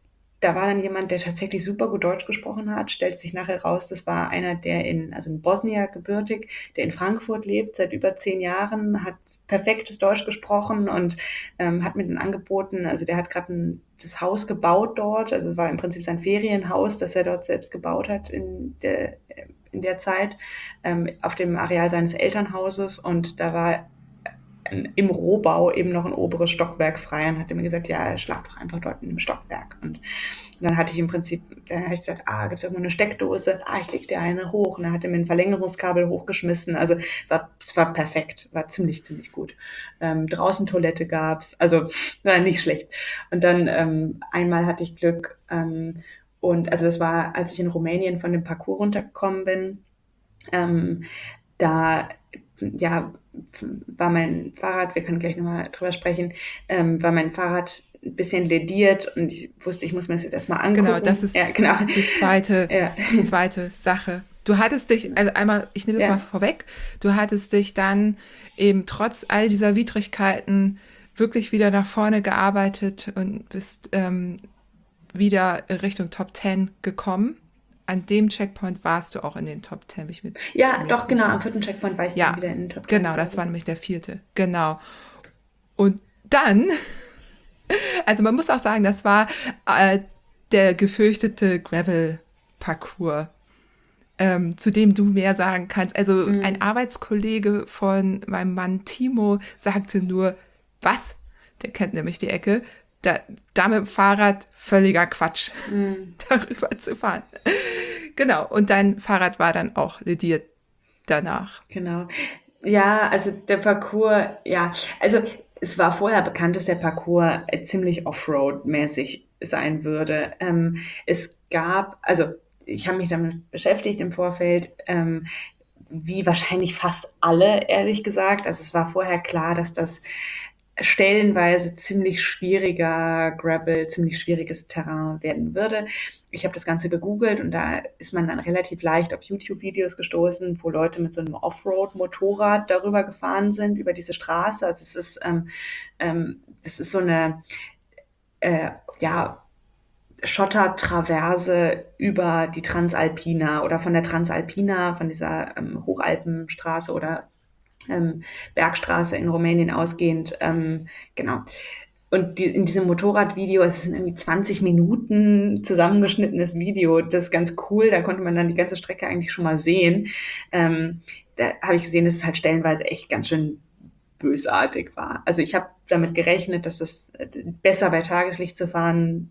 da war dann jemand, der tatsächlich super gut Deutsch gesprochen hat, stellte sich nachher raus, das war einer, der in, also in Bosnien gebürtig, der in Frankfurt lebt, seit über zehn Jahren, hat perfektes Deutsch gesprochen und ähm, hat mir dann angeboten, also der hat gerade das Haus gebaut dort, also es war im Prinzip sein Ferienhaus, das er dort selbst gebaut hat in der, in der Zeit, ähm, auf dem Areal seines Elternhauses und da war im Rohbau eben noch ein oberes Stockwerk frei und hat mir gesagt, ja, schlaf doch einfach dort in einem Stockwerk. Und dann hatte ich im Prinzip, dann habe ich gesagt, ah, gibt es irgendwo eine Steckdose? Ah, ich leg dir eine hoch. Und dann hat er mir ein Verlängerungskabel hochgeschmissen. Also war, es war perfekt, war ziemlich, ziemlich gut. Ähm, draußen Toilette gab's, also war nicht schlecht. Und dann ähm, einmal hatte ich Glück ähm, und also das war, als ich in Rumänien von dem Parcours runtergekommen bin, ähm, da ja, war mein Fahrrad, wir können gleich nochmal drüber sprechen, ähm, war mein Fahrrad ein bisschen lediert und ich wusste, ich muss mir das jetzt erstmal genau, das angucken. ist Ja, genau. die zweite, Ja, die zweite Sache. Du hattest dich, also einmal, ich nehme das mal ja, vorweg, du hattest dich dann eben trotz all dieser Widrigkeiten wirklich wieder nach vorne gearbeitet und bist ähm, wieder Richtung Top Ten gekommen. An dem Checkpoint warst du auch in den Top Ten, bin ich mir ja, ziemlich doch, genau, sicher. am vierten Checkpoint war ich dann Ja, wieder in den Top Ten, genau, das glaube war ich. nämlich der vierte. Genau. Und dann, also man muss auch sagen, das war äh, der gefürchtete Gravel-Parcours, ähm, zu dem du mehr sagen kannst. Also ein Mm, Arbeitskollege von meinem Mann Timo sagte nur, was? Der kennt nämlich die Ecke. Da, da mit dem Fahrrad völliger Quatsch, mm, darüber zu fahren. Genau, und dein Fahrrad war dann auch lediert danach. genau. Ja, also der Parcours, ja, also es war vorher bekannt, dass der Parcours äh, ziemlich Offroad-mäßig sein würde. Ähm, es gab, also ich habe mich damit beschäftigt im Vorfeld, ähm, wie wahrscheinlich fast alle, ehrlich gesagt. Also es war vorher klar, dass das stellenweise ziemlich schwieriger Gravel, ziemlich schwieriges Terrain werden würde. Ich habe das Ganze gegoogelt und da ist man dann relativ leicht auf YouTube-Videos gestoßen, wo Leute mit so einem Offroad-Motorrad darüber gefahren sind, über diese Straße. Also es ist, ähm, ähm, es ist so eine, äh, ja, Schottertraverse über die Transalpina oder von der Transalpina, von dieser ähm, Hochalpenstraße oder ähm, Bergstraße in Rumänien ausgehend. Ähm, genau. Und die, in diesem Motorradvideo, es sind irgendwie zwanzig Minuten zusammengeschnittenes Video, das ist ganz cool, da konnte man dann die ganze Strecke eigentlich schon mal sehen. Ähm, da habe ich gesehen, dass es halt stellenweise echt ganz schön bösartig war. Also ich habe damit gerechnet, dass es besser bei Tageslicht zu fahren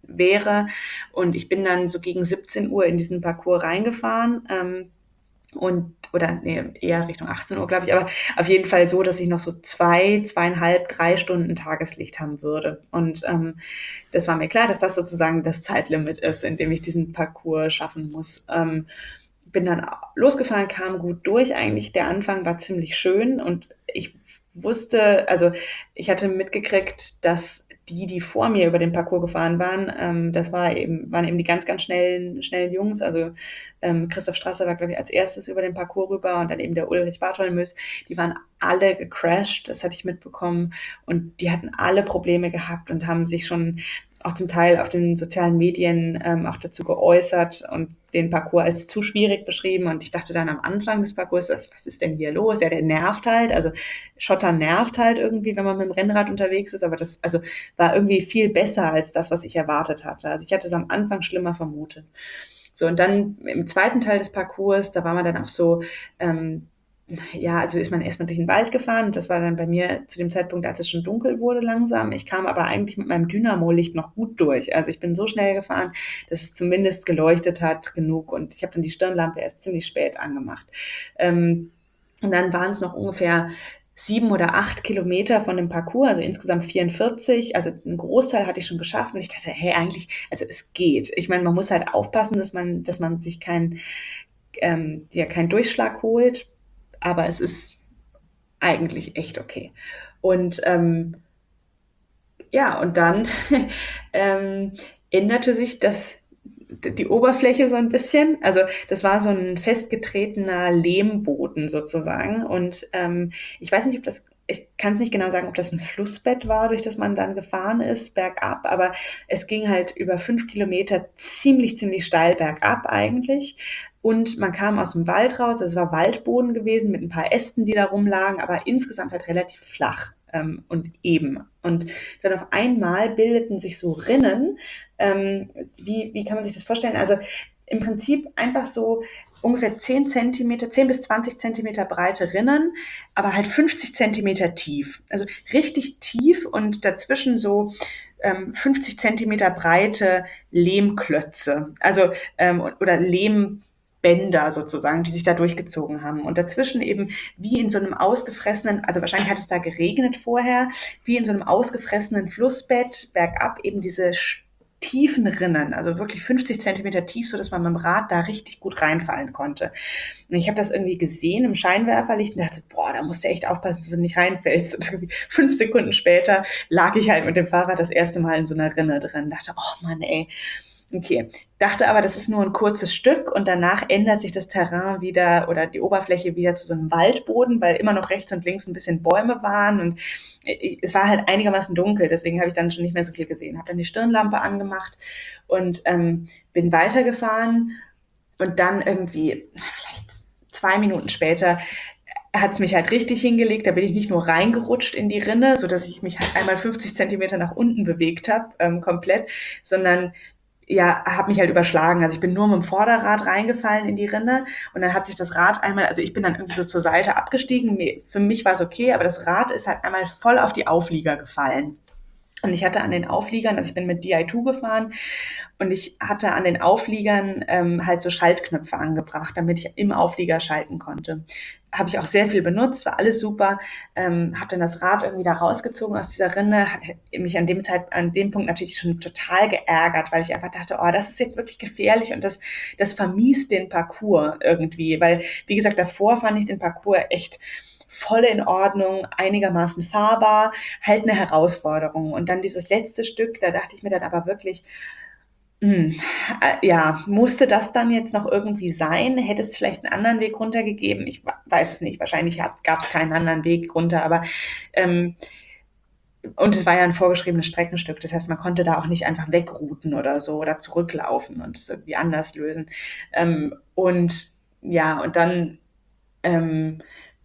wäre. Und ich bin dann so gegen siebzehn Uhr in diesen Parcours reingefahren. Ähm, und, oder nee, eher Richtung achtzehn Uhr, glaube ich, aber auf jeden Fall so, dass ich noch so zwei, zweieinhalb, drei Stunden Tageslicht haben würde. Und ähm, das war mir klar, dass das sozusagen das Zeitlimit ist, in dem ich diesen Parcours schaffen muss. Ähm, bin dann losgefahren, kam gut durch eigentlich. Der Anfang war ziemlich schön und ich wusste, also ich hatte mitgekriegt, dass die, die vor mir über den Parcours gefahren waren, ähm, das war eben, waren eben die ganz, ganz schnellen, schnellen Jungs. Also ähm, Christoph Strasser war, glaube ich, als erstes über den Parcours rüber und dann eben der Ulrich Bartholmös. Die waren alle gecrashed, das hatte ich mitbekommen. Und die hatten alle Probleme gehabt und haben sich schon auch zum Teil auf den sozialen Medien ähm, auch dazu geäußert und den Parcours als zu schwierig beschrieben. Und ich dachte dann am Anfang des Parcours, was ist denn hier los? Ja, der nervt halt. Also Schotter nervt halt irgendwie, wenn man mit dem Rennrad unterwegs ist. Aber das also war irgendwie viel besser als das, was ich erwartet hatte. Also ich hatte es am Anfang schlimmer vermutet. So, und dann im zweiten Teil des Parcours, da war man dann auf so ähm, ja, also ist man erstmal durch den Wald gefahren und das war dann bei mir zu dem Zeitpunkt, als es schon dunkel wurde langsam. Ich kam aber eigentlich mit meinem Dynamo-Licht noch gut durch. Also ich bin so schnell gefahren, dass es zumindest geleuchtet hat genug und ich habe dann die Stirnlampe erst ziemlich spät angemacht. Ähm, und dann waren es noch ungefähr sieben oder acht Kilometer von dem Parcours, also insgesamt vierundvierzig. Also einen Großteil hatte ich schon geschafft und ich dachte, hey, eigentlich, also es geht. Ich meine, man muss halt aufpassen, dass man, dass man sich kein, ähm, ja, keinen Durchschlag holt. Aber es ist eigentlich echt okay. Und ähm, ja, und dann ähm, änderte sich das, die Oberfläche so ein bisschen. Also das war so ein festgetretener Lehmboden sozusagen. Und ähm, ich weiß nicht, ob das, ich kann es nicht genau sagen, ob das ein Flussbett war, durch das man dann gefahren ist, bergab. Aber es ging halt über fünf Kilometer ziemlich, ziemlich steil bergab eigentlich. Und man kam aus dem Wald raus, also es war Waldboden gewesen mit ein paar Ästen, die da rumlagen, aber insgesamt halt relativ flach ähm, und eben. Und dann auf einmal bildeten sich so Rinnen. Ähm, wie, wie kann man sich das vorstellen? Also im Prinzip einfach so ungefähr zehn Zentimeter, zehn bis zwanzig Zentimeter breite Rinnen, aber halt fünfzig Zentimeter tief. Also richtig tief und dazwischen so ähm, fünfzig Zentimeter breite Lehmklötze. Also ähm, oder Lehm Bänder sozusagen, die sich da durchgezogen haben. Und dazwischen eben wie in so einem ausgefressenen, also wahrscheinlich hat es da geregnet vorher, wie in so einem ausgefressenen Flussbett bergab eben diese tiefen Rinnen, also wirklich fünfzig Zentimeter tief, so dass man mit dem Rad da richtig gut reinfallen konnte. Und ich habe das irgendwie gesehen im Scheinwerferlicht und dachte, boah, da musst du echt aufpassen, dass du nicht reinfällst. Und irgendwie fünf Sekunden später lag ich halt mit dem Fahrrad das erste Mal in so einer Rinne drin. Dachte, oh Mann, ey. Okay, dachte aber, das ist nur ein kurzes Stück und danach ändert sich das Terrain wieder oder die Oberfläche wieder zu so einem Waldboden, weil immer noch rechts und links ein bisschen Bäume waren und es war halt einigermaßen dunkel, deswegen habe ich dann schon nicht mehr so viel gesehen. Habe dann die Stirnlampe angemacht und ähm, bin weitergefahren und dann irgendwie, vielleicht zwei Minuten später, hat es mich halt richtig hingelegt. Da bin ich nicht nur reingerutscht in die Rinne, so dass ich mich halt einmal fünfzig Zentimeter nach unten bewegt habe, ähm, komplett, sondern ja, habe mich halt überschlagen. Also ich bin nur mit dem Vorderrad reingefallen in die Rinne und dann hat sich das Rad einmal, also ich bin dann irgendwie so zur Seite abgestiegen. Für mich war es okay, aber das Rad ist halt einmal voll auf die Auflieger gefallen. Und ich hatte an den Aufliegern, also ich bin mit D I zwei gefahren und ich hatte an den Aufliegern ähm, halt so Schaltknöpfe angebracht, damit ich im Auflieger schalten konnte. Habe ich auch sehr viel benutzt, war alles super. Ähm, habe dann das Rad irgendwie da rausgezogen aus dieser Rinne, hat mich an dem Zeit, an dem Punkt natürlich schon total geärgert, weil ich einfach dachte, oh, das ist jetzt wirklich gefährlich und das, das vermiest den Parcours irgendwie, weil, wie gesagt, davor fand ich den Parcours echt voll in Ordnung, einigermaßen fahrbar, halt eine Herausforderung. Und dann dieses letzte Stück, da dachte ich mir dann aber wirklich, mh, äh, ja, musste das dann jetzt noch irgendwie sein? Hätte es vielleicht einen anderen Weg runtergegeben? Ich weiß es nicht, wahrscheinlich gab es keinen anderen Weg runter, aber ähm, und es war ja ein vorgeschriebenes Streckenstück. Das heißt, man konnte da auch nicht einfach wegrouten oder so oder zurücklaufen und es irgendwie anders lösen. Ähm, und ja, und dann ähm,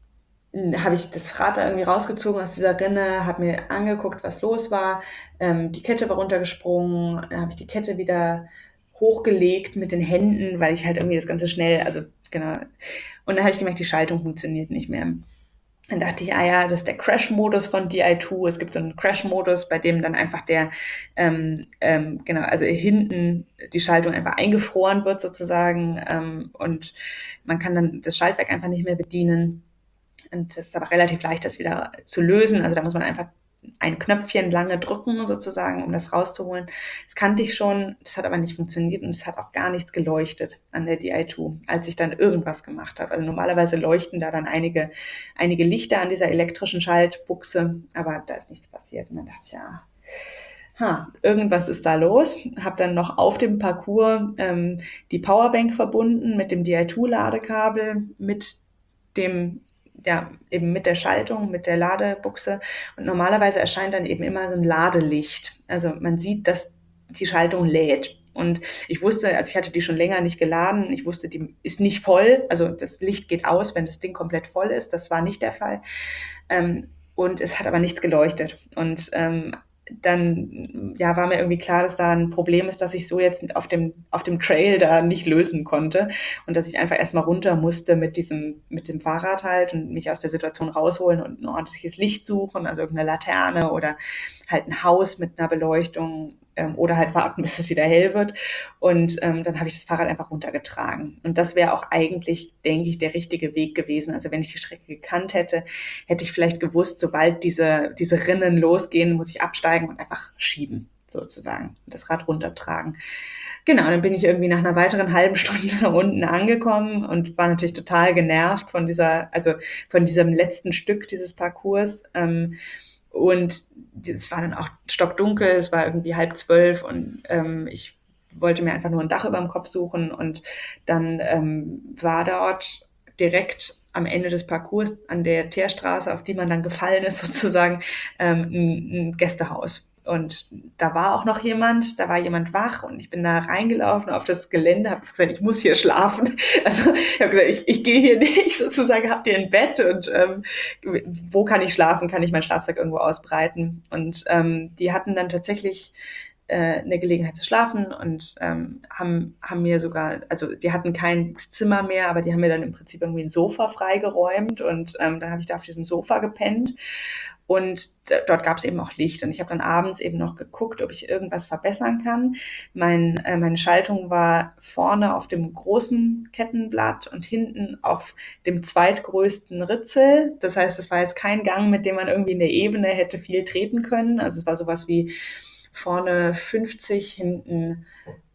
habe ich das Rad da irgendwie rausgezogen aus dieser Rinne, habe mir angeguckt, was los war. Ähm, die Kette war runtergesprungen, dann habe ich die Kette wieder hochgelegt mit den Händen, weil ich halt irgendwie das Ganze schnell, also genau. Und dann habe ich gemerkt, die Schaltung funktioniert nicht mehr. Dann dachte ich, ah ja, das ist der Crash-Modus von D I zwei. Es gibt so einen Crash-Modus, bei dem dann einfach der, ähm, ähm, genau, also hinten die Schaltung einfach eingefroren wird sozusagen ähm, und man kann dann das Schaltwerk einfach nicht mehr bedienen. Und das ist aber relativ leicht, das wieder zu lösen. Also da muss man einfach ein Knöpfchen lange drücken sozusagen, um das rauszuholen. Das kannte ich schon, das hat aber nicht funktioniert und es hat auch gar nichts geleuchtet an der D I zwei, als ich dann irgendwas gemacht habe. Also normalerweise leuchten da dann einige, einige Lichter an dieser elektrischen Schaltbuchse, aber da ist nichts passiert. Und dann dachte ich, ja, ha, irgendwas ist da los. Habe dann noch auf dem Parcours ähm, die Powerbank verbunden mit dem D I zwei Ladekabel, mit dem ja, eben mit der Schaltung, mit der Ladebuchse. Und normalerweise erscheint dann eben immer so ein Ladelicht. Also man sieht, dass die Schaltung lädt. Und ich wusste, also ich hatte die schon länger nicht geladen, ich wusste, die ist nicht voll. Also das Licht geht aus, wenn das Ding komplett voll ist. Das war nicht der Fall. Ähm, und es hat aber nichts geleuchtet. Und ähm, dann ja, war mir irgendwie klar, dass da ein Problem ist, dass ich so jetzt auf dem, auf dem Trail da nicht lösen konnte und dass ich einfach erstmal runter musste mit diesem, mit dem Fahrrad halt und mich aus der Situation rausholen und ein ordentliches Licht suchen, also irgendeine Laterne oder halt ein Haus mit einer Beleuchtung ähm, oder halt warten, bis es wieder hell wird. Und ähm, dann habe ich das Fahrrad einfach runtergetragen. Und das wäre auch eigentlich, denke ich, der richtige Weg gewesen. Also wenn ich die Strecke gekannt hätte, hätte ich vielleicht gewusst, sobald diese, diese Rinnen losgehen, muss ich absteigen und einfach schieben, sozusagen, und das Rad runtertragen. Genau, dann bin ich irgendwie nach einer weiteren halben Stunde da unten angekommen und war natürlich total genervt von dieser, also von diesem letzten Stück dieses Parcours. Ähm, und es war dann auch stockdunkel, es war irgendwie halb zwölf und ähm, ich wollte mir einfach nur ein Dach über dem Kopf suchen und dann ähm, war dort direkt am Ende des Parcours an der Teerstraße, auf die man dann gefallen ist sozusagen, ähm, ein, ein Gästehaus. Und da war auch noch jemand, da war jemand wach und ich bin da reingelaufen auf das Gelände, habe gesagt, ich muss hier schlafen. Also ich habe gesagt, ich, ich gehe hier nicht, sozusagen, habt ihr ein Bett und ähm, wo kann ich schlafen, kann ich meinen Schlafsack irgendwo ausbreiten. Und ähm, die hatten dann tatsächlich äh, eine Gelegenheit zu schlafen und ähm, haben, haben mir sogar, also die hatten kein Zimmer mehr, aber die haben mir dann im Prinzip irgendwie ein Sofa freigeräumt und ähm, dann habe ich da auf diesem Sofa gepennt. Und d- dort gab es eben auch Licht. Und ich habe dann abends eben noch geguckt, ob ich irgendwas verbessern kann. Mein, äh, meine Schaltung war vorne auf dem großen Kettenblatt und hinten auf dem zweitgrößten Ritzel. Das heißt, es war jetzt kein Gang, mit dem man irgendwie in der Ebene hätte viel treten können. Also es war sowas wie vorne fünfzig, hinten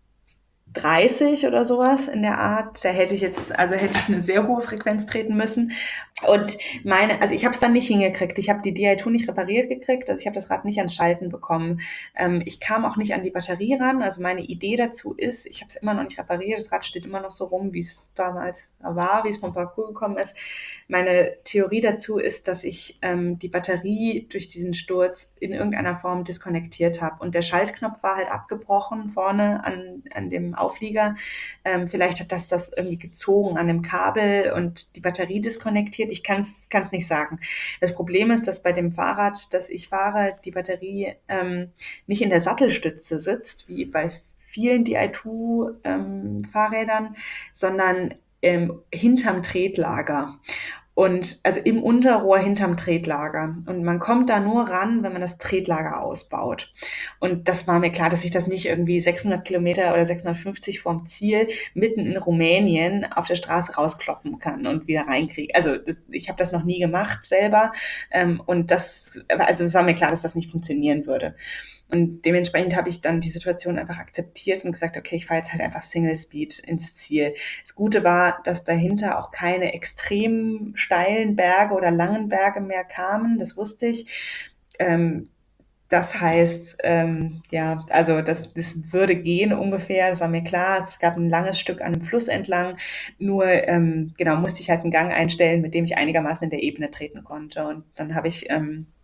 dreißig oder sowas in der Art. Da hätte ich jetzt, also hätte ich eine sehr hohe Frequenz treten müssen. Und meine, also ich habe es dann nicht hingekriegt. Ich habe die D I zwei nicht repariert gekriegt. Also ich habe das Rad nicht ans Schalten bekommen. Ähm, ich kam auch nicht an die Batterie ran. Also meine Idee dazu ist, ich habe es immer noch nicht repariert. Das Rad steht immer noch so rum, wie es damals war, wie es vom Parcours gekommen ist. Meine Theorie dazu ist, dass ich ähm, die Batterie durch diesen Sturz in irgendeiner Form diskonnektiert habe. Und der Schaltknopf war halt abgebrochen vorne an, an dem Auflieger. Ähm, vielleicht hat das das irgendwie gezogen an dem Kabel und die Batterie diskonnektiert. Ich kann es nicht sagen. Das Problem ist, dass bei dem Fahrrad, das ich fahre, die Batterie ähm, nicht in der Sattelstütze sitzt, wie bei vielen D I zwei ähm, Fahrrädern, sondern ähm, hinterm Tretlager. Und also im Unterrohr hinterm Tretlager. Und man kommt da nur ran, wenn man das Tretlager ausbaut. Und das war mir klar, dass ich das nicht irgendwie sechshundert Kilometer oder sechshundertfünfzig vom Ziel mitten in Rumänien auf der Straße rauskloppen kann und wieder reinkriege. Also das, ich habe das noch nie gemacht selber. Ähm, und das, also es war mir klar, dass das nicht funktionieren würde. Und dementsprechend habe ich dann die Situation einfach akzeptiert und gesagt, okay, ich fahre jetzt halt einfach Single Speed ins Ziel. Das Gute war, dass dahinter auch keine extrem steilen Berge oder langen Berge mehr kamen. Das wusste ich. Ähm, das heißt, ähm, ja, also das, das würde gehen ungefähr. Das war mir klar. Es gab ein langes Stück an einem Fluss entlang. Nur, ähm, genau, musste ich halt einen Gang einstellen, mit dem ich einigermaßen in der Ebene treten konnte. Und dann habe ich ähm,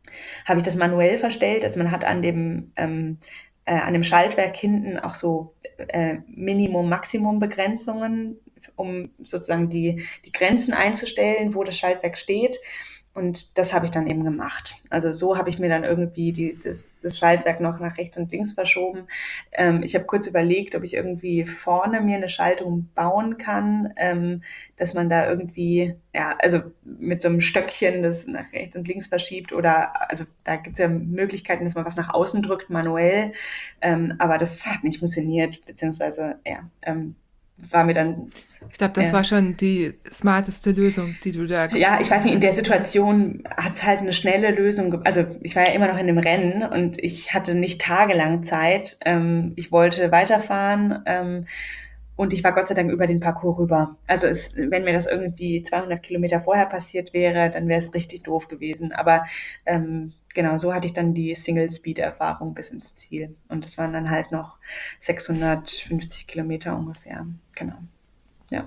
habe ich das manuell verstellt. Also man hat an dem, ähm, äh, an dem Schaltwerk hinten auch so äh, Minimum-Maximum-Begrenzungen, um sozusagen die, die Grenzen einzustellen, wo das Schaltwerk steht. Und das habe ich dann eben gemacht. Also so habe ich mir dann irgendwie die, das, das Schaltwerk noch nach rechts und links verschoben. Ähm, ich habe kurz überlegt, ob ich irgendwie vorne mir eine Schaltung bauen kann, ähm, dass man da irgendwie, ja, also mit so einem Stöckchen das nach rechts und links verschiebt oder, also da gibt es ja Möglichkeiten, dass man was nach außen drückt, manuell. Ähm, aber das hat nicht funktioniert, beziehungsweise, ja, ähm, war mir dann, Ich glaube, das ja. war schon die smarteste Lösung, die du da Ja, ich weiß gefunden nicht, in der hast. Situation hat es halt eine schnelle Lösung. ge- Also ich war ja immer noch in dem Rennen und ich hatte nicht tagelang Zeit. Ähm, ich wollte weiterfahren ähm, und ich war Gott sei Dank über den Parcours rüber. Also es, wenn mir das irgendwie zweihundert Kilometer vorher passiert wäre, dann wäre es richtig doof gewesen. Aber ähm, genau, so hatte ich dann die Single-Speed-Erfahrung bis ins Ziel. Und das waren dann halt noch sechshundertfünfzig Kilometer ungefähr. Genau, ja.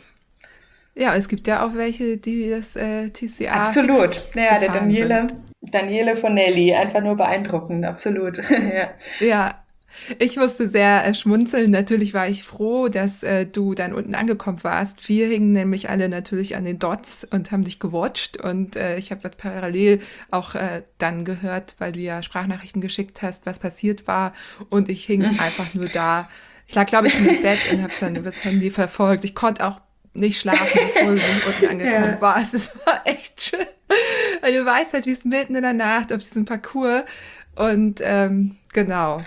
Ja, es gibt ja auch welche, die das äh, T C A Absolut. fixed Ja, der gefahren Daniele, sind. Daniele von Nelly, einfach nur beeindruckend, absolut. Ja. Ja, ich musste sehr äh, schmunzeln. Natürlich war ich froh, dass äh, du dann unten angekommen warst. Wir hingen nämlich alle natürlich an den Dots und haben dich gewatcht. Und äh, ich habe das parallel auch äh, dann gehört, weil du ja Sprachnachrichten geschickt hast, was passiert war. Und ich hing einfach nur da. Ich lag, glaube ich, schon im Bett und habe es dann übers Handy verfolgt. Ich konnte auch nicht schlafen, bevor du dann unten angekommen Ja. warst. Es war echt schön. Weil du weißt halt, wie es mitten in der Nacht auf diesem Parcours. Und ähm, genau,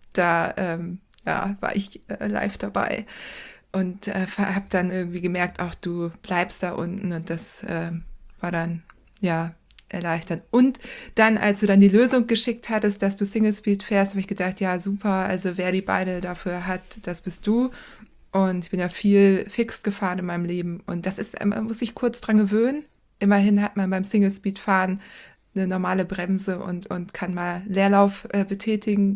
da ähm, ja, war ich äh, live dabei und äh, habe dann irgendwie gemerkt, auch du bleibst da unten und das äh, war dann ja erleichternd. Und dann, als du dann die Lösung geschickt hattest, dass du Single Speed fährst, habe ich gedacht, ja super, also wer die Beine dafür hat, das bist du. Und ich bin ja viel fix gefahren in meinem Leben und das ist, man muss sich kurz dran gewöhnen. Immerhin hat man beim Single Speed fahren eine normale Bremse und, und kann mal Leerlauf äh, betätigen.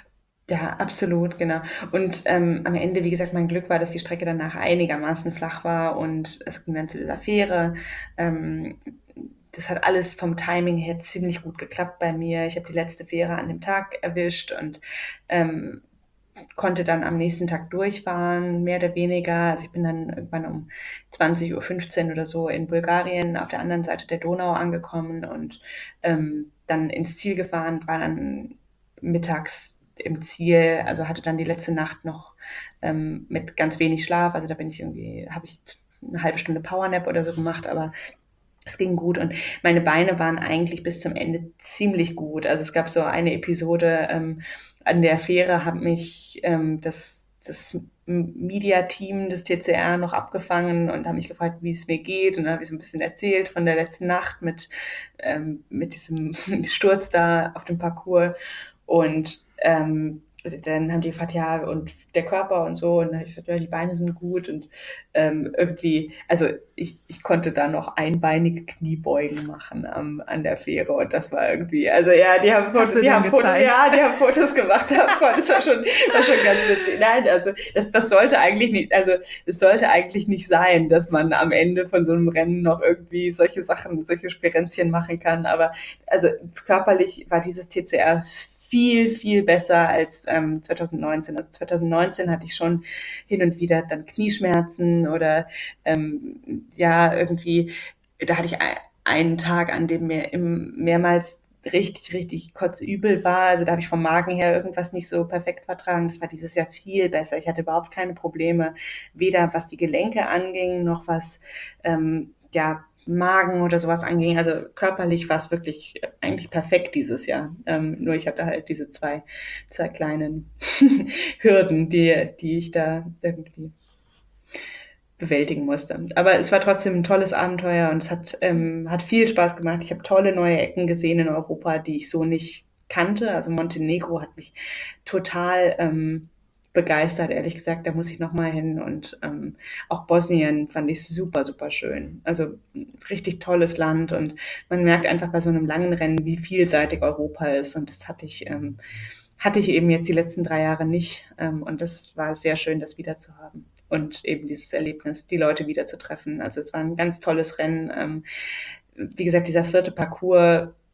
Ja, absolut, genau. Und ähm, am Ende, wie gesagt, mein Glück war, dass die Strecke danach einigermaßen flach war und es ging dann zu dieser Fähre. Ähm, das hat alles vom Timing her ziemlich gut geklappt bei mir. Ich habe die letzte Fähre an dem Tag erwischt und ähm, konnte dann am nächsten Tag durchfahren, mehr oder weniger. Also ich bin dann irgendwann um zwanzig Uhr fünfzehn oder so in Bulgarien auf der anderen Seite der Donau angekommen und ähm, dann ins Ziel gefahren, war dann mittags im Ziel, also hatte dann die letzte Nacht noch ähm, mit ganz wenig Schlaf. Also da bin ich irgendwie, habe ich eine halbe Stunde Powernap oder so gemacht, aber es ging gut und meine Beine waren eigentlich bis zum Ende ziemlich gut. Also es gab so eine Episode ähm, an der Fähre, hat mich ähm, das, das Media-Team des T C R noch abgefangen und haben mich gefragt, wie es mir geht. Und dann habe ich so ein bisschen erzählt von der letzten Nacht mit, ähm, mit diesem Sturz da auf dem Parcours. Und ähm, dann haben die gefragt, ja, und der Körper und so. Und dann habe ich gesagt, ja, die Beine sind gut. Und ähm, irgendwie, also ich, ich konnte da noch einbeinige Kniebeugen machen am, an der Fähre. Und das war irgendwie, also ja, die haben Hast Fotos, du die dann haben Fotos, gezeigt? ja, die haben Fotos gemacht davon. Das war schon, war schon ganz witzig. Nein, also das, das sollte eigentlich nicht, also es sollte eigentlich nicht sein, dass man am Ende von so einem Rennen noch irgendwie solche Sachen, solche Spirenzchen machen kann. Aber also körperlich war dieses T C R viel, viel besser als ähm, zwanzig neunzehn. Also zwanzig neunzehn hatte ich schon hin und wieder dann Knieschmerzen oder ähm, ja, irgendwie, da hatte ich ein, einen Tag, an dem mir im, mehrmals richtig, richtig kotzübel war. Also da habe ich vom Magen her irgendwas nicht so perfekt vertragen. Das war dieses Jahr viel besser. Ich hatte überhaupt keine Probleme, weder was die Gelenke anging, noch was ähm, ja, Magen oder sowas anging. Also körperlich war es wirklich eigentlich perfekt dieses Jahr. Ähm, nur ich hatte halt diese zwei, zwei kleinen Hürden, die, die ich da irgendwie bewältigen musste. Aber es war trotzdem ein tolles Abenteuer und es hat, ähm, hat viel Spaß gemacht. Ich habe tolle neue Ecken gesehen in Europa, die ich so nicht kannte. Also Montenegro hat mich total ähm, begeistert, ehrlich gesagt. Da muss ich nochmal hin. Und ähm, auch Bosnien fand ich super, super schön. Also ein richtig tolles Land und man merkt einfach bei so einem langen Rennen, wie vielseitig Europa ist. Und das hatte ich, ähm, hatte ich eben jetzt die letzten drei Jahre nicht. Ähm, und das war sehr schön, das wieder zu haben und eben dieses Erlebnis, die Leute wieder zu treffen. Also es war ein ganz tolles Rennen. Ähm, wie gesagt, dieser vierte Parcours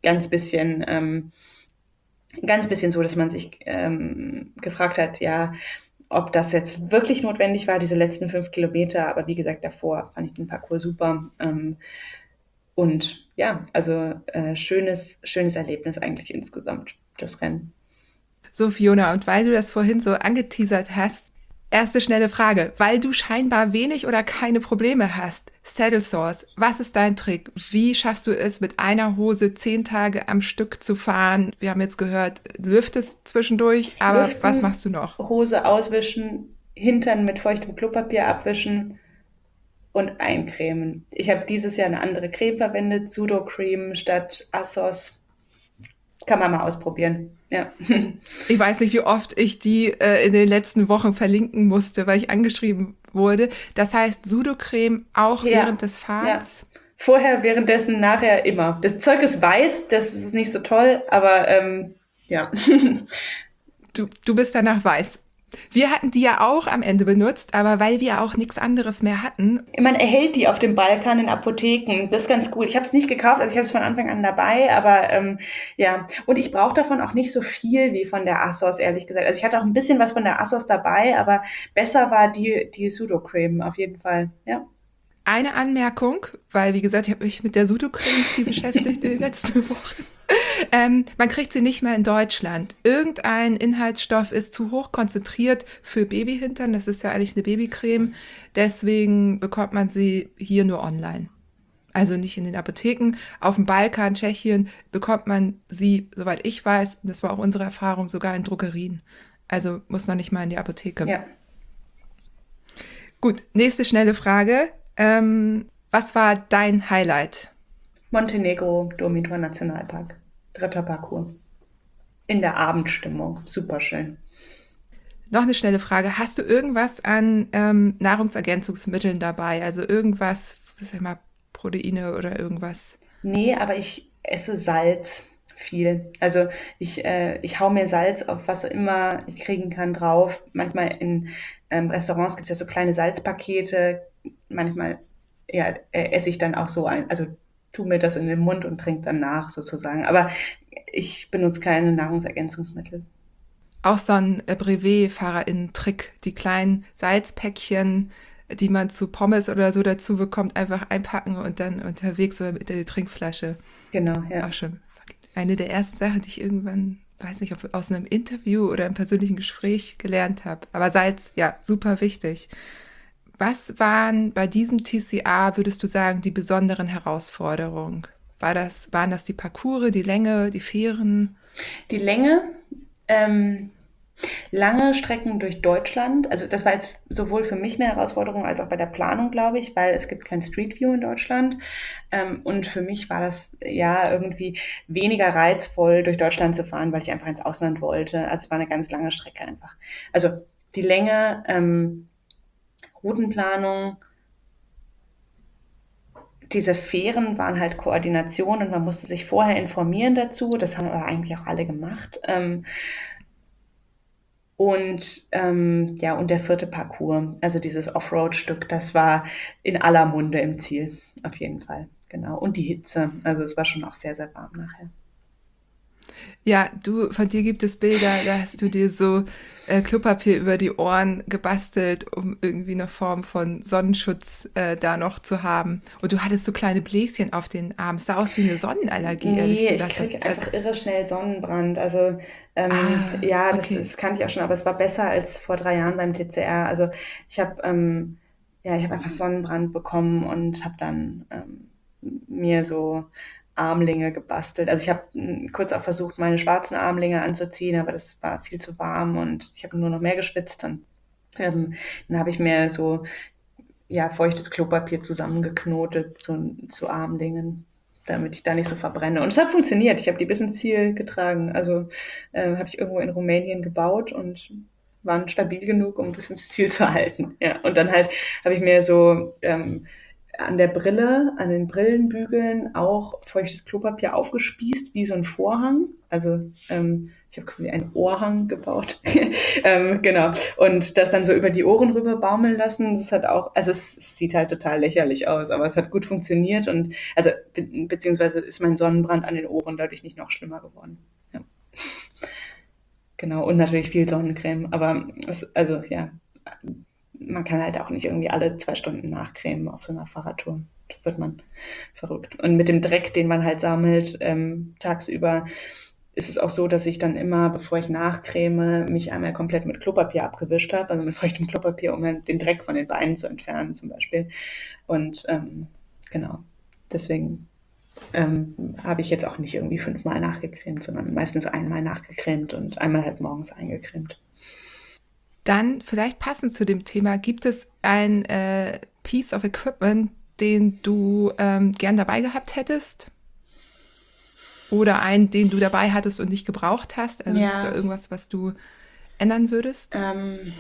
ganz bisschen, ähm, ganz bisschen so, dass man sich ähm, gefragt hat, ja, ob das jetzt wirklich notwendig war, diese letzten fünf Kilometer. Aber wie gesagt, davor fand ich den Parcours super. Ähm, und ja, also äh, schönes, schönes Erlebnis eigentlich insgesamt, das Rennen. So, Fiona, und weil du das vorhin so angeteasert hast, erste schnelle Frage, weil du scheinbar wenig oder keine Probleme hast. Saddle Sores, was ist dein Trick? Wie schaffst du es, mit einer Hose zehn Tage am Stück zu fahren? Wir haben jetzt gehört, du lüftest zwischendurch, aber was Lüften, machst du noch? Hose auswischen, Hintern mit feuchtem Klopapier abwischen und eincremen. Ich habe dieses Jahr eine andere Creme verwendet, Sudocreme statt Assos. Kann man mal ausprobieren. Ja. Ich weiß nicht, wie oft ich die äh, in den letzten Wochen verlinken musste, weil ich angeschrieben wurde. Das heißt, Sudocreme auch Ja, während des ja. Fahrens? Vorher, währenddessen, nachher immer. Das Zeug ist weiß, das ist nicht so toll, aber ähm, ja. Du, du bist danach weiß. Wir hatten die ja auch am Ende benutzt, aber weil wir auch nichts anderes mehr hatten. Man erhält die auf dem Balkan in Apotheken. Das ist ganz cool. Ich habe es nicht gekauft, also ich habe es von Anfang an dabei, aber ähm, ja. Und ich brauche davon auch nicht so viel wie von der Assos, ehrlich gesagt. Also ich hatte auch ein bisschen was von der Assos dabei, aber besser war die, die Sudocreme auf jeden Fall, ja. Eine Anmerkung, weil wie gesagt, ich habe mich mit der Sudocreme viel beschäftigt in den letzten Wochen. Ähm, man kriegt sie nicht mehr in Deutschland. Irgendein Inhaltsstoff ist zu hoch konzentriert für Babyhintern. Das ist ja eigentlich eine Babycreme. Deswegen bekommt man sie hier nur online. Also nicht in den Apotheken. Auf dem Balkan, Tschechien bekommt man sie, soweit ich weiß, und das war auch unsere Erfahrung, sogar in Drogerien. Also muss noch nicht mal in die Apotheke. Ja. Gut, nächste schnelle Frage. Ähm, was war dein Highlight? Montenegro, Domitor Nationalpark. Dritter Parcours. In der Abendstimmung. Superschön. Noch eine schnelle Frage. Hast du irgendwas an ähm, Nahrungsergänzungsmitteln dabei? Also irgendwas, sag ich mal, Proteine oder irgendwas? Nee, aber ich esse Salz viel. Also ich, äh, ich hau mir Salz auf was immer ich kriegen kann drauf. Manchmal in ähm, Restaurants gibt es ja so kleine Salzpakete. Manchmal ja, äh, esse ich dann auch so ein. Also tu mir das in den Mund und trink dann nach sozusagen. Aber ich benutze keine Nahrungsergänzungsmittel. Auch so ein äh, Brevet-FahrerInnen-Trick, die kleinen Salzpäckchen, die man zu Pommes oder so dazu bekommt, einfach einpacken und dann unterwegs so mit der Trinkflasche. Genau, ja. Auch schon eine der ersten Sachen, die ich irgendwann, weiß nicht, ob aus einem Interview oder einem persönlichen Gespräch gelernt habe. Aber Salz, ja, super wichtig. Was waren bei diesem T C A, würdest du sagen, die besonderen Herausforderungen? War das, waren das die Parcours, die Länge, die Fähren? Die Länge, ähm, lange Strecken durch Deutschland, also das war jetzt sowohl für mich eine Herausforderung als auch bei der Planung, glaube ich, weil es gibt kein Street View in Deutschland. Ähm, und für mich war das ja irgendwie weniger reizvoll, durch Deutschland zu fahren, weil ich einfach ins Ausland wollte. Also es war eine ganz lange Strecke einfach. Also die Länge, ähm, Routenplanung, diese Fähren waren halt Koordination und man musste sich vorher informieren dazu. Das haben aber eigentlich auch alle gemacht. Ähm, Und ähm, ja, und der vierte Parcours, also dieses Offroad-Stück, das war in aller Munde im Ziel, auf jeden Fall. Genau. Und die Hitze. Also es war schon auch sehr, sehr warm nachher. Ja, du, von dir gibt es Bilder, da hast du dir so äh, Klopapier über die Ohren gebastelt, um irgendwie eine Form von Sonnenschutz äh, da noch zu haben. Und du hattest so kleine Bläschen auf den Armen. Es sah aus wie eine Sonnenallergie, ehrlich Nee, ich gesagt. kriege Also, einfach irre schnell Sonnenbrand. Also ähm, ah, ja, das, okay. das kannte ich auch schon, aber es war besser als vor drei Jahren beim T C R. Also ich habe ähm, ja, ich habe einfach Sonnenbrand bekommen und habe dann ähm, mir so Armlinge gebastelt. Also ich habe mm, kurz auch versucht, meine schwarzen Armlinge anzuziehen, aber das war viel zu warm und ich habe nur noch mehr geschwitzt. Und ähm, dann habe ich mir so ja, feuchtes Klopapier zusammengeknotet zu, zu Armlingen, damit ich da nicht so verbrenne. Und es hat funktioniert. Ich habe die bis ins Ziel getragen. Also äh, habe ich irgendwo in Rumänien gebaut und waren stabil genug, um bis ins Ziel zu halten. Ja, und dann halt habe ich mir so ähm, an der Brille, an den Brillenbügeln auch feuchtes Klopapier aufgespießt, wie so ein Vorhang. Also ähm, ich habe quasi einen Ohrhang gebaut. ähm, genau. Und das dann so über die Ohren rüber baumeln lassen. Das hat auch, also es, es sieht halt total lächerlich aus, aber es hat gut funktioniert. Und also be- beziehungsweise ist mein Sonnenbrand an den Ohren dadurch nicht noch schlimmer geworden. Ja. Genau. Und natürlich viel Sonnencreme. Aber es, also ja, man kann halt auch nicht irgendwie alle zwei Stunden nachcremen auf so einer Fahrradtour. Da wird man verrückt. Und mit dem Dreck, den man halt sammelt ähm, tagsüber, ist es auch so, dass ich dann immer, bevor ich nachcreme, mich einmal komplett mit Klopapier abgewischt habe, also mit feuchtem Klopapier, um dann den Dreck von den Beinen zu entfernen zum Beispiel. Und ähm, genau, deswegen ähm, habe ich jetzt auch nicht irgendwie fünfmal nachgecremt, sondern meistens einmal nachgecremt und einmal halt morgens eingecremt. Dann vielleicht passend zu dem Thema, gibt es ein äh, Piece of Equipment, den du ähm, gern dabei gehabt hättest? Oder einen, den du dabei hattest und nicht gebraucht hast? Also gibt es da Ja, irgendwas, was du ändern würdest? ähm,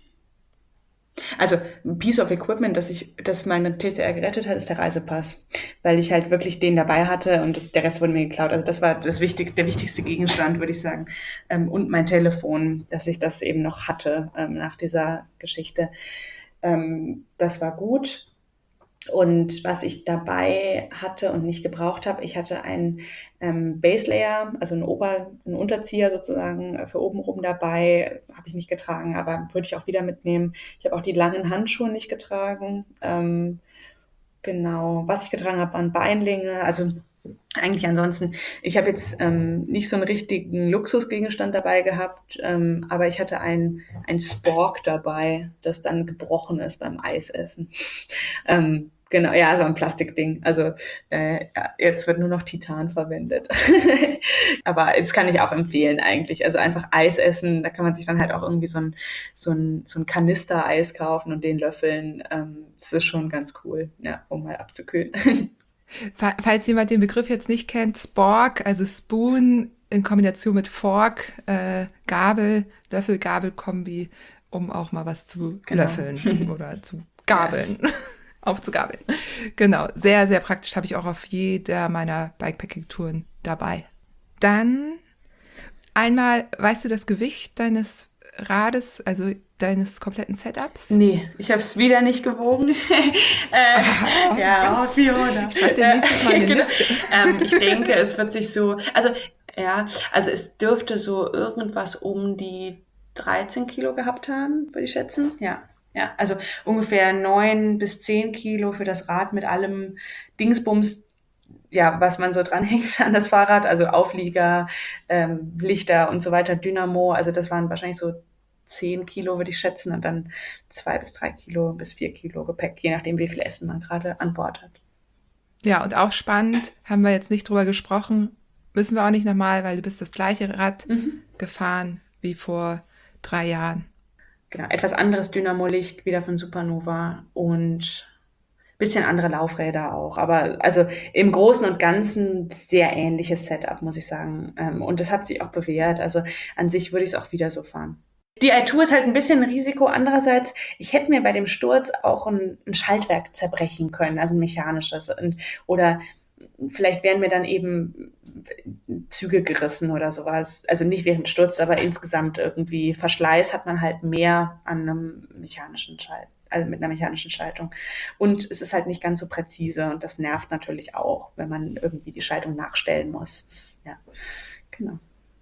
also ein Piece of Equipment, das ich, das meine T C R gerettet hat, ist der Reisepass, weil ich halt wirklich den dabei hatte und das, der Rest wurde mir geklaut. Also das war das wichtig, der wichtigste Gegenstand, würde ich sagen. Ähm, und mein Telefon, dass ich das eben noch hatte ähm, nach dieser Geschichte. Ähm, das war gut. Und was ich dabei hatte und nicht gebraucht habe, ich hatte einen ähm, Base Layer, also einen, Ober-, einen Unterzieher sozusagen äh, für obenrum dabei, habe ich nicht getragen, aber würde ich auch wieder mitnehmen. Ich habe auch die langen Handschuhe nicht getragen. Ähm, genau, was ich getragen habe, waren Beinlinge, also eigentlich ansonsten, ich habe jetzt ähm, nicht so einen richtigen Luxusgegenstand dabei gehabt, ähm, aber ich hatte ein, ein Spork dabei, das dann gebrochen ist beim Eisessen. ähm, genau, ja, so ein Plastikding. Also äh, ja, jetzt wird nur noch Titan verwendet. Aber das kann ich auch empfehlen eigentlich. Also einfach Eis essen, da kann man sich dann halt auch irgendwie so ein, so ein, so ein Kanister Eis kaufen und den löffeln. Ähm, das ist schon ganz cool, ja, um mal abzukühlen. Falls jemand den Begriff jetzt nicht kennt, Spork, also Spoon in Kombination mit Fork, äh, Gabel, Löffel-Gabel-Kombi, um auch mal was zu Genau. löffeln oder zu Ja. gabeln, aufzugabeln. Genau, sehr, sehr praktisch, habe ich auch auf jeder meiner Bikepacking-Touren dabei. Dann einmal, weißt du das Gewicht deines Rades, also deines kompletten Setups? Nee, ich habe es wieder nicht gewogen. äh, ja, oh, Fiona. Ich schreibe dir nächstes Mal eine Genau. Liste. ähm, ich denke, es wird sich so, also ja, also es dürfte so irgendwas um die dreizehn Kilo gehabt haben, würde ich schätzen. Ja, ja, also ungefähr neun bis zehn Kilo für das Rad mit allem Dingsbums, ja, was man so dranhängt an das Fahrrad, also Auflieger, ähm, Lichter und so weiter, Dynamo, also das waren wahrscheinlich so zehn Kilo, würde ich schätzen, und dann zwei bis drei Kilo bis vier Kilo Gepäck, je nachdem, wie viel Essen man gerade an Bord hat. Ja, und auch spannend, haben wir jetzt nicht drüber gesprochen, müssen wir auch nicht nochmal, weil du bist das gleiche Rad Mhm. gefahren wie vor drei Jahren. Genau, etwas anderes Dynamo-Licht wieder von Supernova und bisschen andere Laufräder auch. Aber also im Großen und Ganzen sehr ähnliches Setup, muss ich sagen. Ähm, Und das hat sich auch bewährt. Also an sich würde ich es auch wieder so fahren. Die i zwei ist halt ein bisschen ein Risiko. Andererseits, ich hätte mir bei dem Sturz auch ein, ein Schaltwerk zerbrechen können, also ein mechanisches. Und, oder vielleicht wären mir dann eben Züge gerissen oder sowas. Also nicht während des Sturzes, aber insgesamt irgendwie Verschleiß hat man halt mehr an einem mechanischen Schalt, also mit einer mechanischen Schaltung. Und es ist halt nicht ganz so präzise und das nervt natürlich auch, wenn man irgendwie die Schaltung nachstellen muss. Das, ja, genau.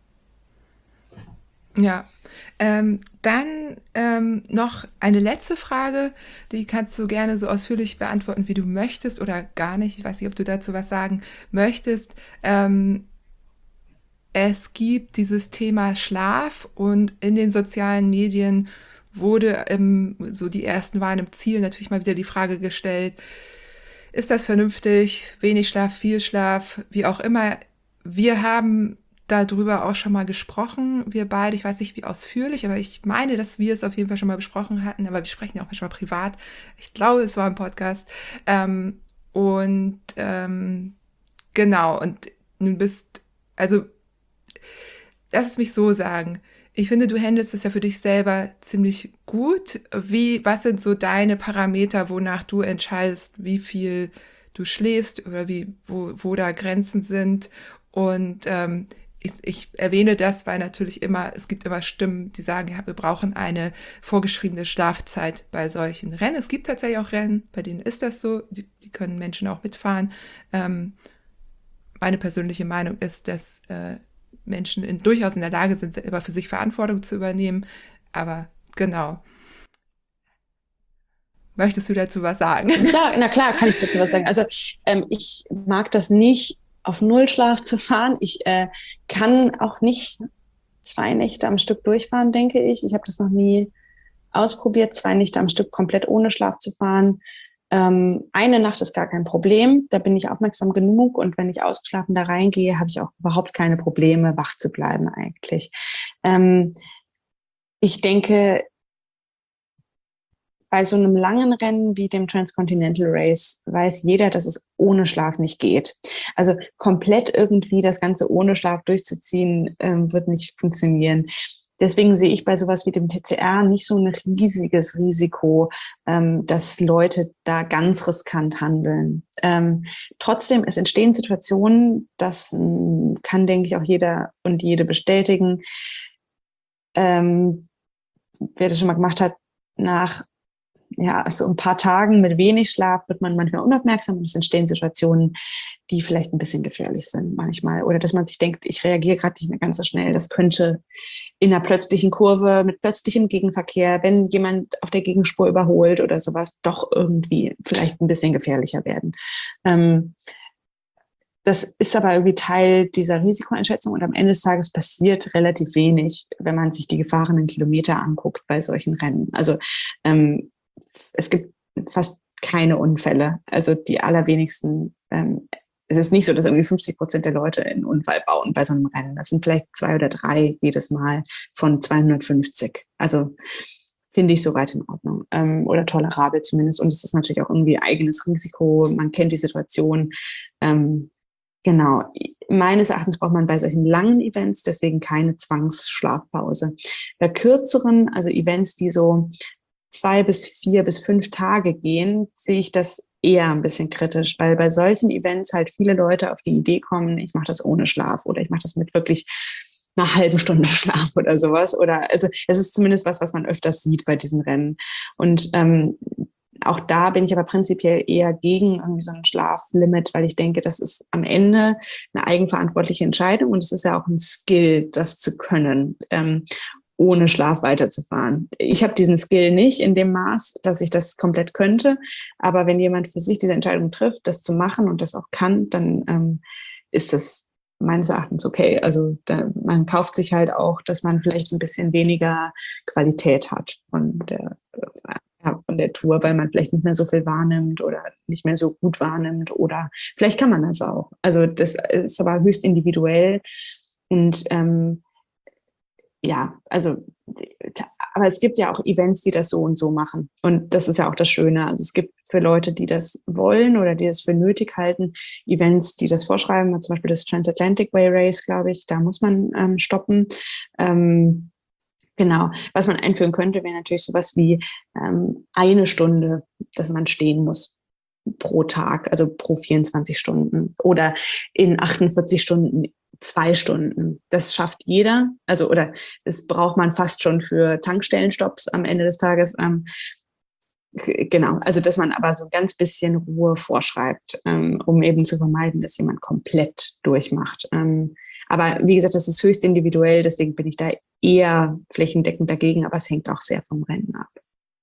Ja, ähm, dann ähm, noch eine letzte Frage, die kannst du gerne so ausführlich beantworten, wie du möchtest oder gar nicht. Ich weiß nicht, ob du dazu was sagen möchtest. Ähm, es gibt dieses Thema Schlaf und in den sozialen Medien wurde ähm, so die ersten waren im Ziel natürlich mal wieder die Frage gestellt, ist das vernünftig? Wenig Schlaf, viel Schlaf, wie auch immer. Wir haben darüber auch schon mal gesprochen, wir beide. Ich weiß nicht, wie ausführlich, aber ich meine, dass wir es auf jeden Fall schon mal besprochen hatten. Aber wir sprechen ja auch manchmal privat. Ich glaube, es war ein Podcast. Ähm, und ähm, genau, und du bist, also lass es mich so sagen. Ich finde, du handelst das ja für dich selber ziemlich gut. Wie, was sind so deine Parameter, wonach du entscheidest, wie viel du schläfst oder wie, wo, wo da Grenzen sind? Und ähm, ich, ich erwähne das, weil natürlich immer, es gibt immer Stimmen, die sagen, ja, wir brauchen eine vorgeschriebene Schlafzeit bei solchen Rennen. Es gibt tatsächlich auch Rennen, bei denen ist das so, die, die können Menschen auch mitfahren. Ähm, meine persönliche Meinung ist, dass äh, Menschen in, durchaus in der Lage sind, selber für sich Verantwortung zu übernehmen. Aber genau. Möchtest du dazu was sagen? Ja, na klar, kann ich dazu was sagen. Also ähm, ich mag das nicht, auf Nullschlaf zu fahren. Ich äh, kann auch nicht zwei Nächte am Stück durchfahren, denke ich. Ich habe das noch nie ausprobiert, zwei Nächte am Stück komplett ohne Schlaf zu fahren. Ähm, eine Nacht ist gar kein Problem. Da bin ich aufmerksam genug und wenn ich ausgeschlafen da reingehe, habe ich auch überhaupt keine Probleme, wach zu bleiben eigentlich. Ähm, ich denke, bei so einem langen Rennen wie dem Transcontinental Race weiß jeder, dass es ohne Schlaf nicht geht. Also komplett irgendwie das Ganze ohne Schlaf durchzuziehen, ähm, wird nicht funktionieren. Deswegen sehe ich bei sowas wie dem T C R nicht so ein riesiges Risiko, ähm, dass Leute da ganz riskant handeln. Ähm, trotzdem, es entstehen Situationen, das ähm, kann, denke ich, auch jeder und jede bestätigen. Ähm, wer das schon mal gemacht hat, nach ja, also ein paar Tagen mit wenig Schlaf wird man manchmal unaufmerksam und es entstehen Situationen, die vielleicht ein bisschen gefährlich sind manchmal. Oder dass man sich denkt, ich reagiere gerade nicht mehr ganz so schnell. Das könnte in einer plötzlichen Kurve mit plötzlichem Gegenverkehr, wenn jemand auf der Gegenspur überholt oder sowas, doch irgendwie vielleicht ein bisschen gefährlicher werden. Ähm, das ist aber irgendwie Teil dieser Risikoeinschätzung und am Ende des Tages passiert relativ wenig, wenn man sich die gefahrenen Kilometer anguckt bei solchen Rennen. Also ähm, es gibt fast keine Unfälle. Also die allerwenigsten. Ähm, es ist nicht so, dass irgendwie fünfzig Prozent der Leute einen Unfall bauen bei so einem Rennen. Das sind vielleicht zwei oder drei jedes Mal von zweihundertfünfzig. Also finde ich soweit in Ordnung. Ähm, oder tolerabel zumindest. Und es ist natürlich auch irgendwie eigenes Risiko. Man kennt die Situation. Ähm, genau. Meines Erachtens braucht man bei solchen langen Events deswegen keine Zwangsschlafpause. Bei kürzeren, also Events, die so zwei bis vier bis fünf Tage gehen, sehe ich das eher ein bisschen kritisch, weil bei solchen Events halt viele Leute auf die Idee kommen, ich mache das ohne Schlaf oder ich mache das mit wirklich einer halben Stunde Schlaf oder sowas. Oder also es ist zumindest was, was man öfters sieht bei diesen Rennen. Und ähm, auch da bin ich aber prinzipiell eher gegen irgendwie so ein Schlaflimit, weil ich denke, das ist am Ende eine eigenverantwortliche Entscheidung und es ist ja auch ein Skill, das zu können. Ähm, ohne Schlaf weiterzufahren. Ich habe diesen Skill nicht in dem Maß, dass ich das komplett könnte. Aber wenn jemand für sich diese Entscheidung trifft, das zu machen und das auch kann, dann ähm, ist das meines Erachtens okay. Also da, man kauft sich halt auch, dass man vielleicht ein bisschen weniger Qualität hat von der, ja, von der Tour, weil man vielleicht nicht mehr so viel wahrnimmt oder nicht mehr so gut wahrnimmt oder vielleicht kann man das auch. Also das ist aber höchst individuell und ähm, ja, also, aber es gibt ja auch Events, die das so und so machen. Und das ist ja auch das Schöne. Also es gibt für Leute, die das wollen oder die das für nötig halten, Events, die das vorschreiben. Zum Beispiel das Transatlantic Way Race, glaube ich, da muss man ähm, stoppen. Ähm, genau. Was man einführen könnte, wäre natürlich sowas wie ähm, eine Stunde, dass man stehen muss pro Tag, also pro vierundzwanzig Stunden oder in achtundvierzig Stunden zwei Stunden. Das schafft jeder. Also, oder das braucht man fast schon für Tankstellenstopps am Ende des Tages. Ähm, genau. Also, dass man aber so ein ganz bisschen Ruhe vorschreibt, ähm, um eben zu vermeiden, dass jemand komplett durchmacht. Ähm, aber wie gesagt, das ist höchst individuell. Deswegen bin ich da eher flächendeckend dagegen. Aber es hängt auch sehr vom Rennen ab.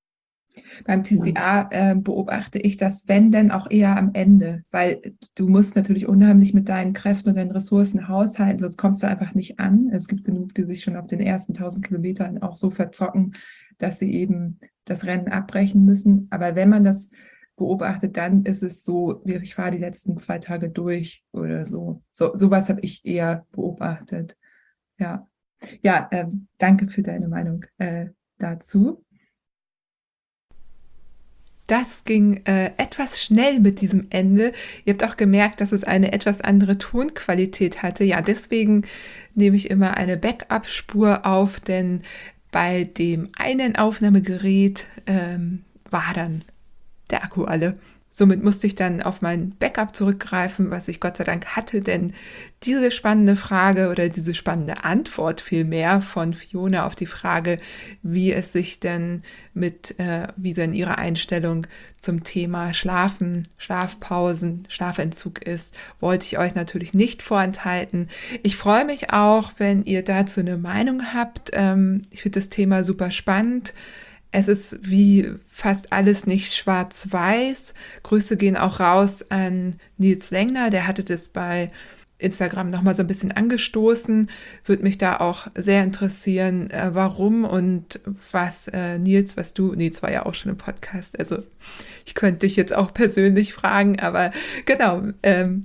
Beim T C A äh, beobachte ich das, wenn denn auch eher am Ende, weil du musst natürlich unheimlich mit deinen Kräften und deinen Ressourcen haushalten, sonst kommst du einfach nicht an. Es gibt genug, die sich schon auf den ersten tausend Kilometern auch so verzocken, dass sie eben das Rennen abbrechen müssen. Aber wenn man das beobachtet, dann ist es so, ich fahre die letzten zwei Tage durch oder so. So sowas habe ich eher beobachtet. Ja, ja, äh, danke für deine Meinung äh, dazu. Das ging äh, etwas schnell mit diesem Ende. Ihr habt auch gemerkt, dass es eine etwas andere Tonqualität hatte. Ja, deswegen nehme ich immer eine Backup-Spur auf, denn bei dem einen Aufnahmegerät ähm, war dann der Akku alle. Somit musste ich dann auf mein Backup zurückgreifen, was ich Gott sei Dank hatte, denn diese spannende Frage oder diese spannende Antwort vielmehr von Fiona auf die Frage, wie es sich denn mit, äh, wie denn ihre Einstellung zum Thema Schlafen, Schlafpausen, Schlafentzug ist, wollte ich euch natürlich nicht vorenthalten. Ich freue mich auch, wenn ihr dazu eine Meinung habt. Ähm, ich finde das Thema super spannend. Es ist wie fast alles nicht schwarz-weiß. Grüße gehen auch raus an Nils Lengner, der hatte das bei Instagram nochmal so ein bisschen angestoßen. Würde mich da auch sehr interessieren, äh, warum und was äh, Nils, was du, Nils war ja auch schon im Podcast, also ich könnte dich jetzt auch persönlich fragen, aber genau, ähm,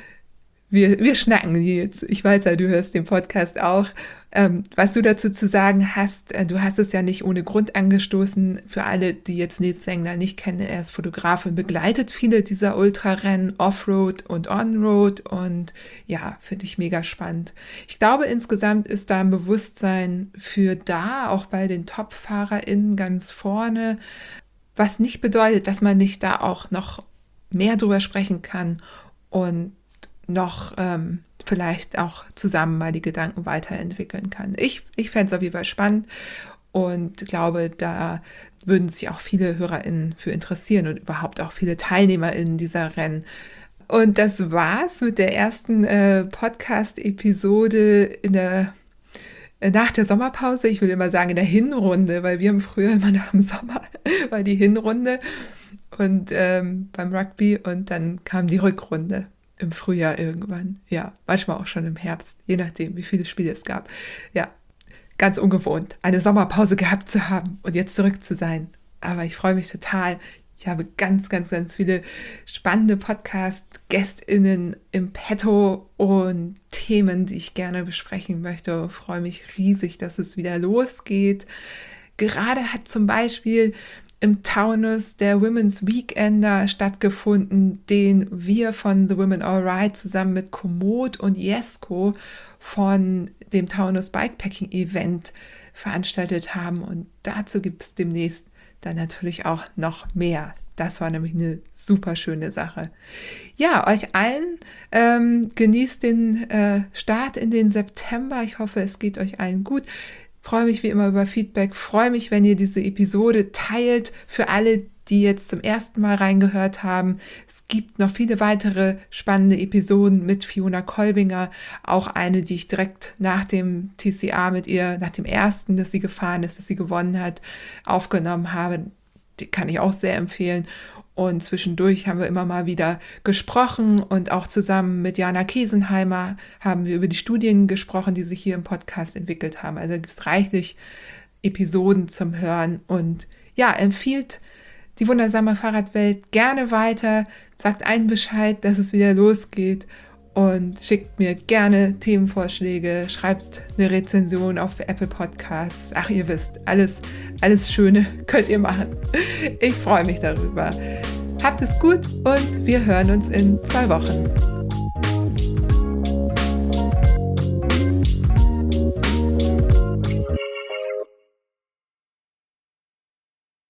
wir, wir schnacken Nils. Ich weiß ja, du hörst den Podcast auch. Ähm, was du dazu zu sagen hast, äh, du hast es ja nicht ohne Grund angestoßen. Für alle, die jetzt Nils Lengner nicht kennen, er ist Fotograf und begleitet viele dieser Ultrarennen, Offroad und Onroad und ja, finde ich mega spannend. Ich glaube, insgesamt ist da ein Bewusstsein für da, auch bei den Top-FahrerInnen ganz vorne, was nicht bedeutet, dass man nicht da auch noch mehr drüber sprechen kann und noch ähm, vielleicht auch zusammen mal die Gedanken weiterentwickeln kann. Ich, ich fände es auf jeden Fall spannend und glaube, da würden sich auch viele HörerInnen für interessieren und überhaupt auch viele TeilnehmerInnen dieser Rennen. Und das war's mit der ersten äh, Podcast-Episode in der nach der Sommerpause. Ich will immer sagen in der Hinrunde, weil wir haben früher immer nach dem Sommer war die Hinrunde und ähm, beim Rugby und dann kam die Rückrunde. Im Frühjahr irgendwann, ja, manchmal auch schon im Herbst, je nachdem, wie viele Spiele es gab. Ja, ganz ungewohnt, eine Sommerpause gehabt zu haben und jetzt zurück zu sein. Aber ich freue mich total. Ich habe ganz, ganz, ganz viele spannende Podcast-GästInnen im Petto und Themen, die ich gerne besprechen möchte. Ich freue mich riesig, dass es wieder losgeht. Gerade hat zum Beispiel im Taunus der Women's Weekender stattgefunden, den wir von The Women Alright zusammen mit Komoot und Jesko von dem Taunus Bikepacking Event veranstaltet haben. Und dazu gibt es demnächst dann natürlich auch noch mehr. Das war nämlich eine super schöne Sache. Ja, euch allen ähm, genießt den äh, Start in den September. Ich hoffe, es geht euch allen gut. Freue mich wie immer über Feedback, freue mich, wenn ihr diese Episode teilt für alle, die jetzt zum ersten Mal reingehört haben. Es gibt noch viele weitere spannende Episoden mit Fiona Kolbinger, auch eine, die ich direkt nach dem T C A mit ihr, nach dem ersten, das sie gefahren ist, das sie gewonnen hat, aufgenommen habe. Die kann ich auch sehr empfehlen. Und zwischendurch haben wir immer mal wieder gesprochen und auch zusammen mit Jana Kiesenheimer haben wir über die Studien gesprochen, die sich hier im Podcast entwickelt haben. Also gibt es reichlich Episoden zum Hören und ja, empfiehlt die wundersame Fahrradwelt gerne weiter, sagt allen Bescheid, dass es wieder losgeht und schickt mir gerne Themenvorschläge, schreibt eine Rezension auf Apple Podcasts. Ach, ihr wisst, alles, alles Schöne könnt ihr machen. Ich freue mich darüber. Habt es gut und wir hören uns in zwei Wochen.